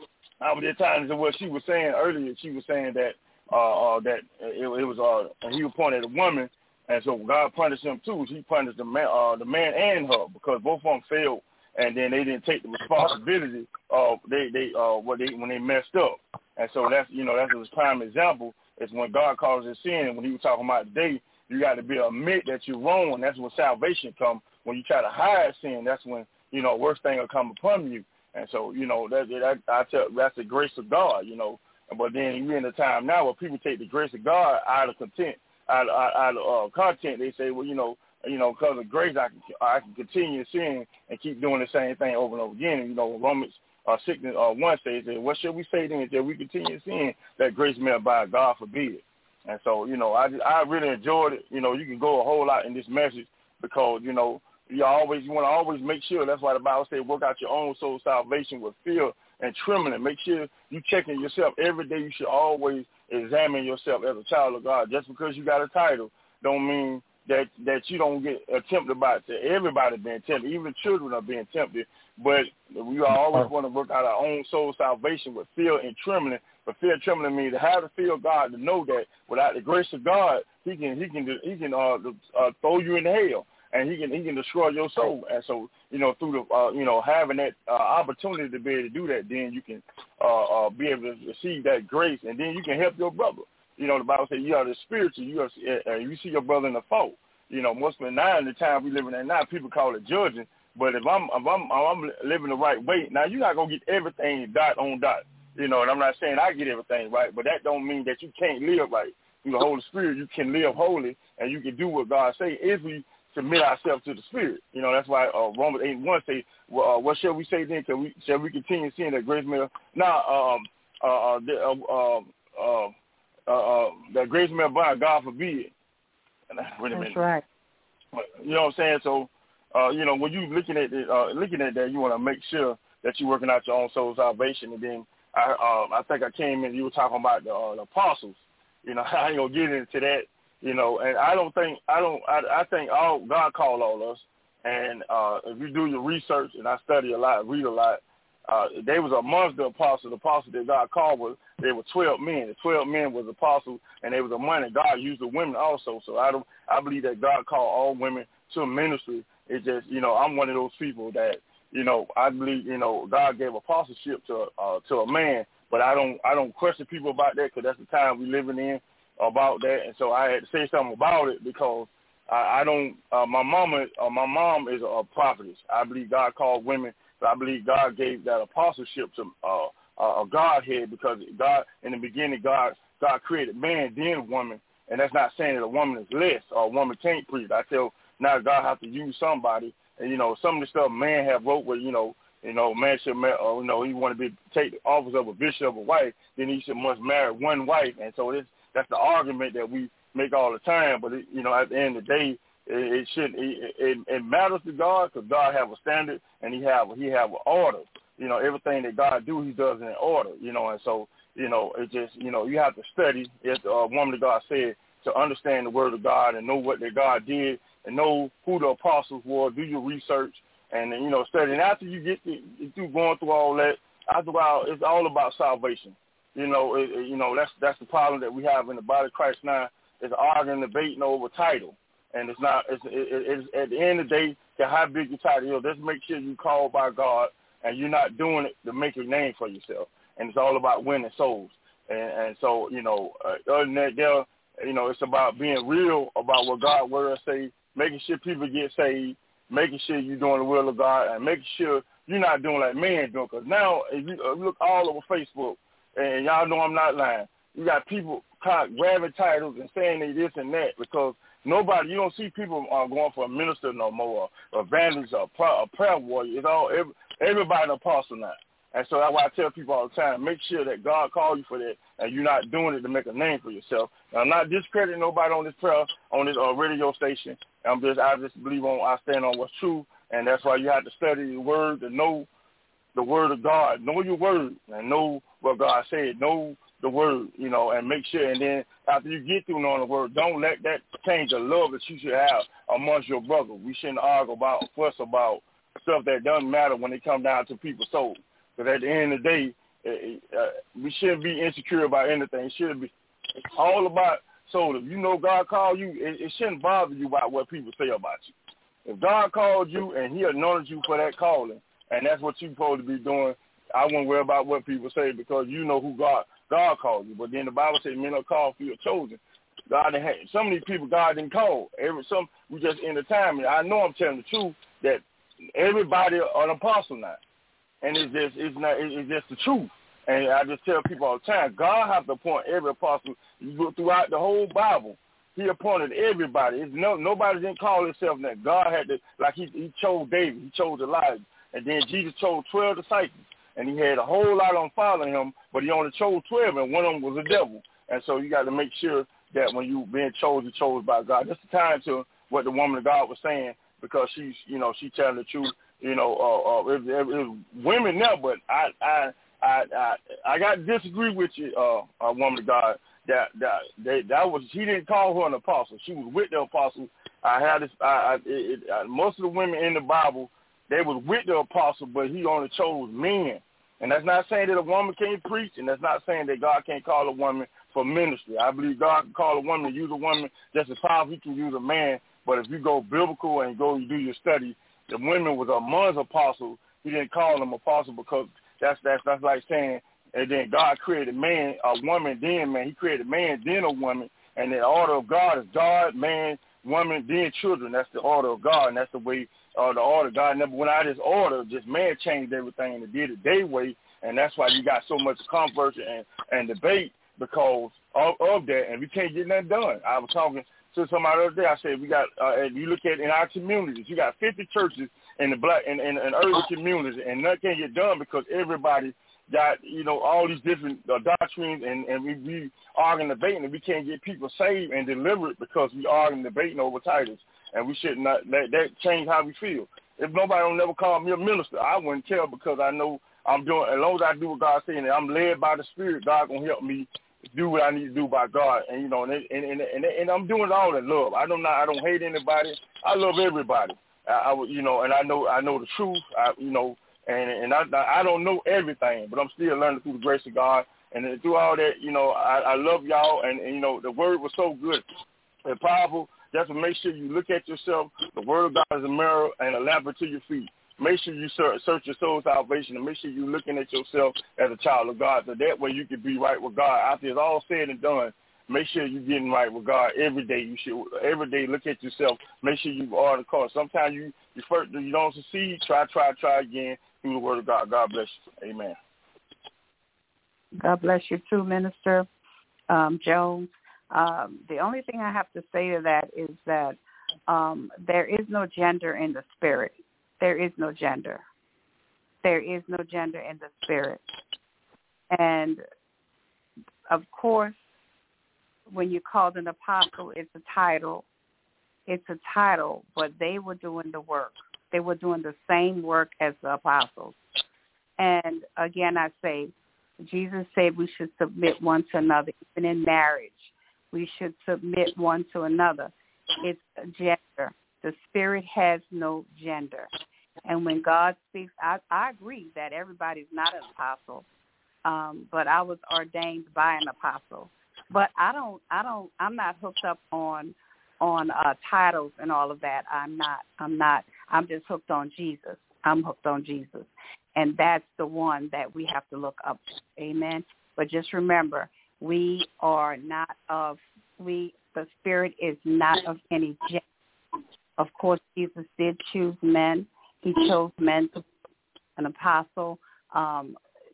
I was at times what she was saying earlier, she was saying that. Uh, uh, that it, it was uh, he was pointing at a woman, and so God punished him too. He punished the man, uh, the man and her, because both of them failed, and then they didn't take the responsibility of they they uh what they when they messed up. And so that's you know that's a prime example is when God calls it sin. When he was talking about today, you got to be admit that you're wrong, and that's when salvation comes. When you try to hide sin, that's when you know worst thing will come upon you. And so you know that, that I tell that's the grace of God, you know. But then we're in a time now where people take the grace of God out of content, out, out, out of uh, content. They say, well, you know, you know, because of grace, I can I can continue sin and keep doing the same thing over and over again. And, you know, Romans uh, six uh, one says, what shall we say then? That we continue sin, that grace may abide, God forbid. And so, you know, I I really enjoyed it. You know, you can go a whole lot in this message because, you know, you always you want to always make sure. That's why the Bible says, work out your own soul salvation with fear and trembling. Make sure you checking yourself every day. You should always examine yourself as a child of God. Just because you got a title don't mean that that you don't get tempted by it. Everybody being tempted. Even children are being tempted. But we always want to work out our own soul salvation with fear and trembling. But fear and trembling means to have the fear of God, to know that without the grace of God, He can He can He can uh, uh, throw you in hell. And he can he can destroy your soul. And so, you know, through the uh, you know having that uh, opportunity to be able to do that, then you can uh, uh, be able to receive that grace, and then you can help your brother. You know, the Bible says you are the spiritual. You are uh, you see your brother in the fault. You know, most of the now in the time we living in now, people call it judging. But if I'm if I'm if I'm living the right way, now you're not gonna get everything dot on dot. You know, and I'm not saying I get everything right, but that don't mean that you can't live right. Through the Holy Spirit, you can live holy, and you can do what God say if we submit ourselves to the Spirit. You know, that's why uh, Romans eight and one say, well, uh, what shall we say then? Can we, shall we continue seeing that grace may, now, um, uh, uh, the, uh, uh, uh, uh, that grace may abide, God forbid. Wait a minute. That's right. You know what I'm saying? So, uh, you know, when you looking at it, uh, looking at that, you want to make sure that you're working out your own soul salvation. And then I, uh, I think I came in, you were talking about the, uh, the apostles. You know, I ain't gonna get into that. You know, and I don't think I don't I, I think all God called all of us, and uh, if you do your research, and I study a lot, read a lot, uh, they was amongst the apostles. The apostles that God called was they were twelve men. The twelve men was apostles, and they was among it. God used the women also. So I don't I believe that God called all women to ministry. It's just you know I'm one of those people that you know I believe you know God gave apostleship to uh, to a man, but I don't I don't question people about that because that's the time we living in. About that, and so I had to say something about it because I, I don't. Uh, my mama, uh, my mom is a, a prophetess. I believe God called women, but I believe God gave that apostleship to uh, a Godhead because God, in the beginning, God God created man, then woman, and that's not saying that a woman is less or a woman can't preach. I tell now God have to use somebody, and you know some of the stuff man have wrote where you know. You know, man should, uh, you know, he want to be take the office of a bishop or wife, then he should must marry one wife, and so this. That's the argument that we make all the time. But, it, you know, at the end of the day, it, it should it, it, it matters to God because God have a standard and he have he have an order. You know, everything that God do, he does in order, you know. And so, you know, it just, you know, you have to study, as the uh, woman of God said, to understand the word of God and know what that God did and know who the apostles were, do your research and, you know, study. And after you get to, through going through all that, after a while, it's all about salvation. You know, it, you know that's that's the problem that we have in the body of Christ now is arguing, debating over title, and it's not. It's, it, it's at the end of the day, how big your title is. Just make sure you called by God, and you're not doing it to make a name for yourself. And it's all about winning souls. And, and so, you know, uh, other than that, there, you know, it's about being real about what God's word say, making sure people get saved, making sure you're doing the will of God, and making sure you're not doing like man doing. Because now, if you uh, look all over Facebook. And y'all know I'm not lying. You got people grabbing titles and saying they this and that because nobody, you don't see people uh, going for a minister no more, or evangelist, or a prayer warrior. It's all every, everybody an apostle now. And so that's why I tell people all the time, make sure that God called you for that and you're not doing it to make a name for yourself. Now, I'm not discrediting nobody on this prayer, on this uh, radio station. I'm just, I just believe on, I stand on what's true, and that's why you have to study the word to know the word of God. Know your word and know what God said. Know the word, you know, and make sure. And then after you get through knowing the word, don't let that change the love that you should have amongst your brother. We shouldn't argue about, fuss about stuff that doesn't matter when it comes down to people's souls. Because at the end of the day, uh, we shouldn't be insecure about anything. It should be all about soul. If you know God called you, it, it shouldn't bother you about what people say about you. If God called you and he anointed you for that calling, and that's what you're supposed to be doing, I won't worry about what people say because you know who God God called you. But then the Bible says men are called for your chosen. God had some of these people God didn't call. Every some we just in the time. I know I'm telling the truth that everybody are an apostle now. And it's just it's not it's just the truth. And I just tell people all the time, God has to appoint every apostle throughout the whole Bible. He appointed everybody. It's no nobody didn't call himself that. God had to, like he he chose David, he chose Elijah, and then Jesus chose twelve disciples, and he had a whole lot on following him, but he only chose twelve, and one of them was a devil. And so you got to make sure that when you being chosen, chosen by God. That's the time to what the woman of God was saying, because she's you know she telling the truth. You know, uh, uh, it, it, it was women now, but I, I, I, I, I got to disagree with you, uh, a woman of God. That that they, that was he didn't call her an apostle. She was with the apostle. I had this. I, I, it, it, uh, most of the women in the Bible, they was with the apostle, but he only chose men. And that's not saying that a woman can't preach, and that's not saying that God can't call a woman for ministry. I believe God can call a woman, use a woman just as powerful he can use a man. But if you go biblical and go and do your study, the women was among apostles. He didn't call them apostles because that's that's that's like saying, and then God created man, a woman, then man. He created man, then a woman. And the order of God is God, man, woman, then children. That's the order of God, and that's the way uh, the order. God never went out of his order. Just man changed everything and did it their way, and that's why you got so much controversy and, and debate because of, of that, and we can't get nothing done. I was talking to somebody the other day. I said we got, uh, and you look at in our communities, you got fifty churches in the black in, in, in urban communities, and nothing can get done because everybody got, you know, all these different uh, doctrines, and, and we, we arguing and debating, and we can't get people saved and delivered because we arguing and debating over titles, and we should not let that change how we feel. If nobody will never call me a minister, I wouldn't care because I know I'm doing, as long as I do what God's saying, and I'm led by the Spirit, God going to help me do what I need to do by God, and, you know, and and, and, and, and I'm doing it all in love. I don't, I don't hate anybody. I love everybody. I, I you know, and I know, I know the truth, I, you know, And and I I don't know everything, but I'm still learning through the grace of God. And through all that, you know, I, I love y'all. And, and, you know, the word was so good and powerful. Just to make sure you look at yourself. The word of God is a mirror and a lamp unto your feet. Make sure you search, search your soul's salvation, and make sure you're looking at yourself as a child of God. So that way you can be right with God. After it's all said and done, make sure you're getting right with God every day. You should every day look at yourself. Make sure you are the cause. Sometimes you you first you don't succeed. Try, try, try again through the word of God. God bless you. Amen. God bless you too, Minister um, Jones. Um, the only thing I have to say to that is that um, there is no gender in the spirit. There is no gender. There is no gender in the spirit. And, of course, when you're called an apostle, it's a title. It's a title, but they were doing the work. They were doing the same work as the apostles. And, again, I say, Jesus said we should submit one to another. Even in marriage, we should submit one to another. It's a gender. The spirit has no gender. And when God speaks, I, I agree that everybody's not an apostle, um, but I was ordained by an apostle. But I don't, I don't, I'm not hooked up on on uh, titles and all of that. I'm not, I'm not, I'm just hooked on Jesus. I'm hooked on Jesus. And that's the one that we have to look up to. Amen. But just remember, we are not of, we, the spirit is not of any gender. Of course, Jesus did choose men. He chose men to be an apostle. Um,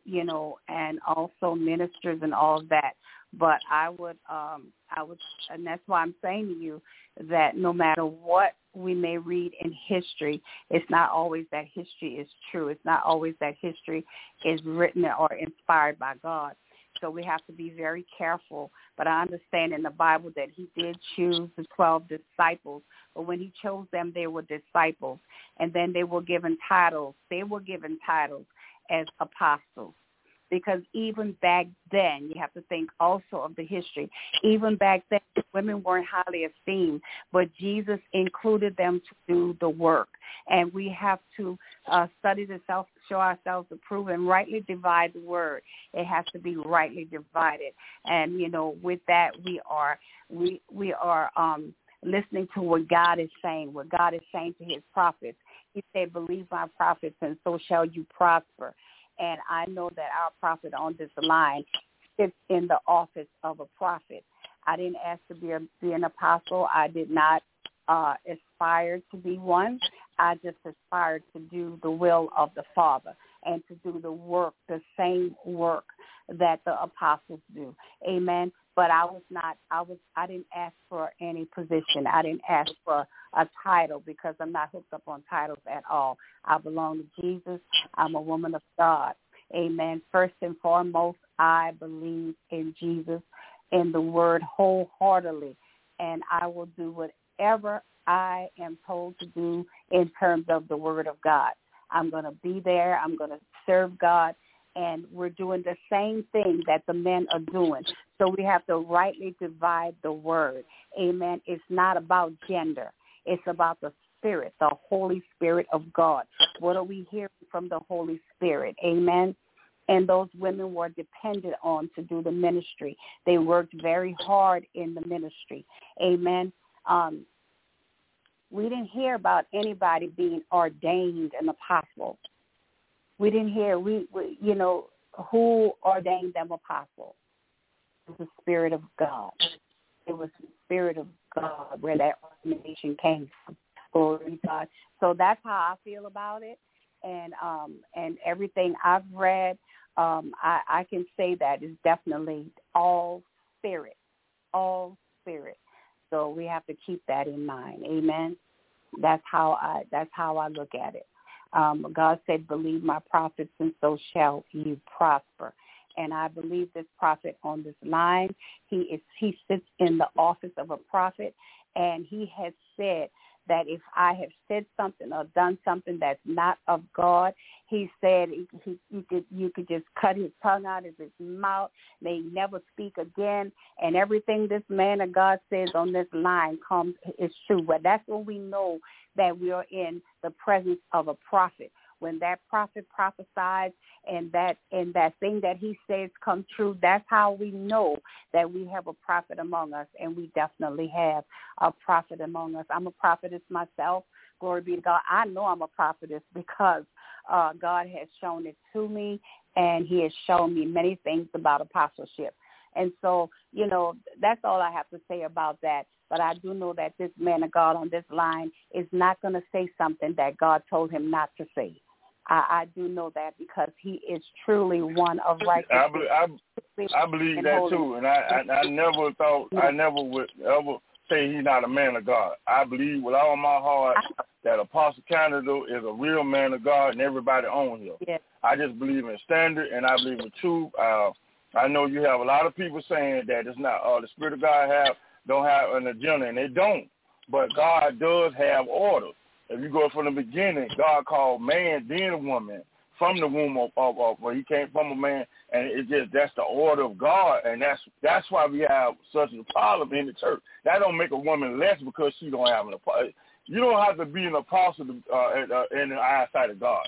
you know, and also ministers and all of that. But I would, um, I would, and that's why I'm saying to you that no matter what we may read in history, it's not always that history is true. It's not always that history is written or inspired by God. So we have to be very careful. But I understand in the Bible that he did choose the twelve disciples. But when he chose them, they were disciples. And then they were given titles. They were given titles as apostles. Because even back then, you have to think also of the history, even back then, women weren't highly esteemed, but Jesus included them to do the work. And we have to uh, study the self, show ourselves approved, and rightly divide the word. It has to be rightly divided. And, you know, with that, we are, we, we are um, listening to what God is saying, what God is saying to his prophets. He said, believe my prophets, and so shall you prosper. And I know that our prophet on this line sits in the office of a prophet. I didn't ask to be, a, be an apostle. I did not uh, aspire to be one. I just aspired to do the will of the Father and to do the work, the same work that the apostles do. Amen. But I was not, I was, I didn't ask for any position. I didn't ask for a title because I'm not hooked up on titles at all. I belong to Jesus. I'm a woman of God. Amen. First and foremost, I believe in Jesus, in the word wholeheartedly, and I will do whatever I am told to do in terms of the word of God. I'm going to be there. I'm going to serve God. And we're doing the same thing that the men are doing. So we have to rightly divide the word. Amen. It's not about gender. It's about the Spirit, the Holy Spirit of God. What are we hearing from the Holy Spirit? Amen. And those women were depended on to do the ministry. They worked very hard in the ministry. Amen. Um, we didn't hear about anybody being ordained an apostle. We didn't hear, we, we, you know, who ordained them apostles? It was the Spirit of God. It was the Spirit of God where that ordination came from. Glory to God. So that's how I feel about it. And um, and everything I've read, um, I, I can say that is definitely all spirit, all spirit. So we have to keep that in mind. Amen. That's how I, that's how I look at it. Um, God said, believe my prophets, and so shall you prosper. And I believe this prophet on this line, he is he sits in the office of a prophet, and he has said that if I have said something or done something that's not of God, he said he, he, you could you could just cut his tongue out of his mouth, may never speak again, and everything this man of God says on this line comes is true. But that's when we know that we are in the presence of a prophet. When that prophet prophesies and that and that thing that he says come true, that's how we know that we have a prophet among us, and we definitely have a prophet among us. I'm a prophetess myself. Glory be to God. I know I'm a prophetess because uh, God has shown it to me, and he has shown me many things about apostleship. And so, you know, that's all I have to say about that. But I do know that this man of God on this line is not going to say something that God told him not to say. I, I do know that because he is truly one of righteousness. I, believe, I, I believe that holy. too, and I, I, I never thought, I never would ever say he's not a man of God. I believe with all my heart that Apostle Canada is a real man of God, and everybody on here. Yes. I just believe in standard, and I believe in truth. Uh, I know you have a lot of people saying that it's not uh, the Spirit of God have don't have an agenda, and they don't. But God does have order. If you go from the beginning, God called man, then a woman, from the womb of, of, of where he came from a man, and it just that's the order of God, and that's that's why we have such a problem in the church. That don't make a woman less because she don't have an apostle. You don't have to be an apostle uh, in, uh, in the eyesight of God,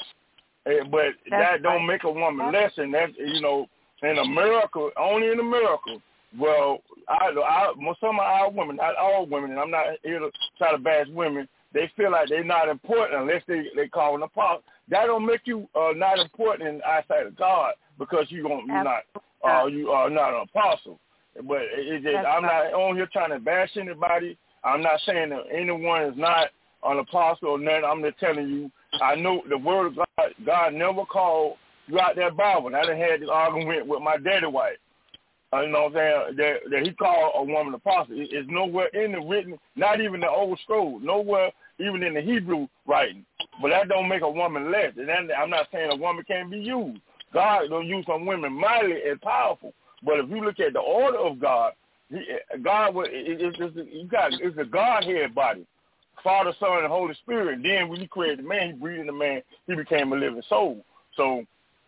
but that's that don't right. make a woman less, and that's you know in America, only in America. Well, I, I, some of our women, not all women, and I'm not here to try to bash women. They feel like they're not important unless they they call an apostle. That don't make you uh, not important in the eyesight of God because you don't you're not uh, you are not an apostle. But it, it just, I'm not on here trying to bash anybody. I'm not saying that anyone is not an apostle or nothing. I'm just telling you. I know the word of God. God never called throughout that Bible. And I done had this argument with my daddy wife. Uh, you know what I'm saying? That, that he called a woman apostle. It, it's nowhere in the written, not even the old scroll, nowhere even in the Hebrew writing. But that don't make a woman less. And then, I'm not saying a woman can't be used. God don't use some women mightily and powerful. But if you look at the order of God, he, God, it, it, it's, you got, it's a Godhead body. Father, Son, and Holy Spirit. And then when he created the man, he breathed in the man, he became a living soul. So,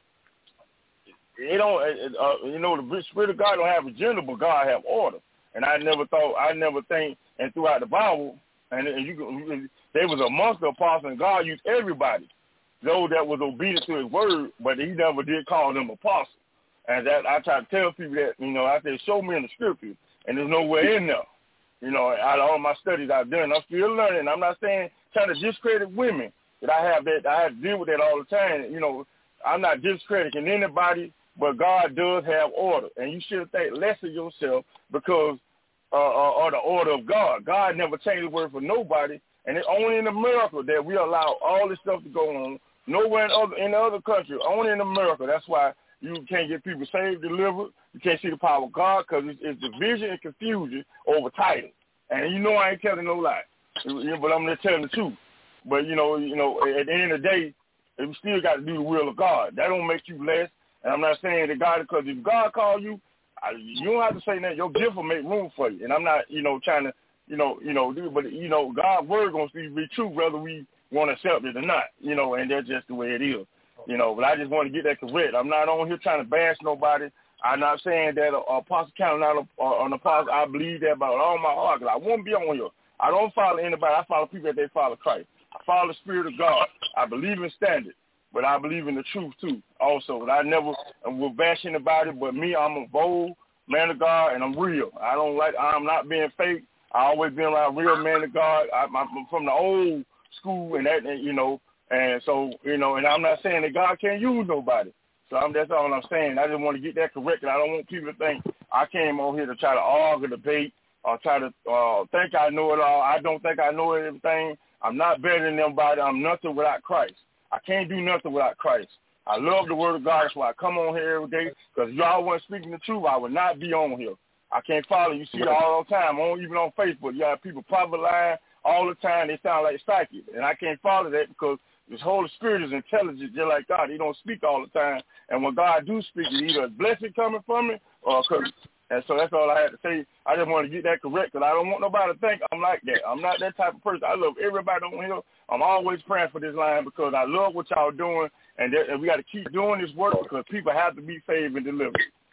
it don't, uh, you know, the Spirit of God don't have a gender, but God have order. And I never thought, I never think, and throughout the Bible, and, and you, they was amongst the apostles, and God used everybody, those that was obedient to his word, but he never did call them apostles. And that I try to tell people that, you know, I say, show me in the scripture, and there's nowhere in there. You know, out of all my studies I've done, I'm still learning. I'm not saying trying to discredit women, that I have that, I have to deal with that all the time. You know, I'm not discrediting anybody, but God does have order, and you shouldn't think less of yourself because uh, uh, of the order of God. God never changed the word for nobody, and it's only in America that we allow all this stuff to go on. Nowhere in other in the other country, only in America. That's why you can't get people saved, delivered. You can't see the power of God because it's, it's division and confusion over titles. And you know I ain't telling no lie, but I'm just telling the truth. But you know, you know, at the end of the day, we still got to do the will of God. That don't make you less. And I'm not saying that God, because if God called you, I, you don't have to say that. Your gift will make room for you. And I'm not, you know, trying to, you know, you know, do, but you know, God's word gonna be true whether we want to accept it or not. You know, and that's just the way it is. You know, but I just want to get that correct. I'm not on here trying to bash nobody. I'm not saying that uh, Apostle County not a, uh, an apostle. I believe that about all my heart. Cause I won't be on here. I don't follow anybody. I follow people that they follow Christ. I follow the Spirit of God. I believe in standard. But I believe in the truth, too, also. And I never will bash anybody, but me, I'm a bold man of God, and I'm real. I don't like, I'm not being fake. I always been around real man of God. I, I'm from the old school, and that, and, you know, and so, you know, and I'm not saying that God can't use nobody. So I'm, that's all I'm saying. I just want to get that correct, and I don't want people to think I came on here to try to argue, debate, or try to uh, think I know it all. I don't think I know everything. I'm not better than anybody. I'm nothing without Christ. I can't do nothing without Christ. I love the word of God. That's why I come on here every day. Because if y'all weren't speaking the truth, I would not be on here. I can't follow. You see it all the time, on, even on Facebook. You have people probably lying all the time. They sound like psychic. And I can't follow that because this Holy Spirit is intelligent just like God. He don't speak all the time. And when God do speak, it's either a blessing coming from it or a curse. And so that's all I had to say. I just want to get that correct because I don't want nobody to think I'm like that. I'm not that type of person. I love everybody on here. I'm always praying for this line because I love what y'all doing, and, that, and we got to keep doing this work because people have to be saved and delivered.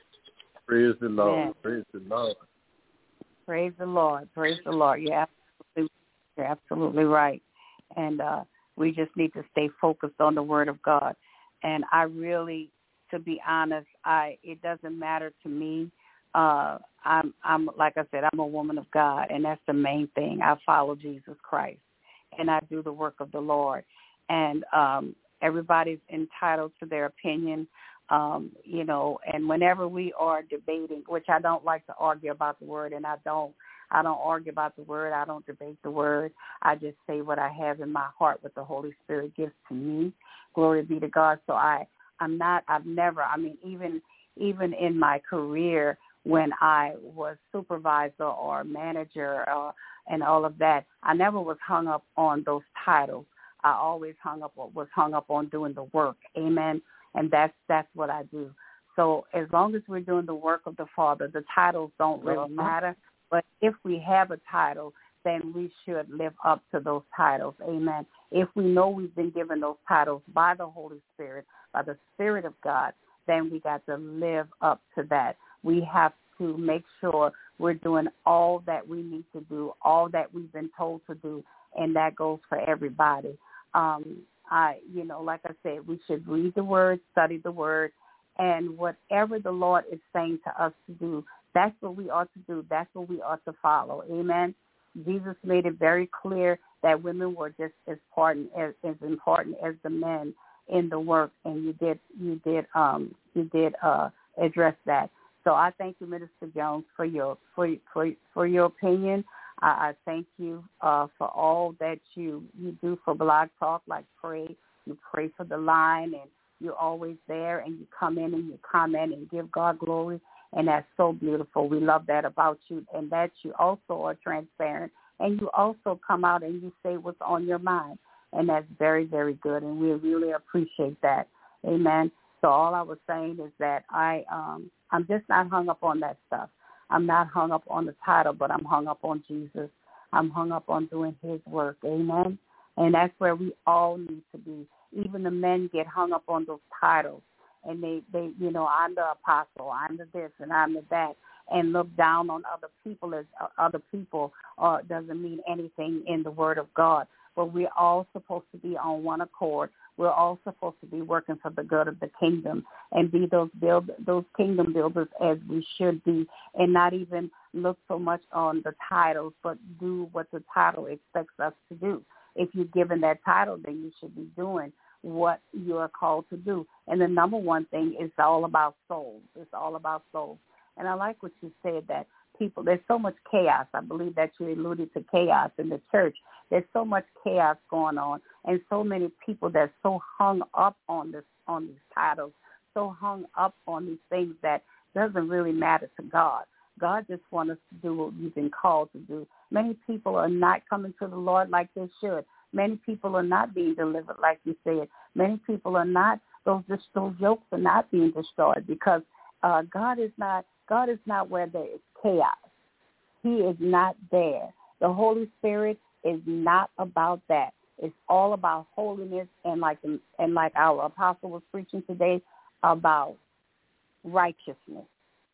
Praise the Lord. Yeah. Praise the Lord. Praise the Lord. Praise the Lord. You're absolutely, you're absolutely right. And uh, we just need to stay focused on the Word of God. And I really, to be honest, I it doesn't matter to me. Uh, I'm, I'm like I said, I'm a woman of God, and that's the main thing. I follow Jesus Christ, and I do the work of the Lord. And um, everybody's entitled to their opinion, um, you know. And whenever we are debating, which I don't like to argue about the word, and I don't, I don't argue about the word. I don't debate the word. I just say what I have in my heart, what the Holy Spirit gives to me. Glory be to God. So I, I'm not. I've never. I mean, even even in my career, when I was supervisor or manager uh, and all of that, I never was hung up on those titles. I always hung up was hung up on doing the work. Amen. And that's that's what I do. So as long as we're doing the work of the Father, the titles don't really matter. But if we have a title, then we should live up to those titles. Amen. If we know we've been given those titles by the Holy Spirit, by the Spirit of God, then we got to live up to that. We have to make sure we're doing all that we need to do, all that we've been told to do, and that goes for everybody. Um, I, you know, like I said, we should read the Word, study the Word, and whatever the Lord is saying to us to do, that's what we ought to do. That's what we ought to follow. Amen. Jesus made it very clear that women were just as important as, as important as the men in the work, and you did you did um, you did uh, address that. So I thank you, Minister Jones, for your for for, for your opinion. I, I thank you uh, for all that you, you do for Blog Talk, like pray. You pray for the line, and You're always there, and you come in and you comment and give God glory, and that's so beautiful. We love that about you, and that you also are transparent, and you also come out and you say what's on your mind, and that's very, very good, and we really appreciate that. Amen. So all I was saying is that I, um, I'm just not hung up on that stuff. I'm not hung up on the title, but I'm hung up on Jesus. I'm hung up on doing his work. Amen. And that's where we all need to be. Even the men get hung up on those titles. And they, they, you know, I'm the apostle, I'm the this, and I'm the that, and look down on other people as uh, other people uh, doesn't mean anything in the Word of God. But we're all supposed to be on one accord. We're all supposed to be working for the good of the kingdom and be those build those kingdom builders as we should be, and not even look so much on the titles, but do what the title expects us to do. If you're given that title, then you should be doing what you are called to do. And the number one thing is all about souls. It's all about souls. And I like what you said, that people, there's so much chaos. I believe that you alluded to chaos in the church. There's so much chaos going on, and so many people that's so hung up on this, on these titles, so hung up on these things that doesn't really matter to God. God just wants us to do what we've been called to do. Many people are not coming to the Lord like they should. Many people are not being delivered, like you said. Many people are not, those, those yokes are not being destroyed because uh, God is not, God is not where there is chaos. He is not there. The Holy Spirit is not about that. It's all about holiness, and like and like our apostle was preaching today, about righteousness,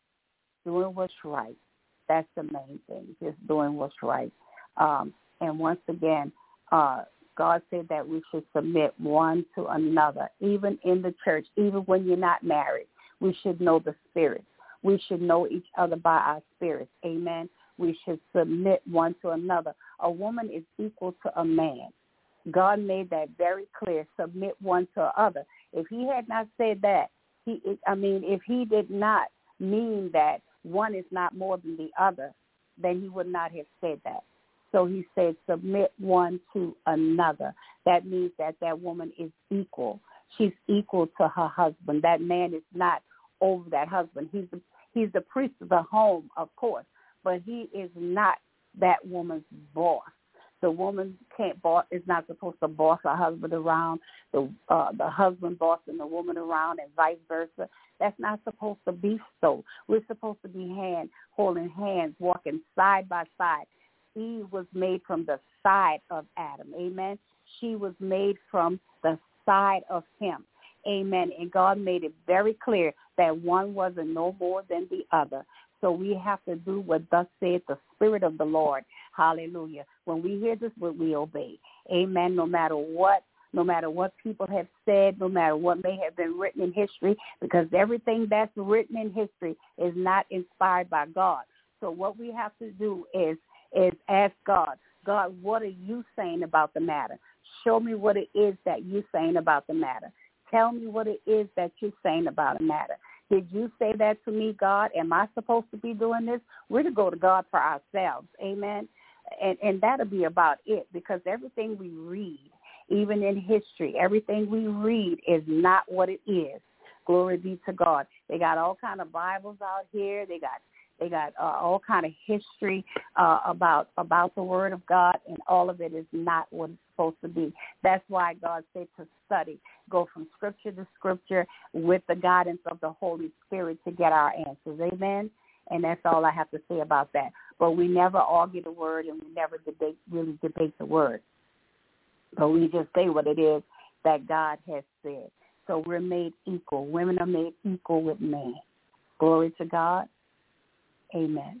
doing what's right. That's the main thing, just doing what's right. Um, and once again, uh, God said that we should submit one to another, even in the church, even when you're not married. We should know the spirits. We should know each other by our spirits. Amen. We should submit one to another. A woman is equal to a man. God made that very clear. Submit one to the other. If he had not said that, he, I mean, if he did not mean that one is not more than the other, then he would not have said that. So he said, submit one to another. That means that that woman is equal. She's equal to her husband. That man is not over that husband. He's the, he's the priest of the home, of course, but he is not that woman's boss. The woman can't boss, is not supposed to boss her husband around, the uh, the husband bossing the woman around, and vice versa. That's not supposed to be so. We're supposed to be hand holding hands, walking side by side. Eve was made from the side of Adam. Amen. She was made from the side of him. Amen. And God made it very clear that one wasn't no more than the other. So we have to do what thus saith the Spirit of the Lord. Hallelujah. When we hear this word, we obey. Amen. No matter what, no matter what people have said, no matter what may have been written in history, because everything that's written in history is not inspired by God. So what we have to do is, is ask God, God, what are you saying about the matter? Show me what it is that you're saying about the matter. Tell me what it is that you're saying about the matter. Did you say that to me, God? Am I supposed to be doing this? We're to go to God for ourselves. Amen. And, and that'll be about it, because everything we read, even in history, everything we read is not what it is. Glory be to God. They got all kind of Bibles out here. They got they got uh, all kind of history uh, about about the Word of God, and all of it is not what it's supposed to be. That's why God said to study, go from scripture to scripture with the guidance of the Holy Spirit to get our answers. Amen. And that's all I have to say about that. But we never argue the Word, and we never debate really debate the Word. But we just say what it is that God has said. So we're made equal. Women are made equal with men. Glory to God. Amen.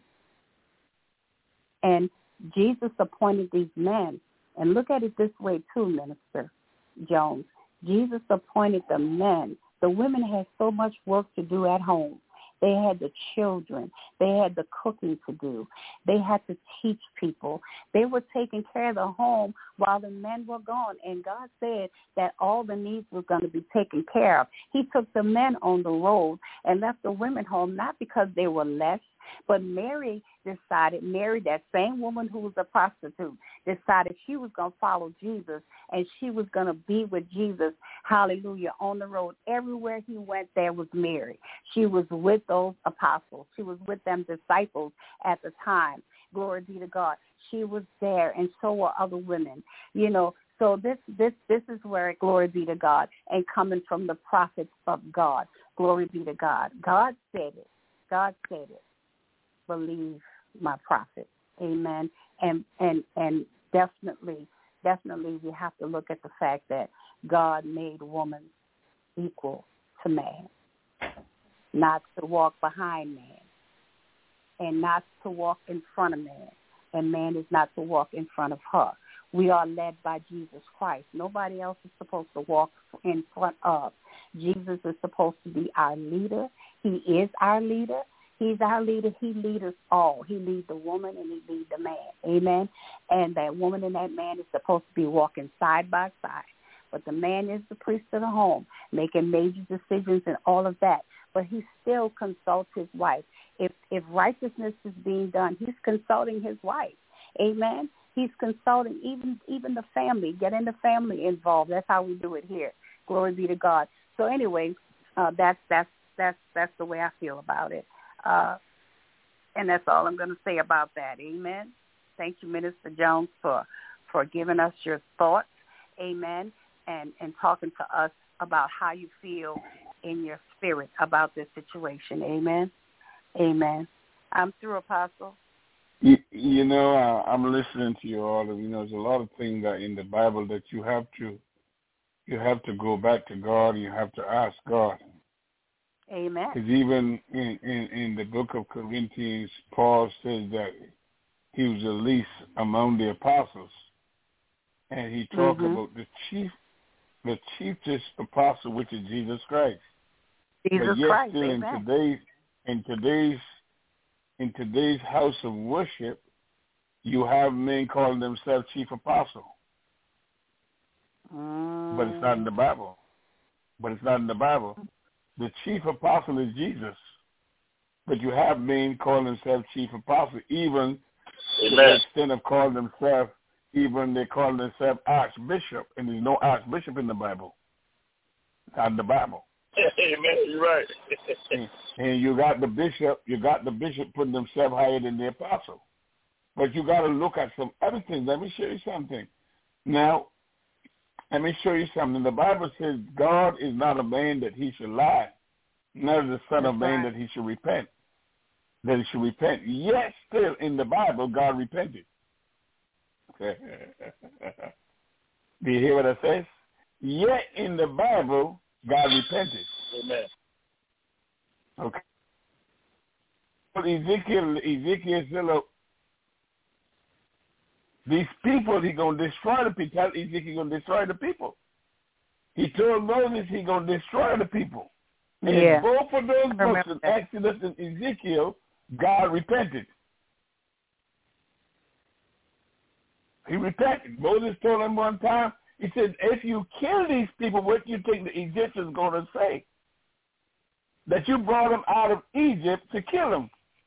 And Jesus appointed these men. And look at it this way too, Minister Jones. Jesus appointed the men. The women had so much work to do at home. They had the children. They had the cooking to do. They had to teach people. They were taking care of the home while the men were gone. And God said that all the needs were going to be taken care of. He took the men on the road and left the women home, not because they were less, But Mary decided, Mary, that same woman who was a prostitute, decided she was going to follow Jesus, and she was going to be with Jesus, hallelujah, on the road. Everywhere he went, there was Mary. She was with those apostles. She was with them disciples at the time. Glory be to God. She was there, and so were other women, you know. So this, this, this is where, glory be to God, and coming from the prophets of God, glory be to God. God said it. God said it. Believe my prophet. Amen. And and and definitely, definitely we have to look at the fact that God made woman equal to man, not to walk behind man, and not to walk in front of man, and man is not to walk in front of her. We are led by Jesus Christ. Nobody else is supposed to walk in front of. Jesus is supposed to be our leader. He is our leader. He's our leader. He leads us all. He leads the woman and he leads the man. Amen. And that woman and that man is supposed to be walking side by side. But the man is the priest of the home, making major decisions and all of that. But he still consults his wife. If if righteousness is being done, he's consulting his wife. Amen. He's consulting even even the family, getting the family involved. That's how we do it here. Glory be to God. So anyway, uh, that's that's that's that's the way I feel about it, uh, and that's all I'm going to say about that. Amen. Thank you, Minister Jones, for for giving us your thoughts. Amen, and and talking to us about how you feel in your spirit about this situation. Amen. Amen. I'm through, Apostle. You, you know, uh, I'm listening to you all. You know, there's a lot of things that in the Bible that you have to, you have to go back to God. You have to ask God. Amen. Because even in, in, in the book of Corinthians, Paul says that he was the least among the apostles, and he talked mm-hmm. about the chief, the chiefest apostle, which is Jesus Christ. Jesus but yet Christ. Still Amen. in today's in today's In today's house of worship, you have men calling themselves chief apostle. Mm. But it's not in the Bible. But it's not in the Bible. The chief apostle is Jesus. But you have men calling themselves chief apostle, even Amen. To the extent of calling themselves, even they call themselves archbishop, and there's no archbishop in the Bible. It's not in the Bible. Amen. You're right. and, and you got the bishop, you got the bishop putting themselves higher than the apostle. But you got to look at some other things. Let me show you something. Now, let me show you something. The Bible says God is not a man that he should lie, nor the son That's of man right. that he should repent. That he should repent. Yet still in the Bible, God repented. Do you hear what it says? Yet in the Bible, God repented. Amen. Okay. But Ezekiel, Ezekiel said, look, these people, he going to destroy the people. Tell Ezekiel going to destroy the people. He told Moses he going to destroy the people. And yeah. in both of those books, in Exodus and Ezekiel, God repented. He repented. Moses told him one time, he said, if you kill these people, what do you think the Egyptians going to say? That you brought them out of Egypt to kill them.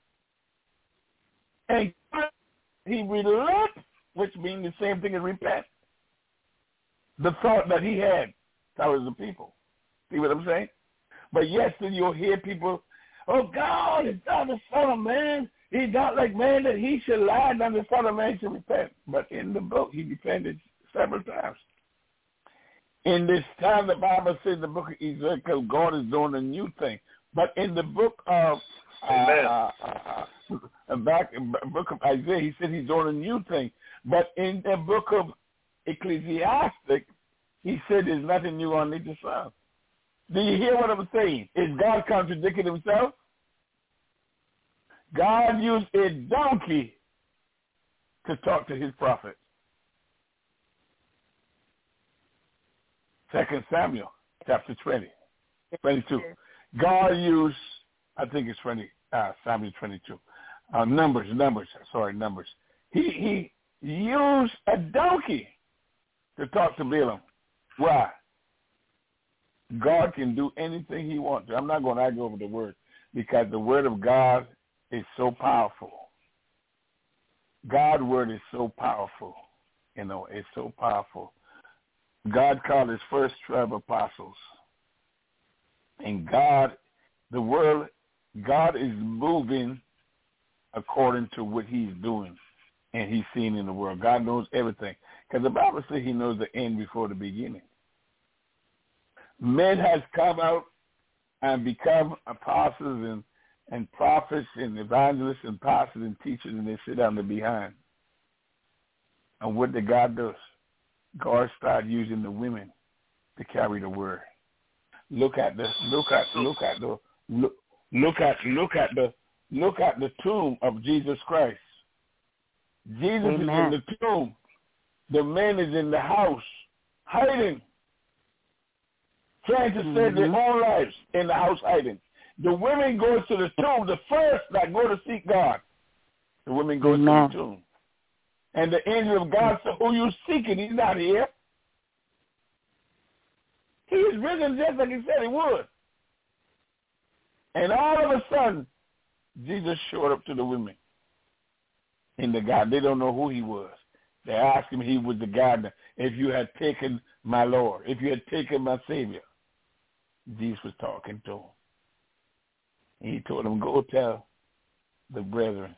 And he relent, which means the same thing as repent. The thought that he had towards the people. See what I'm saying? But yes, then you'll hear people, oh, God is not the Son of Man. He's not like man that he should lie, not the Son of Man should repent. But in the book, he repented several times. In this time, the Bible says in the book of Ezekiel, God is doing a new thing. But in the book of uh, uh, uh, back in the book of Isaiah, he said he's doing a new thing. But in the book of Ecclesiastic, he said there's nothing new under the sun. Do you hear what I'm saying? Is God contradicting himself? God used a donkey to talk to his prophet. Second Samuel, chapter twenty, twenty-two. God used, I think it's twenty, uh, Samuel twenty-two. Uh, numbers, numbers, sorry, numbers. He he used a donkey to talk to Balaam. Why? God can do anything he wants to. I'm not going to argue over the word because the word of God is so powerful. God's word is so powerful. You know, it's so powerful. God called his first twelve apostles. And God, the world, God is moving according to what he's doing and he's seeing in the world. God knows everything. Because the Bible says he knows the end before the beginning. Men has come out and become apostles and, and prophets and evangelists and pastors and teachers, and they sit on the behind. And what did God do? God started using the women to carry the word. Look at the look at look at the look, look at look at the look at the tomb of Jesus Christ. Jesus Amen. Is in the tomb. The man is in the house hiding, trying to mm-hmm. save their own lives in the house hiding. The women go to the tomb, the first that go to seek God. The women go Amen. To the tomb. And the angel of God said, who you seeking? He's not here. He is risen just like he said he would. And all of a sudden, Jesus showed up to the women in the garden. They don't know who he was. They asked him, he was the gardener. If you had taken my Lord, if you had taken my Savior. Jesus was talking to him. And he told them, go tell the brethren.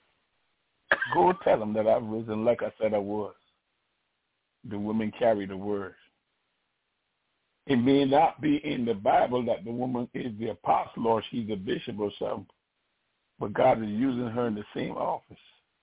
Go tell them that I've risen like I said I was. The women carry the word. It may not be in the Bible that the woman is the apostle or she's a bishop or something, but God is using her in the same office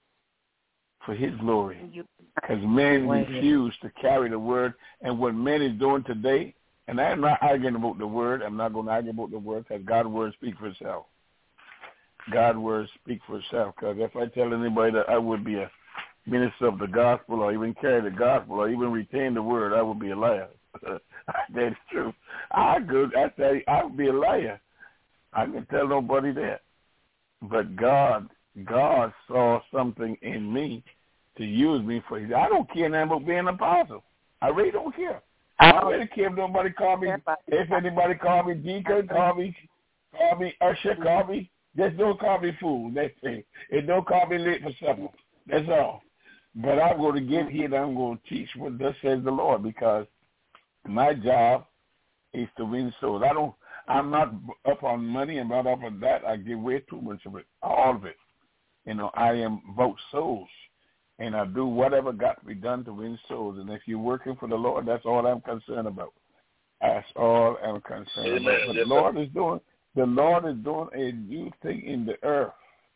for his glory. Because men refuse to carry the word, and what men is doing today, and I'm not arguing about the word. I'm not going to argue about the word because God's word speaks for itself. God's word speaks for itself. Because if I tell anybody that I would be a minister of the gospel or even carry the gospel or even retain the word, I would be a liar. That's true. I could. I say I would be a liar. I can tell nobody that. But God, God saw something in me to use me for his. I don't care nothing about being an apostle. I really don't care. I don't really care if nobody call me. If anybody call me deacon, call me, call me usher, call me. Just don't call me fool. That's it. And don't call me late for supper. That's all. But I'm going to get here and I'm going to teach what thus says the Lord, because my job is to win souls. I don't. I'm not up on money. I'm not up on that. I give way too much of it, all of it. You know, I am about souls, and I do whatever got to be done to win souls. And if you're working for the Lord, that's all I'm concerned about. That's all I'm concerned Amen. About. But the Lord is doing. The Lord is doing a new thing in the earth.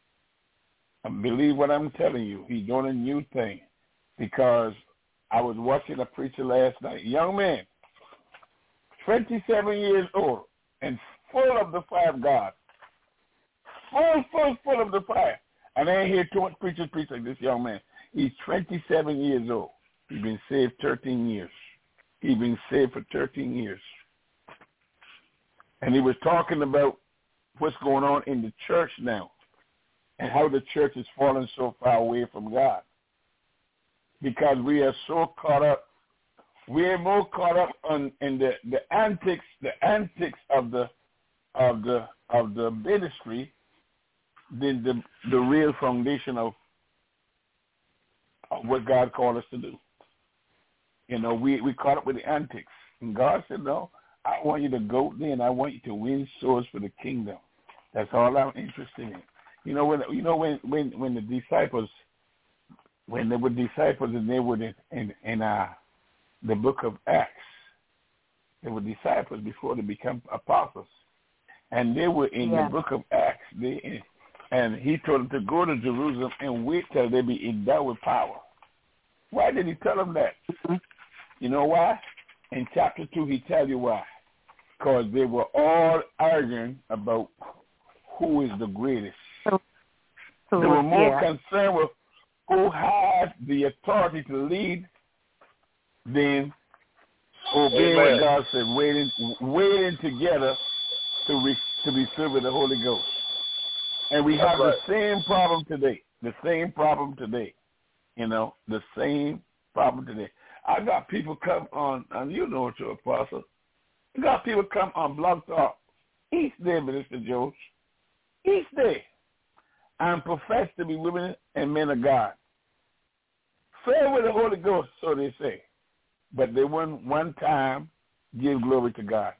And believe what I'm telling you. He's doing a new thing, because I was watching a preacher last night, young man, twenty-seven years old, and full of the fire of God. Full, full, full of the fire. And I ain't hear too much preachers preach like this young man. He's twenty-seven years old. He's been saved thirteen years. He's been saved for thirteen years. And he was talking about what's going on in the church now and how the church is falling so far away from God. Because we are so caught up, we are more caught up on in the, the antics, the antics of the of the of the ministry than the the real foundation of, of what God called us to do. You know, we we caught up with the antics, and God said, "No, I want you to go there, and I want you to win souls for the kingdom. That's all I'm interested in." You know when you know when when when the disciples. When they were disciples and they were in, in, in uh, the book of Acts, they were disciples before they became apostles. And they were in yeah. the book of Acts. They, and he told them to go to Jerusalem and wait till they be endowed with power. Why did he tell them that? Mm-hmm. You know why? In chapter two, he tells you why. Because they were all arguing about who is the greatest. So, so, they were more yeah. concerned with who has the authority to lead than obeying what God said, waiting, waiting together to re, to be filled with the Holy Ghost. And we have right. the same problem today. The same problem today. You know, the same problem today. I got people come on, and you know what, your apostle. I got people come on Blog Talk each day, Minister George, each day. and profess to be women and men of God. Filled with the Holy Ghost, so they say. But they wouldn't one time give glory to God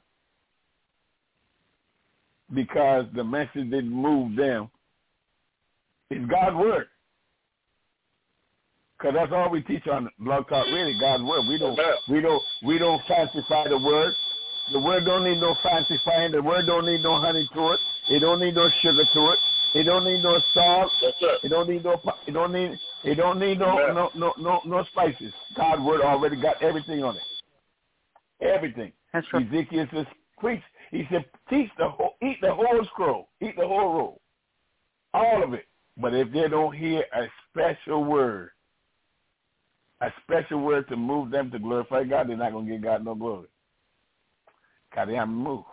because the message didn't move them. It's God's word. Because that's all we teach on Blog Talk Radio, God's word. We don't, we don't, we don't fancify the word. The word don't need no fancifying. The word don't need no honey to it. It don't need no sugar to it. It don't need no salt. It don't need no. It don't need. It don't need no no no no no spices. God's word already got everything on it. Everything. That's right. Ezekiel says, preach. He said, teach the whole, eat the whole scroll, eat the whole roll, all of it. But if they don't hear a special word, a special word to move them to glorify God, they're not going to give God no glory. God, they haven't moved.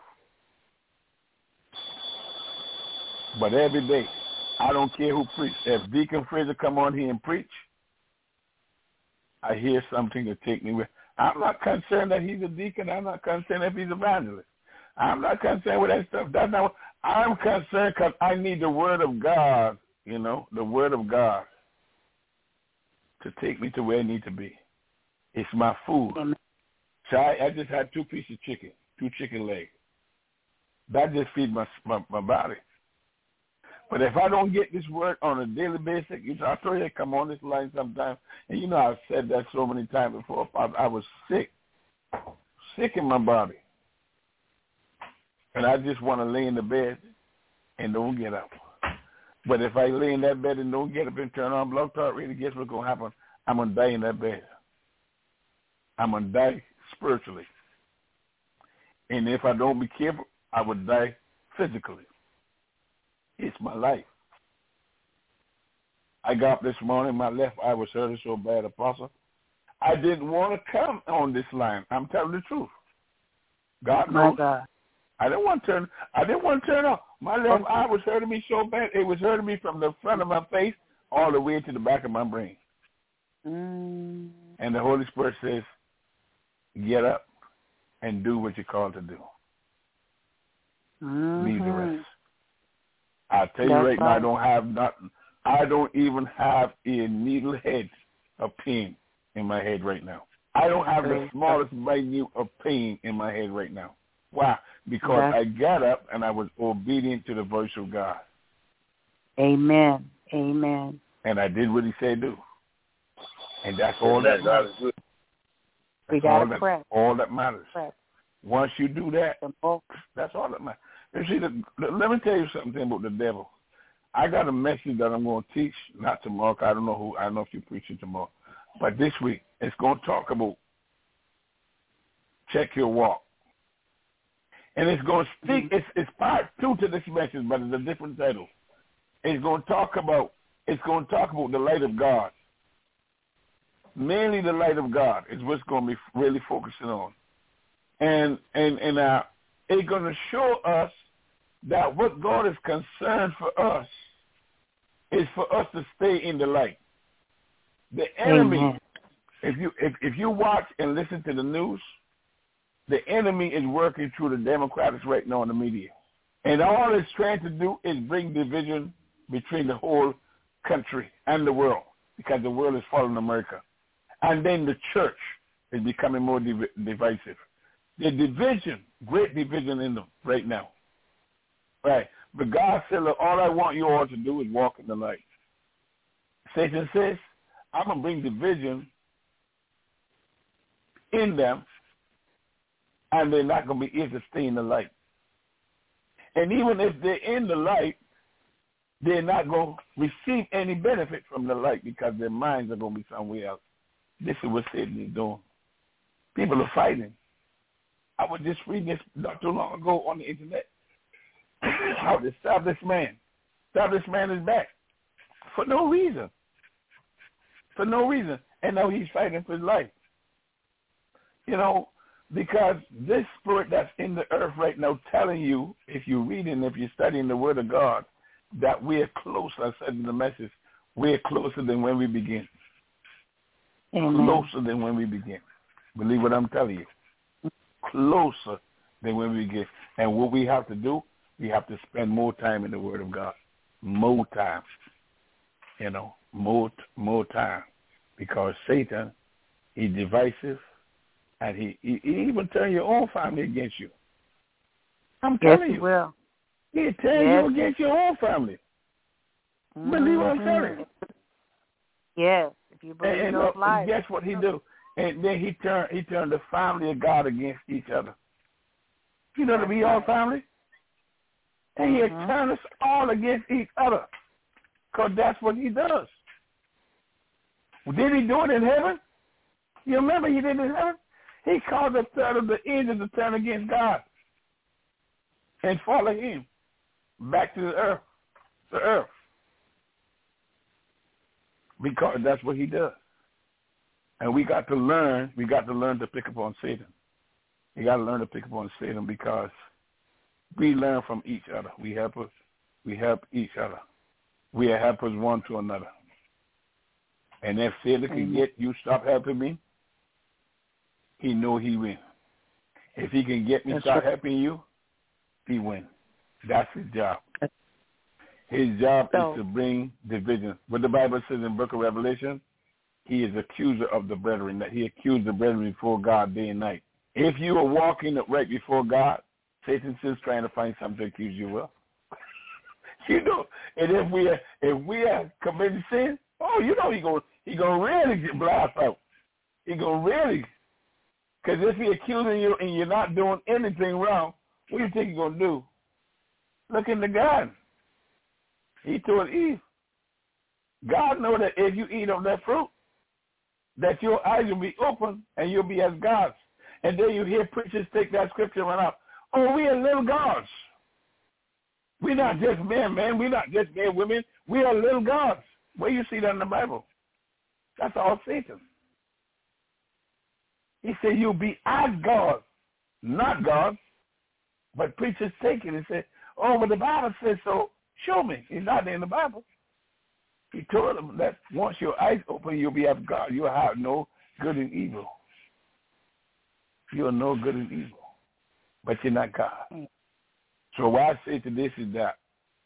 But every day, I don't care who preaches. If Deacon Fraser come on here and preach, I hear something to take me with. I'm not concerned that he's a deacon. I'm not concerned if he's an evangelist. I'm not concerned with that stuff. That's not what, I'm concerned because I need the word of God, you know, the word of God to take me to where I need to be. It's my food. Amen. So I, I just had two pieces of chicken, two chicken legs. That just feeds my, my my body. But if I don't get this word on a daily basis, you know, I told you I come on this line sometime, and you know I've said that so many times before. I, I was sick, sick in my body. And I just want to lay in the bed and don't get up. But if I lay in that bed and don't get up and turn on Blog Talk Radio, guess what's going to happen? I'm going to die in that bed. I'm going to die spiritually. And if I don't be careful, I would die physically. It's my life. I got up this morning, my left eye was hurting so bad, Apostle. I didn't want to come on this line. I'm telling the truth. God knows. My God. I didn't want to turn. I didn't want to turn off. My left eye was hurting me so bad. It was hurting me from the front of my face all the way to the back of my brain. Mm. And the Holy Spirit says, "Get up and do what you're called to do. Mm-hmm. Leave the rest." I tell you That's right now, right. I don't have nothing. I don't even have a needle head of pain in my head right now. I don't have the smallest minute of pain in my head right now. Why? Because That's... I got up and I was obedient to the voice of God. Amen. Amen. And I did what he said do. And that's all that matters. We That's got all, to that, all that matters. Correct. Once you do that, that's all that matters. You see, the, the, let me tell you something about the devil. I got a message that I'm going to teach, not tomorrow. I don't know who. I don't know if you're preaching tomorrow, but this week it's going to talk about check your walk, and it's going to speak. Mm-hmm. It's it's part two to this message, but it's a different title. It's going to talk about. It's going to talk about the light of God. Mainly the light of God is what's going to be really focusing on, and and and uh, it's going to show us that what God is concerned for us is for us to stay in the light. The enemy, Amen. if you if, if you watch and listen to the news, the enemy is working through the Democrats right now in the media. And all it's trying to do is bring division between the whole country and the world, because the world is following America. And then the church is becoming more div- divisive. The division, great division in them right now. Right. But God said, look, all I want you all to do is walk in the light. Satan says, I'm going to bring division in them, and they're not going to be able to stay in the light. And even if they're in the light, they're not going to receive any benefit from the light because their minds are going to be somewhere else. This is what Satan is doing. People are fighting. I was just reading this not too long ago on the internet. How the established man, established man is back for no reason, for no reason, and now he's fighting for his life. You know, because this spirit that's in the earth right now telling you, if you're reading, if you're studying the Word of God, that we're closer. I said in the message, we're closer than when we begin. Amen. Closer than when we begin. Believe what I'm telling you. Closer than when we begin. And what we have to do, we have to spend more time in the Word of God. more times. You know, more more time, because Satan, he's divisive, and he, he, he even turn your own family against you. I'm Yes, telling he you, will. he'll turn Yes. you against your own family. Mm-hmm. Believe what I'm telling you. Yes, if you believe And, and those look, lies. guess what he do? And then he turned he turned the family of God against each other. You know, to be all family, and he Mm-hmm. turn us all against each other, because that's what he does. Did he do it in heaven? You remember he did it in heaven? He caused a third of the angels to turn against God and follow him back to the earth, the earth, because that's what he does. And we got to learn. We got to learn to pick up on Satan. We got to learn to pick up on Satan, because we learn from each other. We help us. We help each other. We are helpers one to another. And if Satan can get you stop helping me, he know he win. If he can get me That's stop right. helping you, he win. That's his job. His job So, is to bring division. What the Bible says in the book of Revelation, he is accuser of the brethren, that he accused the brethren before God day and night. If you are walking right before God, Satan's still trying to find something to accuse you of. You know, and if we are, if we are committing sin, oh, you know he going he gonna really get blast out. He gonna really, because if he's accusing you and you're not doing anything wrong, what do you think he's gonna do? Look in the garden. He told Eve, God know that if you eat of that fruit, that your eyes will be open and you'll be as gods. And then you hear preachers take that scripture and run out. Oh, we are little gods. We're not just men, man. We're not just men, women. We are little gods. Where you see that in the Bible? That's all Satan. He said you'll be as gods, not gods. But preachers take it and say, oh, but the Bible says so. Show me. It's not in the Bible. He told them that once your eyes open, you'll be as God. You'll have no good and evil. You'll know good and evil. But you're not God. So what I say to this is that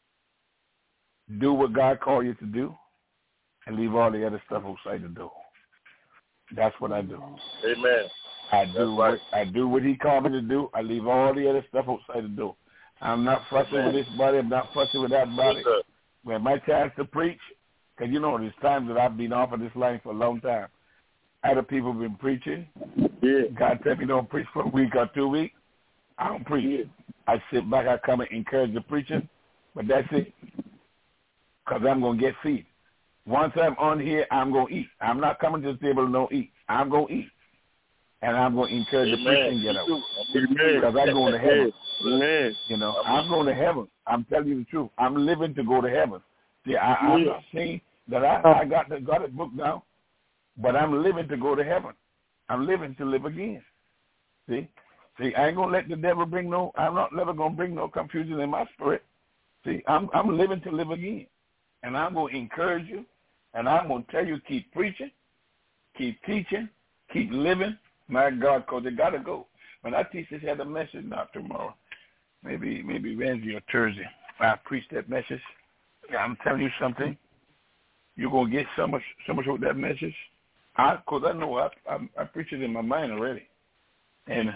do what God called you to do and leave all the other stuff outside the door. That's what I do. Amen. I do That's what right. I do what he called me to do. I leave all the other stuff outside the door. I'm not fussing with this body. I'm not fussing with that body. Yes, When my chance to preach, because you know there's times that I've been off of this line for a long time. Other people have been preaching. yeah. God tell me don't preach for a week or two weeks. I don't preach. Yeah. I sit back, I come and encourage the preacher, but that's it. Because I'm going to get feed. Once I'm on here, I'm going to eat. I'm not coming to the table to no eat. I'm going to eat. And I'm going to encourage Amen. the preacher and get out. Amen. Because I'm going to heaven. Amen. You know, I'm going to heaven. I'm telling you the truth. I'm living to go to heaven. See, I, I'm Yeah. not saying that I, I got the, got it booked now, but I'm living to go to heaven. I'm living to live again. See? See, I ain't going to let the devil bring no, I'm not never going to bring no confusion in my spirit. See, I'm I'm living to live again. And I'm going to encourage you, and I'm going to tell you, keep preaching, keep teaching, keep living. My God, because they got to go. When I teach this, had a message not tomorrow, maybe maybe Wednesday or Thursday. I preach that message. I'm telling you something. You're going to get so much so much of that message. I, because I know I, I, I preach it in my mind already. And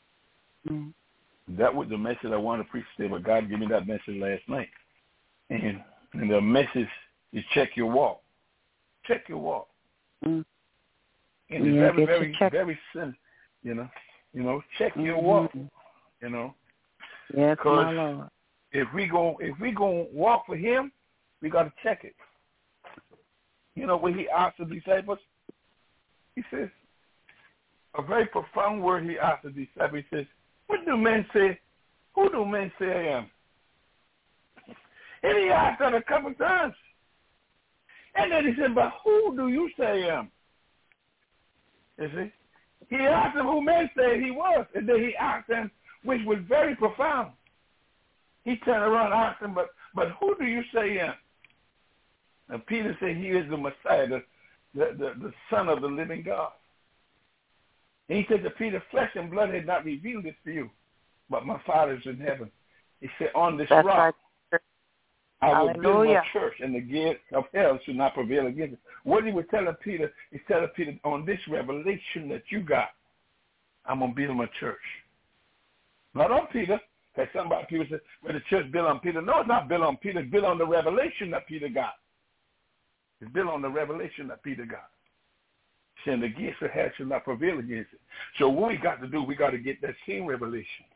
mm-hmm. that was the message I wanted to preach today, but God gave me that message last night. And, and the message is check your walk. Check your walk. Mm-hmm. And it's yeah, very, very, check. very simple, you know. You know, check mm-hmm. your walk, you know. Yes, my Lord. If we go, if we go walk for Him, we got to check it. You know, when He asked the disciples, He says, a very profound word He asked the disciples, He says, what do men say, who do men say I am? And He asked that a couple of times. And then He said, but who do you say I am? You see? He asked them who men said He was, and then He asked them, which was very profound. He turned around and asked them, but, but who do you say I am? And Peter said, He is the Messiah, the, the, the, the Son of the living God. And He said to Peter, flesh and blood had not revealed this to you, but my Father is in heaven. He said, on this That's rock, right. I will Hallelujah. build my church, and the gates of hell should not prevail against it. What he was telling Peter, he's telling Peter, on this revelation that you got, I'm going to build my church. Not on Peter. Because somebody, people say, well, the church built on Peter. No, it's not built on Peter. It's built on the revelation that Peter got. It's built on the revelation that Peter got. Saying the gates of hell should not prevail against it. So what we got to do, we got to get that same revelation.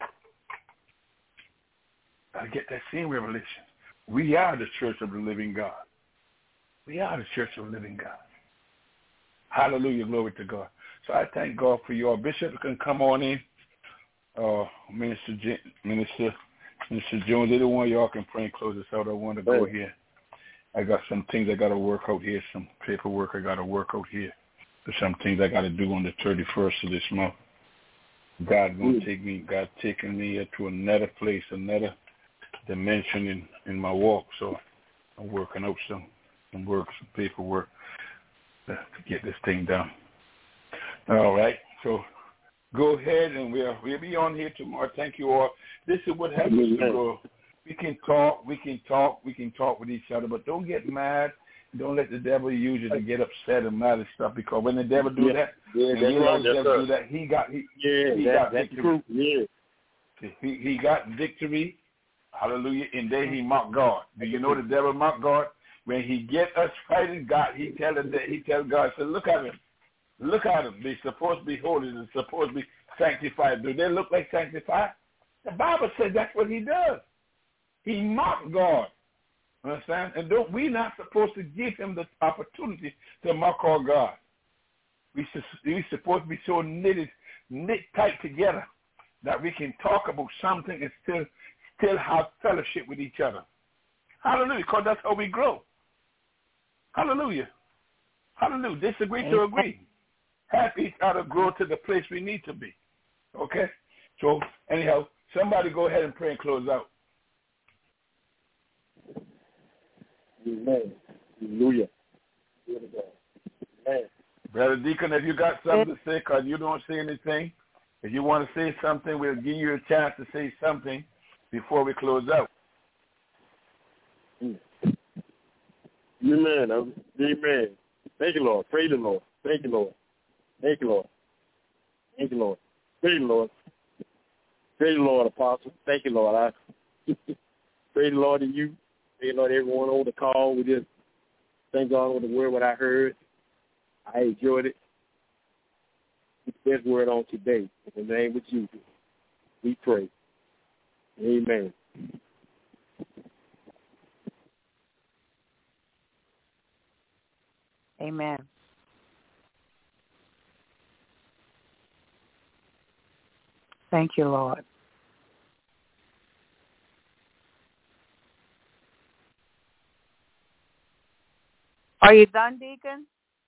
Got to get that same revelation. We are the church of the living God. We are the church of the living God. Hallelujah, glory to God. So I thank God for you all. Bishop can come on in. Uh, Minister J- Minister Minister Jones, either one of y'all can pray and close this out. I want to go here. I got some things I got to work out here, some paperwork I got to work out here. There's some things I got to do on the thirty-first of this month. God going to take me, God taking me to another place, another dimension in, in my walk. So I'm working out some, some work, some paperwork to, to get this thing done. All right, so go ahead, and we'll, we'll be on here tomorrow. Thank you all. This is what happens to go. We can talk, we can talk, we can talk with each other, but don't get mad. Don't let the devil use you to get upset and mad and stuff, because when the devil do yeah. that, yeah, and you know the devil do that, he got he, yeah, he that, got that's victory. true. Yeah. He he got victory. Hallelujah. And then he mocked God. Do you know the devil mocked God? When he get us fighting God, he tell him that he tell God, say, look at him. Look at them. They're supposed to be holy. They're supposed to be sanctified. Do they look like sanctified? The Bible says that's what he does. He mocked God. Understand? And don't, we're not supposed to give him the opportunity to mock our God. We, we're supposed to be so knitted, knit tight together that we can talk about something and still, still have fellowship with each other. Hallelujah, because that's how we grow. Hallelujah. Hallelujah. Disagree to agree. Have each other grow to the place we need to be. Okay? So, anyhow, somebody go ahead and pray and close out. Amen. Hallelujah. Amen. Brother Deacon, if you got something to say, because you don't say anything, if you want to say something, we'll give you a chance to say something before we close out. Amen. Amen. Thank you, Lord. Praise the Lord. Thank you, Lord. Thank you, Lord. Thank you, Lord. Praise the Lord. Praise the Lord, Apostle. Thank you, Lord. I praise the Lord to you. Praise the Lord, everyone on the call. We just thank God for the word, what I heard. I enjoyed it. It's the best word on today. In the name of Jesus, we pray. Amen. Amen. Thank you, Lord. Are you done, Deacon?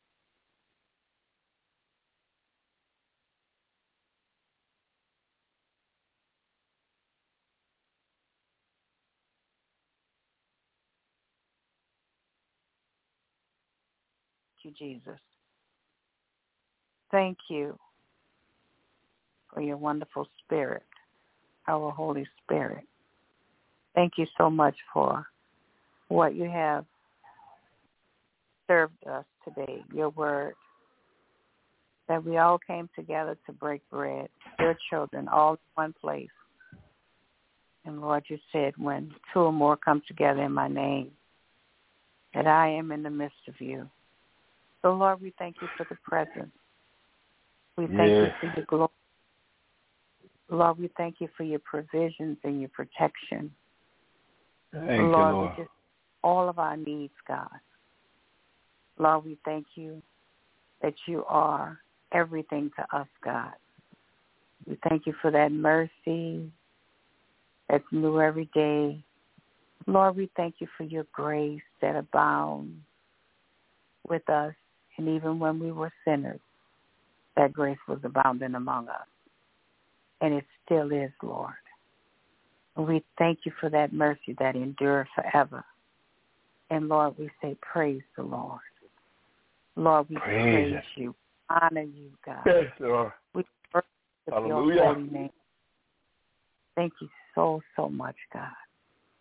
Thank you, Jesus. Thank you for your wonderful spirit, our Holy Spirit. Thank you so much for what you have served us today, your word, that we all came together to break bread, your children, all in one place. And Lord, you said when two or more come together in my name, that I am in the midst of you. So, Lord, we thank you for the presence. We thank Yes. you for your glory. Lord, we thank you for your provisions and your protection. Thank Lord, you, Lord. we just, all of our needs, God. Lord, we thank you that you are everything to us, God. We thank you for that mercy that's new every day. Lord, we thank you for your grace that abounds with us. And even when we were sinners, that grace was abounding among us. And it still is, Lord. And we thank you for that mercy that endures forever. And, Lord, we say praise the Lord. Lord, we praise, praise you, honor you, God. Yes, Lord. We worship your holy name. Thank you so, so much, God.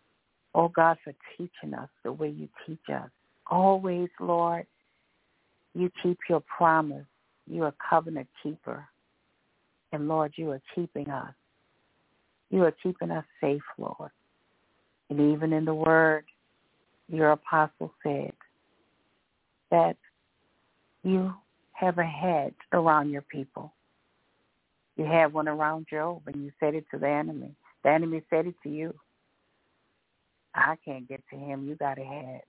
Oh, God, for teaching us the way you teach us. Always, Lord, you keep your promise. You are a covenant keeper. And, Lord, you are keeping us. You are keeping us safe, Lord. And even in the word, your apostle said that you have a hedge around your people. You had one around Job, and you said it to the enemy. The enemy said it to you. I can't get to him. You got a hedge.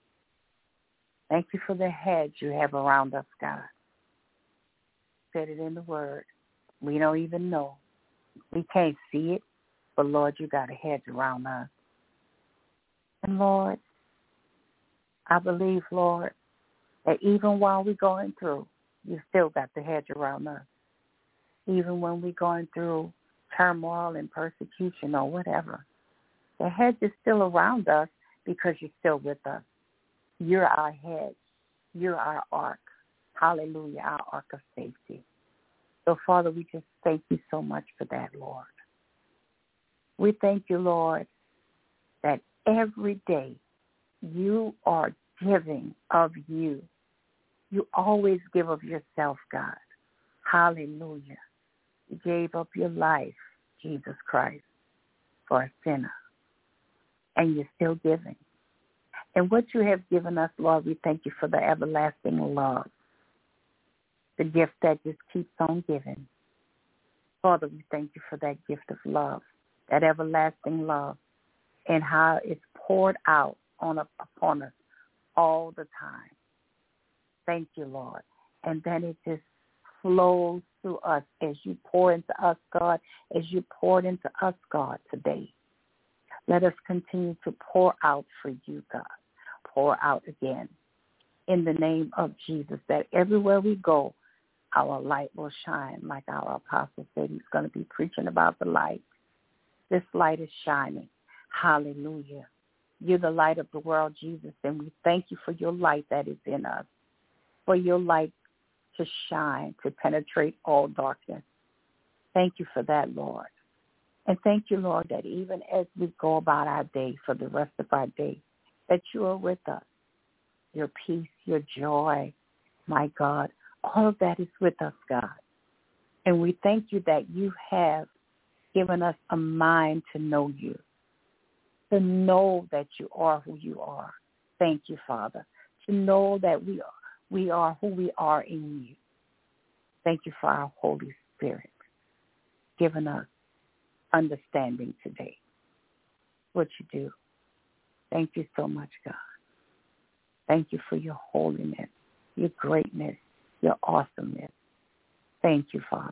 Thank you for the hedge you have around us, God. Said it in the word. We don't even know. We can't see it, but, Lord, you got a hedge around us. And, Lord, I believe, Lord, that even while we're going through, you still got the hedge around us. Even when we're going through turmoil and persecution or whatever, the hedge is still around us because you're still with us. You're our hedge. You're our ark. Hallelujah, our ark of safety. So, Father, we just thank you so much for that, Lord. We thank you, Lord, that every day you are giving of you. You always give of yourself, God. Hallelujah. You gave up your life, Jesus Christ, for a sinner. And you're still giving. And what you have given us, Lord, we thank you for the everlasting love, the gift that just keeps on giving. Father, we thank you for that gift of love, that everlasting love, and how it's poured out on upon us all the time. Thank you, Lord. And then it just flows through us as you pour into us, God, as you poured into us, God, today. Let us continue to pour out for you, God. Pour out again in the name of Jesus, that everywhere we go, our light will shine, like our apostle said. He's going to be preaching about the light. This light is shining. Hallelujah. You're the light of the world, Jesus, and we thank you for your light that is in us, for your light to shine, to penetrate all darkness. Thank you for that, Lord. And thank you, Lord, that even as we go about our day, for the rest of our day, that you are with us. Your peace, your joy, my God, all of that is with us, God. And we thank you that you have given us a mind to know you, to know that you are who you are. Thank you, Father, to know that we are, we are who we are in you. Thank you for our Holy Spirit, giving us understanding today, what you do. Thank you so much, God. Thank you for your holiness, your greatness, your awesomeness. Thank you, Father.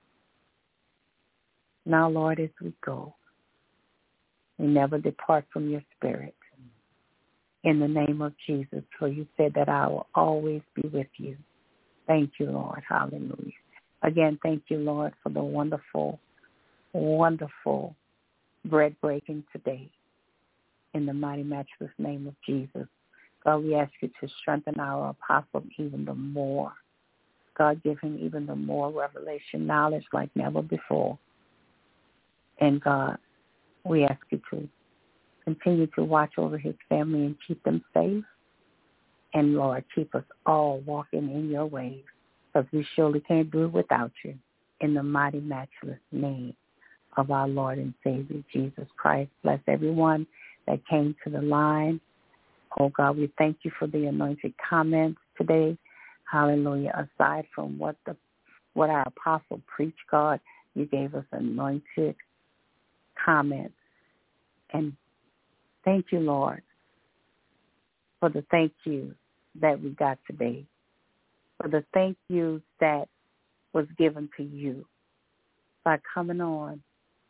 Now, Lord, as we go, we never depart from your spirit. In the name of Jesus, for you said that I will always be with you. Thank you, Lord. Hallelujah. Again, thank you, Lord, for the wonderful, wonderful bread breaking today. In the mighty, matchless name of Jesus. God, we ask you to strengthen our apostle even the more. God, give him even the more revelation, knowledge like never before. And God, we ask you to continue to watch over his family and keep them safe. And, Lord, keep us all walking in your ways, because we surely can't do it without you. In the mighty, matchless name of our Lord and Savior, Jesus Christ. Bless everyone that came to the line. Oh, God, we thank you for the anointed comments today. Hallelujah. Aside from what the what our apostle preached, God, you gave us anointed comments. And thank you, Lord, for the thank you that we got today, for the thank you that was given to you by coming on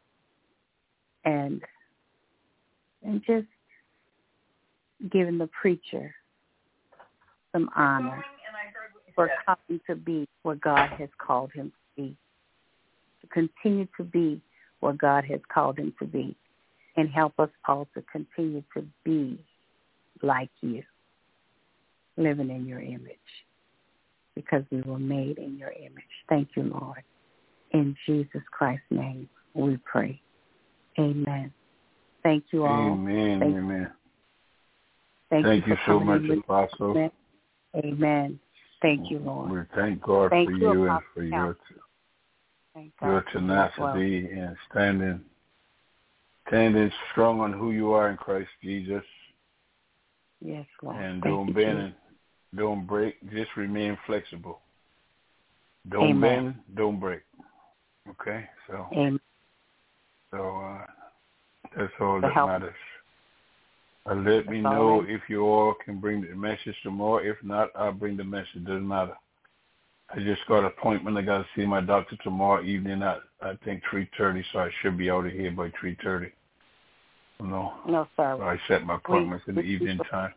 and and just giving the preacher some honor for coming to be what God has called him to be, to continue to be what God has called him to be, and help us all to continue to be like you, living in your image, because we were made in your image. Thank you, Lord. In Jesus Christ's name we pray. Amen Thank you all. Amen. Thank Amen. Thank, Thank you, you for so much, in. Apostle. Amen. Amen. Thank you, Lord. We thank God thank for you, you and Apostle for your thank God your for you as well. tenacity and standing standing strong on who you are in Christ Jesus. Yes, Lord. And thank don't you, bend Jesus. and don't break. Just remain flexible. Don't Amen. bend, don't break. Okay? So Amen. so uh, that's all The that help. matters. Uh, let me That's all know right. if you all can bring the message tomorrow. If not, I'll bring the message. Doesn't matter. I just got an appointment. I got to see my doctor tomorrow evening at, I think, three thirty, so I should be out of here by three thirty. No. No, sir. So I set my appointments we, in the we, evening time.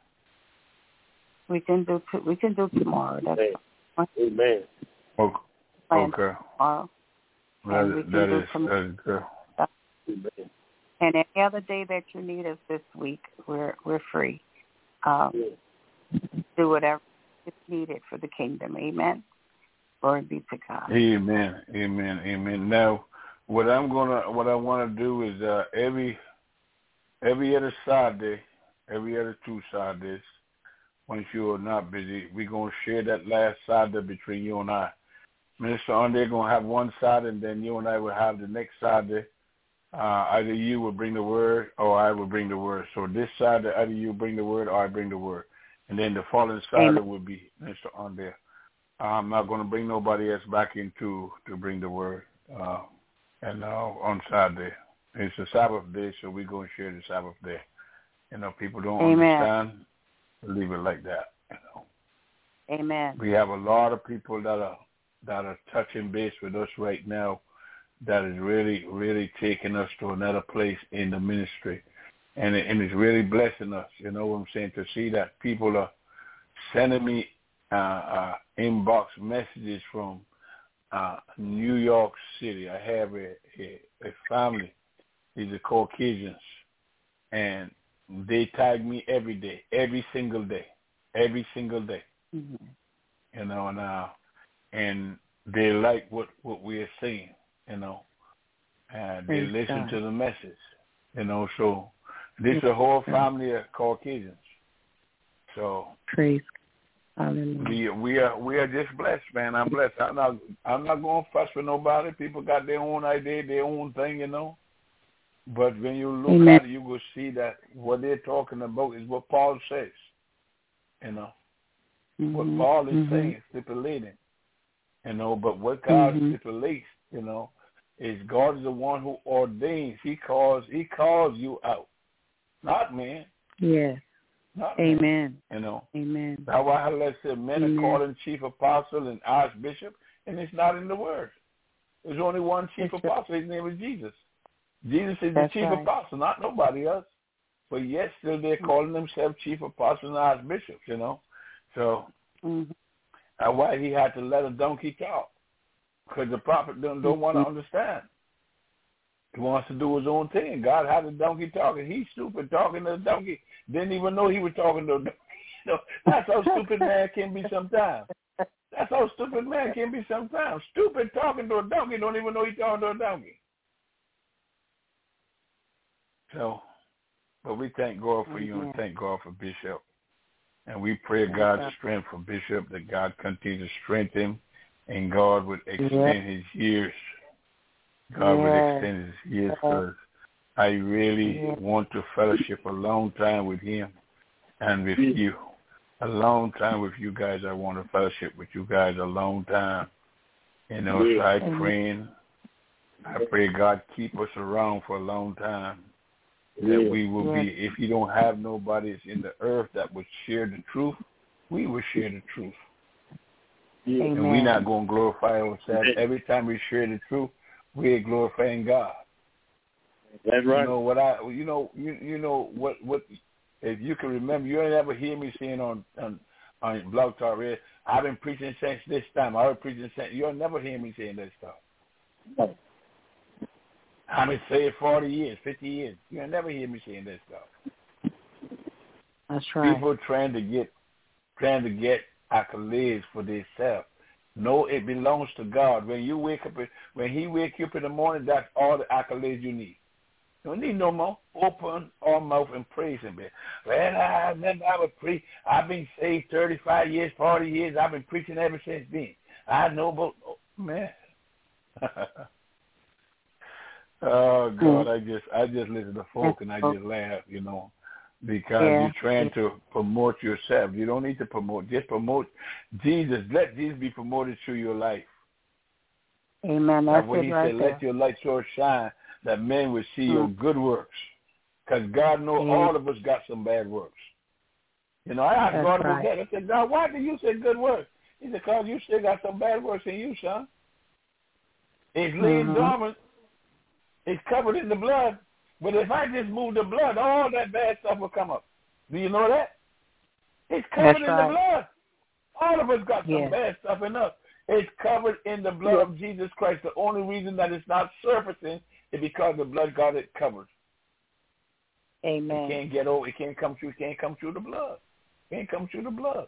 We can do t- we can do tomorrow. That's Amen. Amen. Okay. plan okay. tomorrow. That, And we can that, do is, some- that is good. Amen. And any other day that you need us this week, we're we're free. Um, Yeah. Do whatever is needed for the kingdom. Amen. Glory be to God. Amen. Amen. Amen. Now, what I'm gonna, what I want to do is uh, every every other Saturday, every other two Saturdays, once you are not busy, we're gonna share that last Saturday between you and I. Minister Andre gonna have one side, and then you and I will have the next Saturday. Uh, either you will bring the word, or I will bring the word. So this Saturday, either you bring the word, or I bring the word, and then the following Saturday Amen. will be Minister Andre. I'm not going to bring nobody else back into to bring the word. Uh, and uh, on Saturday, it's a Sabbath day, so we're going to share the Sabbath day. You know, people don't Amen. understand. Leave it like that. You know, Amen. we have a lot of people that are that are touching base with us right now. That is really, really taking us to another place in the ministry, and it, and it's really blessing us. You know what I'm saying? To see that people are sending me uh, uh, inbox messages from uh, New York City. I have a, a, a family. These are Caucasians, and they tag me every day, every single day, every single day. Mm-hmm. You know, and uh, and they like what, what we are saying. You know, and they Praise listen God. to the message. You know, so this is a whole family of Caucasians. So praise God. Hallelujah. we we are we are just blessed, man. I'm blessed. I'm not I'm not going to fuss with nobody. People got their own idea, their own thing, you know. But when you look Amen. at it, you will see that what they're talking about is what Paul says. You know, Mm-hmm. what Paul is mm-hmm. saying, stipulating. You know, but what God Mm-hmm. stipulates, you know, is God is the one who ordains. He calls. He calls you out, not man. Yes. Not man. Amen. You know. Amen. That's why I said men Amen. are called in chief apostle and archbishop, and it's not in the word. There's only one chief That's apostle. His name is Jesus. Jesus is That's the chief right. apostle, not nobody else. But yet still they're calling themselves chief apostles and archbishops, you know. So Mm-hmm. that's why he had to let a donkey talk, because the prophet don't, don't want to understand. He wants to do his own thing. God had a donkey talking. He's stupid talking to the donkey. Didn't even know he was talking to a donkey. You know, that's how stupid man can be sometimes. That's how stupid man can be sometimes. Stupid talking to a donkey, don't even know he's talking to a donkey. So, but we thank God for you and thank God for Bishop. And we pray God's strength for Bishop, that God continue to strengthen him and God would extend yeah. his years. God yeah. would extend his years, because I really yeah. want to fellowship a long time with him and with you. A long time with you guys. I want to fellowship with you guys a long time. You know, yeah. so I praying. I pray God keep us around for a long time. That yeah. we will yeah. be, if you don't have nobody in the earth that would share the truth, we will share the truth. Yeah. And we're not going to glorify ourselves. Every time we share the truth, we're glorifying God. That's right. You know what I? You know you you know what what? If you can remember, you don't ever hear me saying on on, on Blog Talk Radio, I've been preaching since this time. I've been preaching since. You'll never hear me saying that stuff. No. I've been saying forty years, fifty years. You'll never hear me saying that stuff. That's right. People trying to get trying to get accolades for themselves. No, it belongs to God. When you wake up, when He wake you up in the morning, that's all the accolades you need. You don't need no more. Open our mouth and praise him. Well, I remember I was pre- I've been saved thirty-five years, forty years. I've been preaching ever since then. I know about, oh, man. Oh, God, I just I just listen to folk and I just laugh, you know, because yeah. you're trying to promote yourself. You don't need to promote. Just promote Jesus. Let Jesus be promoted through your life. Amen. That's, That's what it he right said, there. let your light so shine that men will see mm. your good works. Because God knows mm. all of us got some bad works. You know, I asked That's God about right. that. I said, God, why do you say good works? He said, because you still got some bad works in you, son. It's laying mm-hmm. dormant. It's covered in the blood. But if I just move the blood, all that bad stuff will come up. Do you know that? It's covered That's in right. the blood. All of us got some yeah. bad stuff in us. It's covered in the blood yeah. of Jesus Christ. The only reason that it's not surfacing is because the blood got it covered. Amen. It can't get over. It can't come through. It can't come through the blood. It can't come through the blood.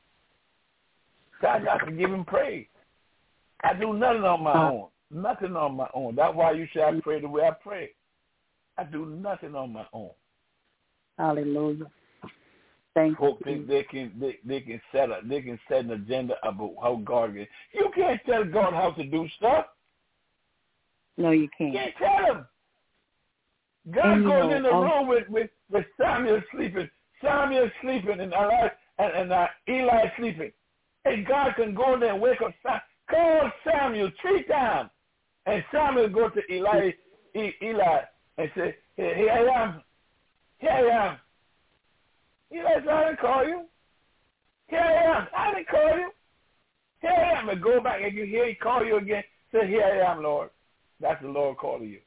So I got to give him praise. I do nothing on my uh, own. Nothing on my own. That's why you say I pray the way I pray. I do nothing on my own. Hallelujah. Thank Folk you. think they can they, they can set a they can set an agenda about how God is. You can't tell God how to do stuff. No, you can't. You can't tell him. God and, goes know, in the um, room with, with, with Samuel sleeping. Samuel sleeping and Eli and, and uh, Eli sleeping. And God can go in there and wake up Samuel. Call Samuel three times. And Samuel go to Eli, e, Eli and say, hey, here I am. Here I am. Eli said, I didn't call you. Here I am. I didn't call you. Here I am. And go back and you hear he call you again. Say, here I am, Lord. That's the Lord calling you.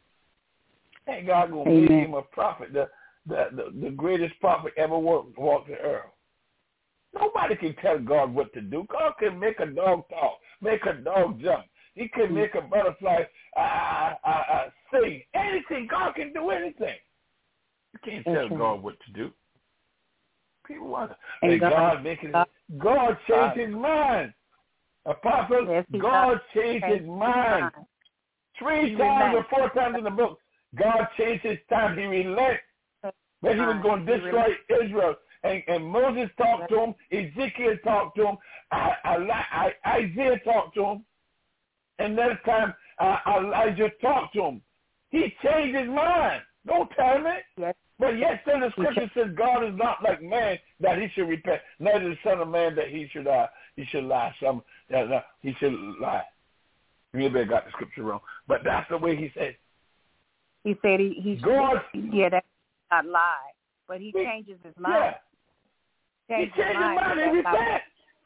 And God going to make him a prophet, the, the, the, the greatest prophet ever walked, walked the earth. Nobody can tell God what to do. God can make a dog talk, make a dog jump. He can make a butterfly uh, uh, uh, sing. Anything. God can do anything. You can't tell okay. God what to do. People want to. And, and God, God making God, God changed his mind. Apostle, yes, God does. changed his mind. Three he times relaxed. or four times in the book, God changed his time. He relented that he was going to destroy Israel. And, and Moses talked to him. Ezekiel talked to him. I, I, I, Isaiah talked to him. And that time, uh, Elijah talked to him. He changed his mind. Don't tell me. Yes. But yet still the scripture says God is not like man that he should repent. Neither the son of man that he should uh, he should lie. Some uh, he should lie. Maybe I got the scripture wrong. But that's the way he said. He said he, he God, yeah, that's not lie. But he changes his mind. Yeah. Changes he changed his mind and repent.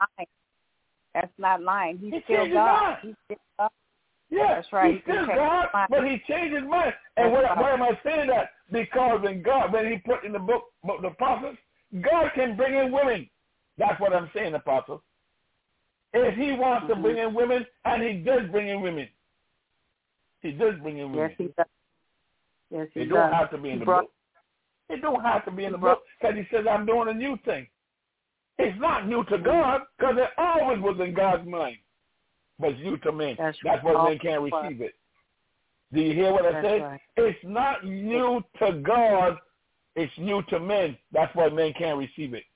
That's not lying. He's he still God. He's still God. Yeah, that's right. He's still God, but he changed his mind. And what, why am I saying that? Because when God, when he put in the book, book the prophets, God can bring in women. That's what I'm saying, Apostle. If he wants mm-hmm. to bring in women, and he does bring in women. He does bring in women. Yes, he does. Yes, he it does. don't have to be in he the brought, book. It don't have to be in the book because he says, I'm doing a new thing. It's not new to God because it always was in God's mind. But it's new to men. That's, That's why men can't receive it. Do you hear what I That's said? Right. It's not new to God. It's new to men. That's why men can't receive it.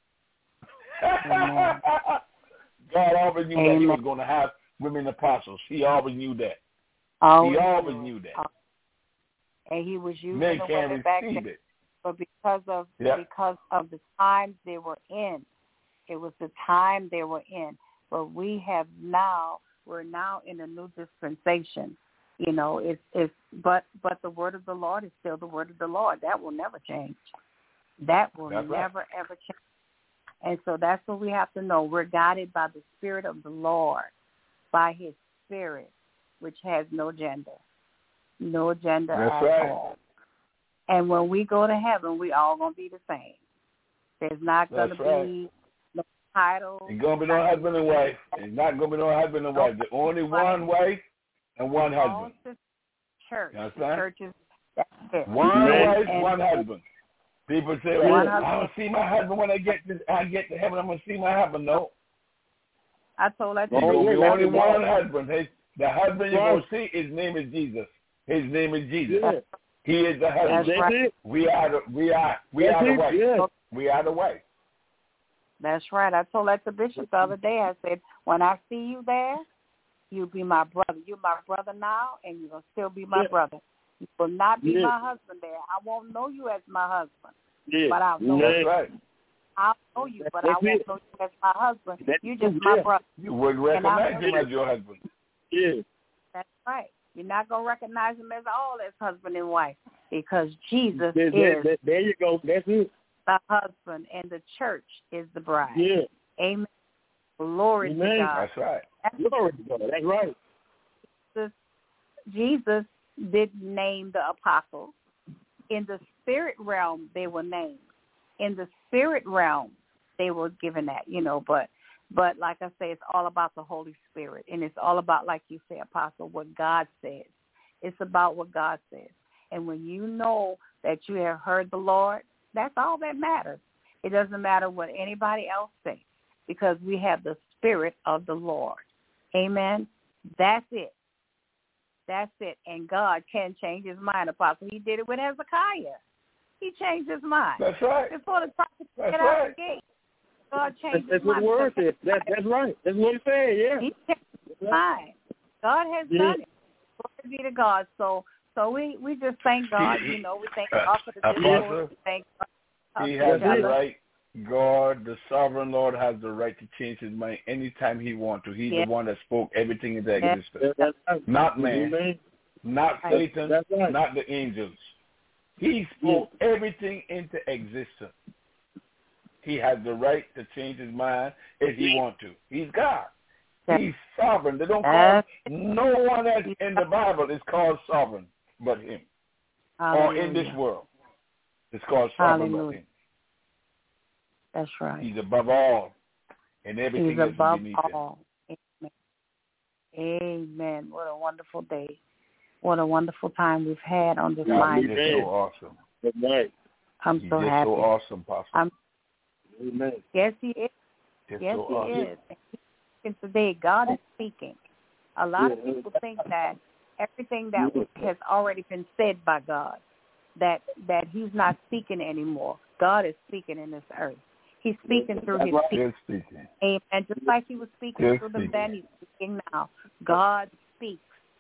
God always knew Amen. that he was going to have women apostles. He always knew that. Always he always knew. knew that. And he was using men the can't women back receive then. it. But because of yep. because of the times they were in, it was the time they were in. But we have now, we're now in a new dispensation. You know, it's it's but but the word of the Lord is still the word of the Lord. That will never change. That will that's never right. ever change. And so that's what we have to know. We're guided by the Spirit of the Lord, by His Spirit, which has no gender, no agenda that's at right. all. And when we go to heaven, we all gonna be the same. There's not gonna right. be no titles. There's gonna be no husband and wife. There's not gonna be no husband and wife. There's only one wife and one husband. Church. Understand? Churches. That's it. One and, wife, and, one husband. People say, "Well, I'm gonna see my husband when I get to I get to heaven. I'm gonna see my husband." No. I told that. There's gonna be only one husband. His, the husband you're gonna see, his name is Jesus. His name is Jesus. That's, He is the husband. That's right. We are the we are we That's are the it, wife. yeah. We are the wife. That's right. I told that to Bishop the other day. I said, when I see you there, you'll be my brother. You're my brother now, and you're going to still be my Yeah. brother. You will not be Yeah. my husband there. I won't know you as my husband, Yeah. but I'll know That's you. right. I'll know you, but That's I won't it. know you as my husband. That's You're just it, my yeah. brother. You would And I'm recognize him gonna- as your husband. Yeah. That's right. You're not going to recognize him as all as husband and wife because Jesus There, is there, there, there you go. That's it. the husband and the church is the bride. Yeah. Amen. Glory Amen. to God. That's right. Glory to God. That's right. Jesus, Jesus didn't name the apostles. In the spirit realm, they were named. In the spirit realm, they were given that, you know, but But like I say, it's all about the Holy Spirit, and it's all about, like you say, Apostle, what God says. It's about what God says. And when you know that you have heard the Lord, that's all that matters. It doesn't matter what anybody else says because we have the Spirit of the Lord. Amen? That's it. That's it. And God can change his mind, Apostle. He did it with Hezekiah. He changed his mind. That's right. Before the prophet That's get out right. the gate, God That's, changed that's his what mind. the word says. That, that's right. That's what it said, yeah. He changed his mind. God has Yeah. done it. Glory be to God. So so we, we just thank God, you know, we thank God for the Apostle, discourse. We thank God He for has each the other. right. God, the sovereign Lord, has the right to change his mind anytime he wants to. He's Yeah. the one that spoke everything into Yeah. existence. That's right. Not man, Amen. not Right. Satan, That's right. not the angels. He spoke everything into existence. He has the right to change his mind if he wants to. He's God. Yeah. He's sovereign. They don't call That's no one else in the Bible is called sovereign but him. Or in this Hallelujah. world, it's called sovereign but Hallelujah. him. That's right. He's above all, and everything He's is above beneath all. Amen. Amen. What a wonderful day. What a wonderful time we've had on this him. God, line he's just today. so awesome. That's right. I'm He's so just happy. so awesome, Pastor. I'm, Amen. yes, he is. Just Yes, so he awesome. is. And today, God is speaking. A lot of Yeah. people think that everything that was, has already been said by God, that that he's not speaking anymore. God is speaking in this earth. He's speaking through his people. Just speaking. Amen. Just like he was speaking Just through them speaking. then, he's speaking now. God speaks.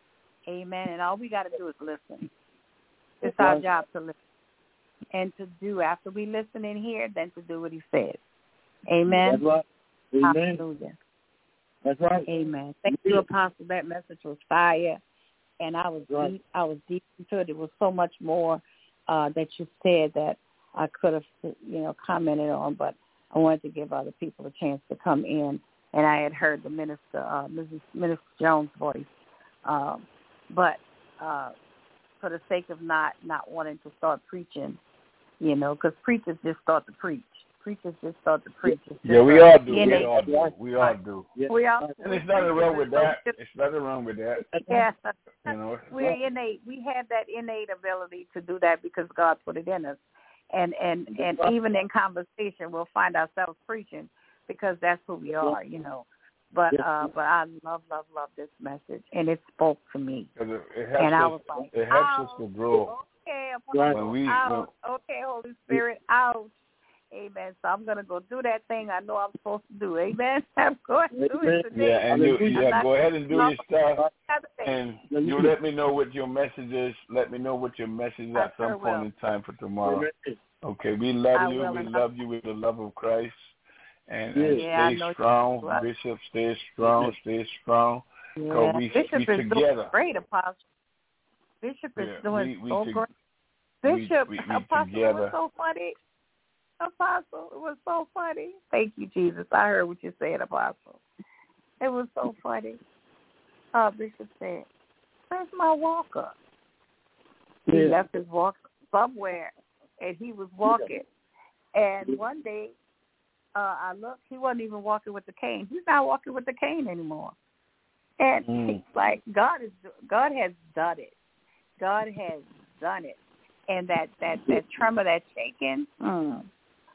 Amen. And all we got to do is listen. It's our job to listen and to do. After we listen in here, then to do what he says. Amen. That's right. Amen. Hallelujah. That's right. Amen. Thank you, Apostle. That message was fire, and I was Right. deep. I was deep into it. It was so much more uh, that you said that I could have, you know, commented on, but I wanted to give other people a chance to come in, and I had heard the minister, uh, Missus Minister Jones' voice, um, but uh, for the sake of not not wanting to start preaching, you know, because preachers just start to preach. Preachers just start to preach. It's Yeah, just we a- all do. you We know, all do. We all do. Yeah. We all. And there's nothing wrong with that. It's nothing wrong with that. Yeah. You know. We're innate. We have that innate ability to do that because God put it in us, and and and even in conversation, we'll find ourselves preaching because that's who we are, you know. But uh, but I love, love, love this message, and it spoke to me. 'Cause it, it helps And I us. was like, it helps us ouch. to grow. Okay, Right. When we out. Okay, Holy Spirit, out. Amen. So I'm gonna go do that thing I know I'm supposed to do. Amen. I'm going to do it today. Yeah, and you Hallelujah. yeah, go ahead and do your stuff, Other thing. and you let me know what your message is. Let me know what your message is I at some sure point will. in time for tomorrow. Amen. Okay, we love I you. will, We and love you with the love of Christ. And, and Yeah, I stay know you strong, will. Bishop. Stay strong. Stay strong. Yeah. Cause we Bishop we is together. doing great, Apostle. Bishop is Yeah, doing we- we so to- great. we- Bishop, we- we Apostle, it together. was so funny. Apostle, it was so funny. Thank you, Jesus. I heard what you said, Apostle. It was so funny. Uh, Bishop said, "Where's my walker?" He Yeah. left his walker somewhere, and he was walking. And one day, uh, I looked, he wasn't even walking with the cane. He's not walking with the cane anymore. And Mm. it's like God is God has done it. God has done it. And that, that, that tremor, that shaking, mm,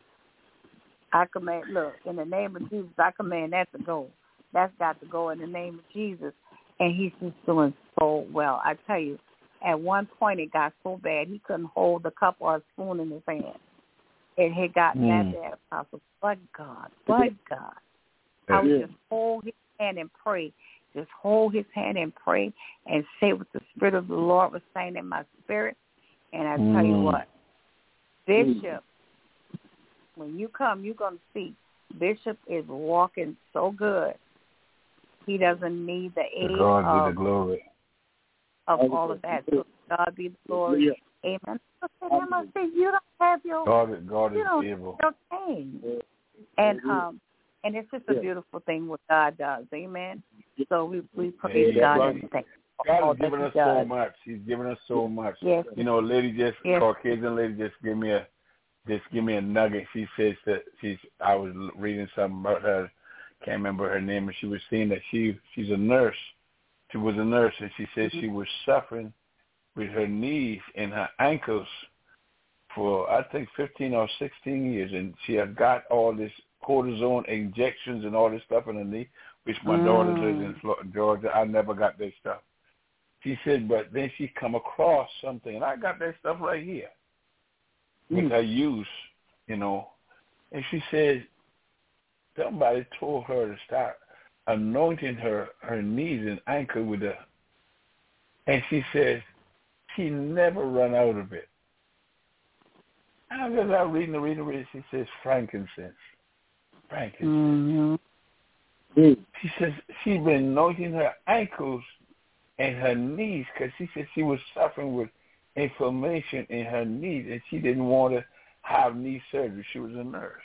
I command, look, in the name of Jesus, I command that to go. That's got to go in the name of Jesus. And he's just doing so well. I tell you, At one point, it got so bad he couldn't hold the cup or a spoon in his hand. It had gotten mm. that bad, Apostle. But God, but God. I would just hold his hand and pray. Just hold his hand and pray and say what the Spirit of the Lord was saying in my spirit. And I mm. tell you what, Bishop, when you come, you're going to see Bishop is walking so good. He doesn't need the aid God of, be the glory. of all of that. So God be the glory. Yeah. Amen. I say, you don't have your, God, God you don't is able. Have your pain. And um, and it's just a beautiful thing what God does. Amen. So we we praise yeah, God and thank God has given us so much. He's given us so much. Yes. You know, a lady just yes. Caucasian lady just give me a just give me a nugget. She says that she's I was reading something about her, can't remember her name, and she was saying that she she's a nurse. She was a nurse, and she said mm-hmm. she was suffering with her knees and her ankles for I think fifteen or sixteen years, and she had got all this cortisone injections and all this stuff in her knee, which my mm. daughter lives in Florida, Georgia. I never got that stuff. She said, but then she come across something, and I got that stuff right here, which mm. I use, you know. And she said somebody told her to start anointing her, her knees and ankle with the, and she says she never run out of it. And I was out reading the reading, reading, she says frankincense. Frankincense. Mm-hmm. She says she's been anointing her ankles and her knees because she said she was suffering with inflammation in her knees and she didn't want to have knee surgery. She was a nurse.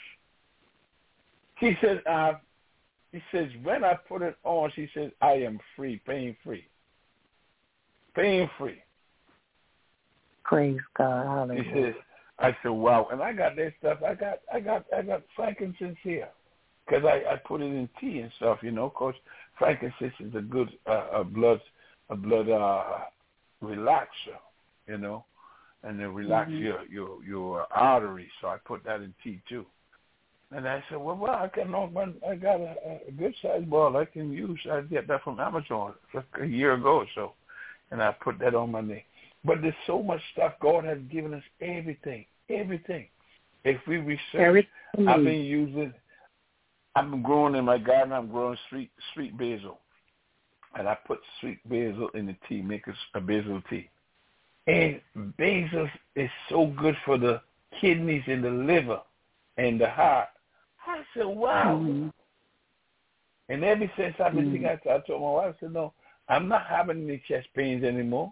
She says, uh, she says, when I put it on, she says, I am free, pain-free. Pain-free. Praise God. Hallelujah. She says, I said, wow. And I got that stuff. I got I got, I got frankincense here because I, I put it in tea and stuff, you know, because frankincense is a good uh, a blood, a blood uh, relaxer, you know, and it relaxes mm-hmm. your, your, your arteries. So I put that in tea, too. And I said, well, well I can one. I got a, a good-sized ball I can use. I get that from Amazon like a year ago or so, and I put that on my knee. But there's so much stuff. God has given us everything, everything. If we research, everything. I've been using, I've been growing in my garden, I'm growing sweet sweet basil. And I put sweet basil in the tea, make a, a basil tea. And basil is so good for the kidneys and the liver and the heart. I said, wow. Mm-hmm. And ever since I've been mm-hmm. thinking, I told my wife, I said, no, I'm not having any chest pains anymore.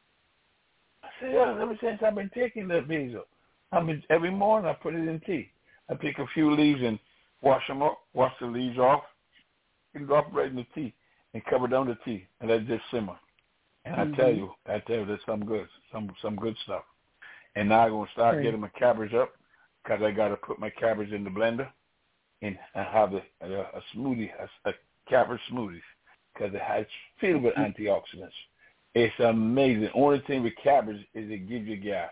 I said, yeah, ever since I've been taking the basil, I've been, every morning I put it in tea. I pick a few leaves and wash them up, wash the leaves off, and drop right in the tea and cover down the tea, and let it just simmer. And mm-hmm. I tell you, I tell you, there's some good, some some good stuff. And now I'm going to start right. getting my cabbage up because I got to put my cabbage in the blender and have a, a, a smoothie, a, a cabbage smoothie because it has filled with mm-hmm. antioxidants. It's amazing. The only thing with cabbage is it gives you gas.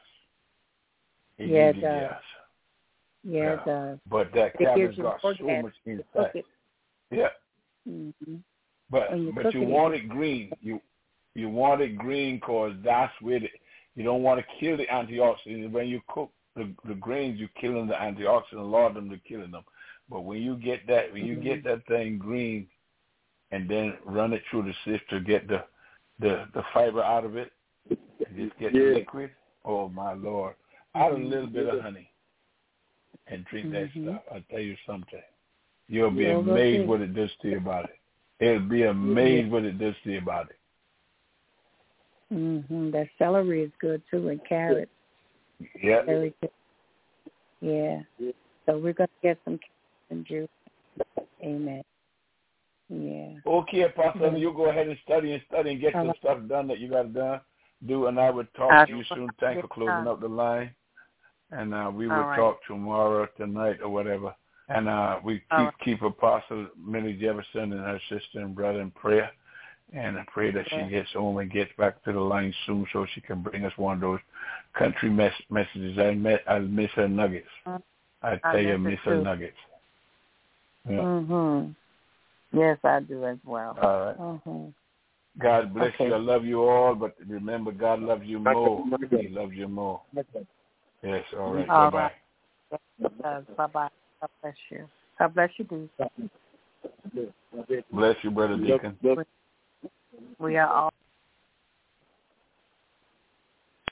It yeah, gives it you does. gas. Yeah, yeah, it does. But that it cabbage got so gas. much inside. It. Yeah. Mm-hmm. But you but you want it, it green. You you want it green because that's where the, you don't want to kill the antioxidants. When you cook the the grains, you're killing the antioxidants. A lot of them, you're killing them. But when you get that, when you mm-hmm. get that thing green, and then run it through the sift to get the the, the fiber out of it, and just get yeah. the liquid. Oh my Lord! Add a little bit of honey, and drink mm-hmm. that stuff. I'll tell you something. You'll be You'll amazed what it does to your body. It'll be amazed yeah. what it does to your body. Mm-hmm. That celery is good too, and carrots. Yeah. Very good. Yeah. So we're going to get some carrots and juice. Amen. Yeah. Okay, Apostle, mm-hmm. you go ahead and study and study and get uh, some stuff done that you got done. Do, and I would talk uh, to you soon. Thanks for closing uh, up the line. And uh, we will right. talk tomorrow, tonight, or whatever. And uh, we keep right. keep Apostle Millie Jefferson and her sister and brother in prayer. And I pray that she gets home and gets back to the line soon so she can bring us one of those country mes- messages. I met, I miss her nuggets. Mm-hmm. I tell I you, I miss her nuggets. Yeah. Mm-hmm. Yes, I do as well. All right. Mm-hmm. God bless Okay. you. I love you all, but remember, God loves you more. He loves you more. Yes, all right. All Bye-bye. right. Bye-bye. God bless you. God bless you, Deacon. Bless you, Brother Deacon. We are all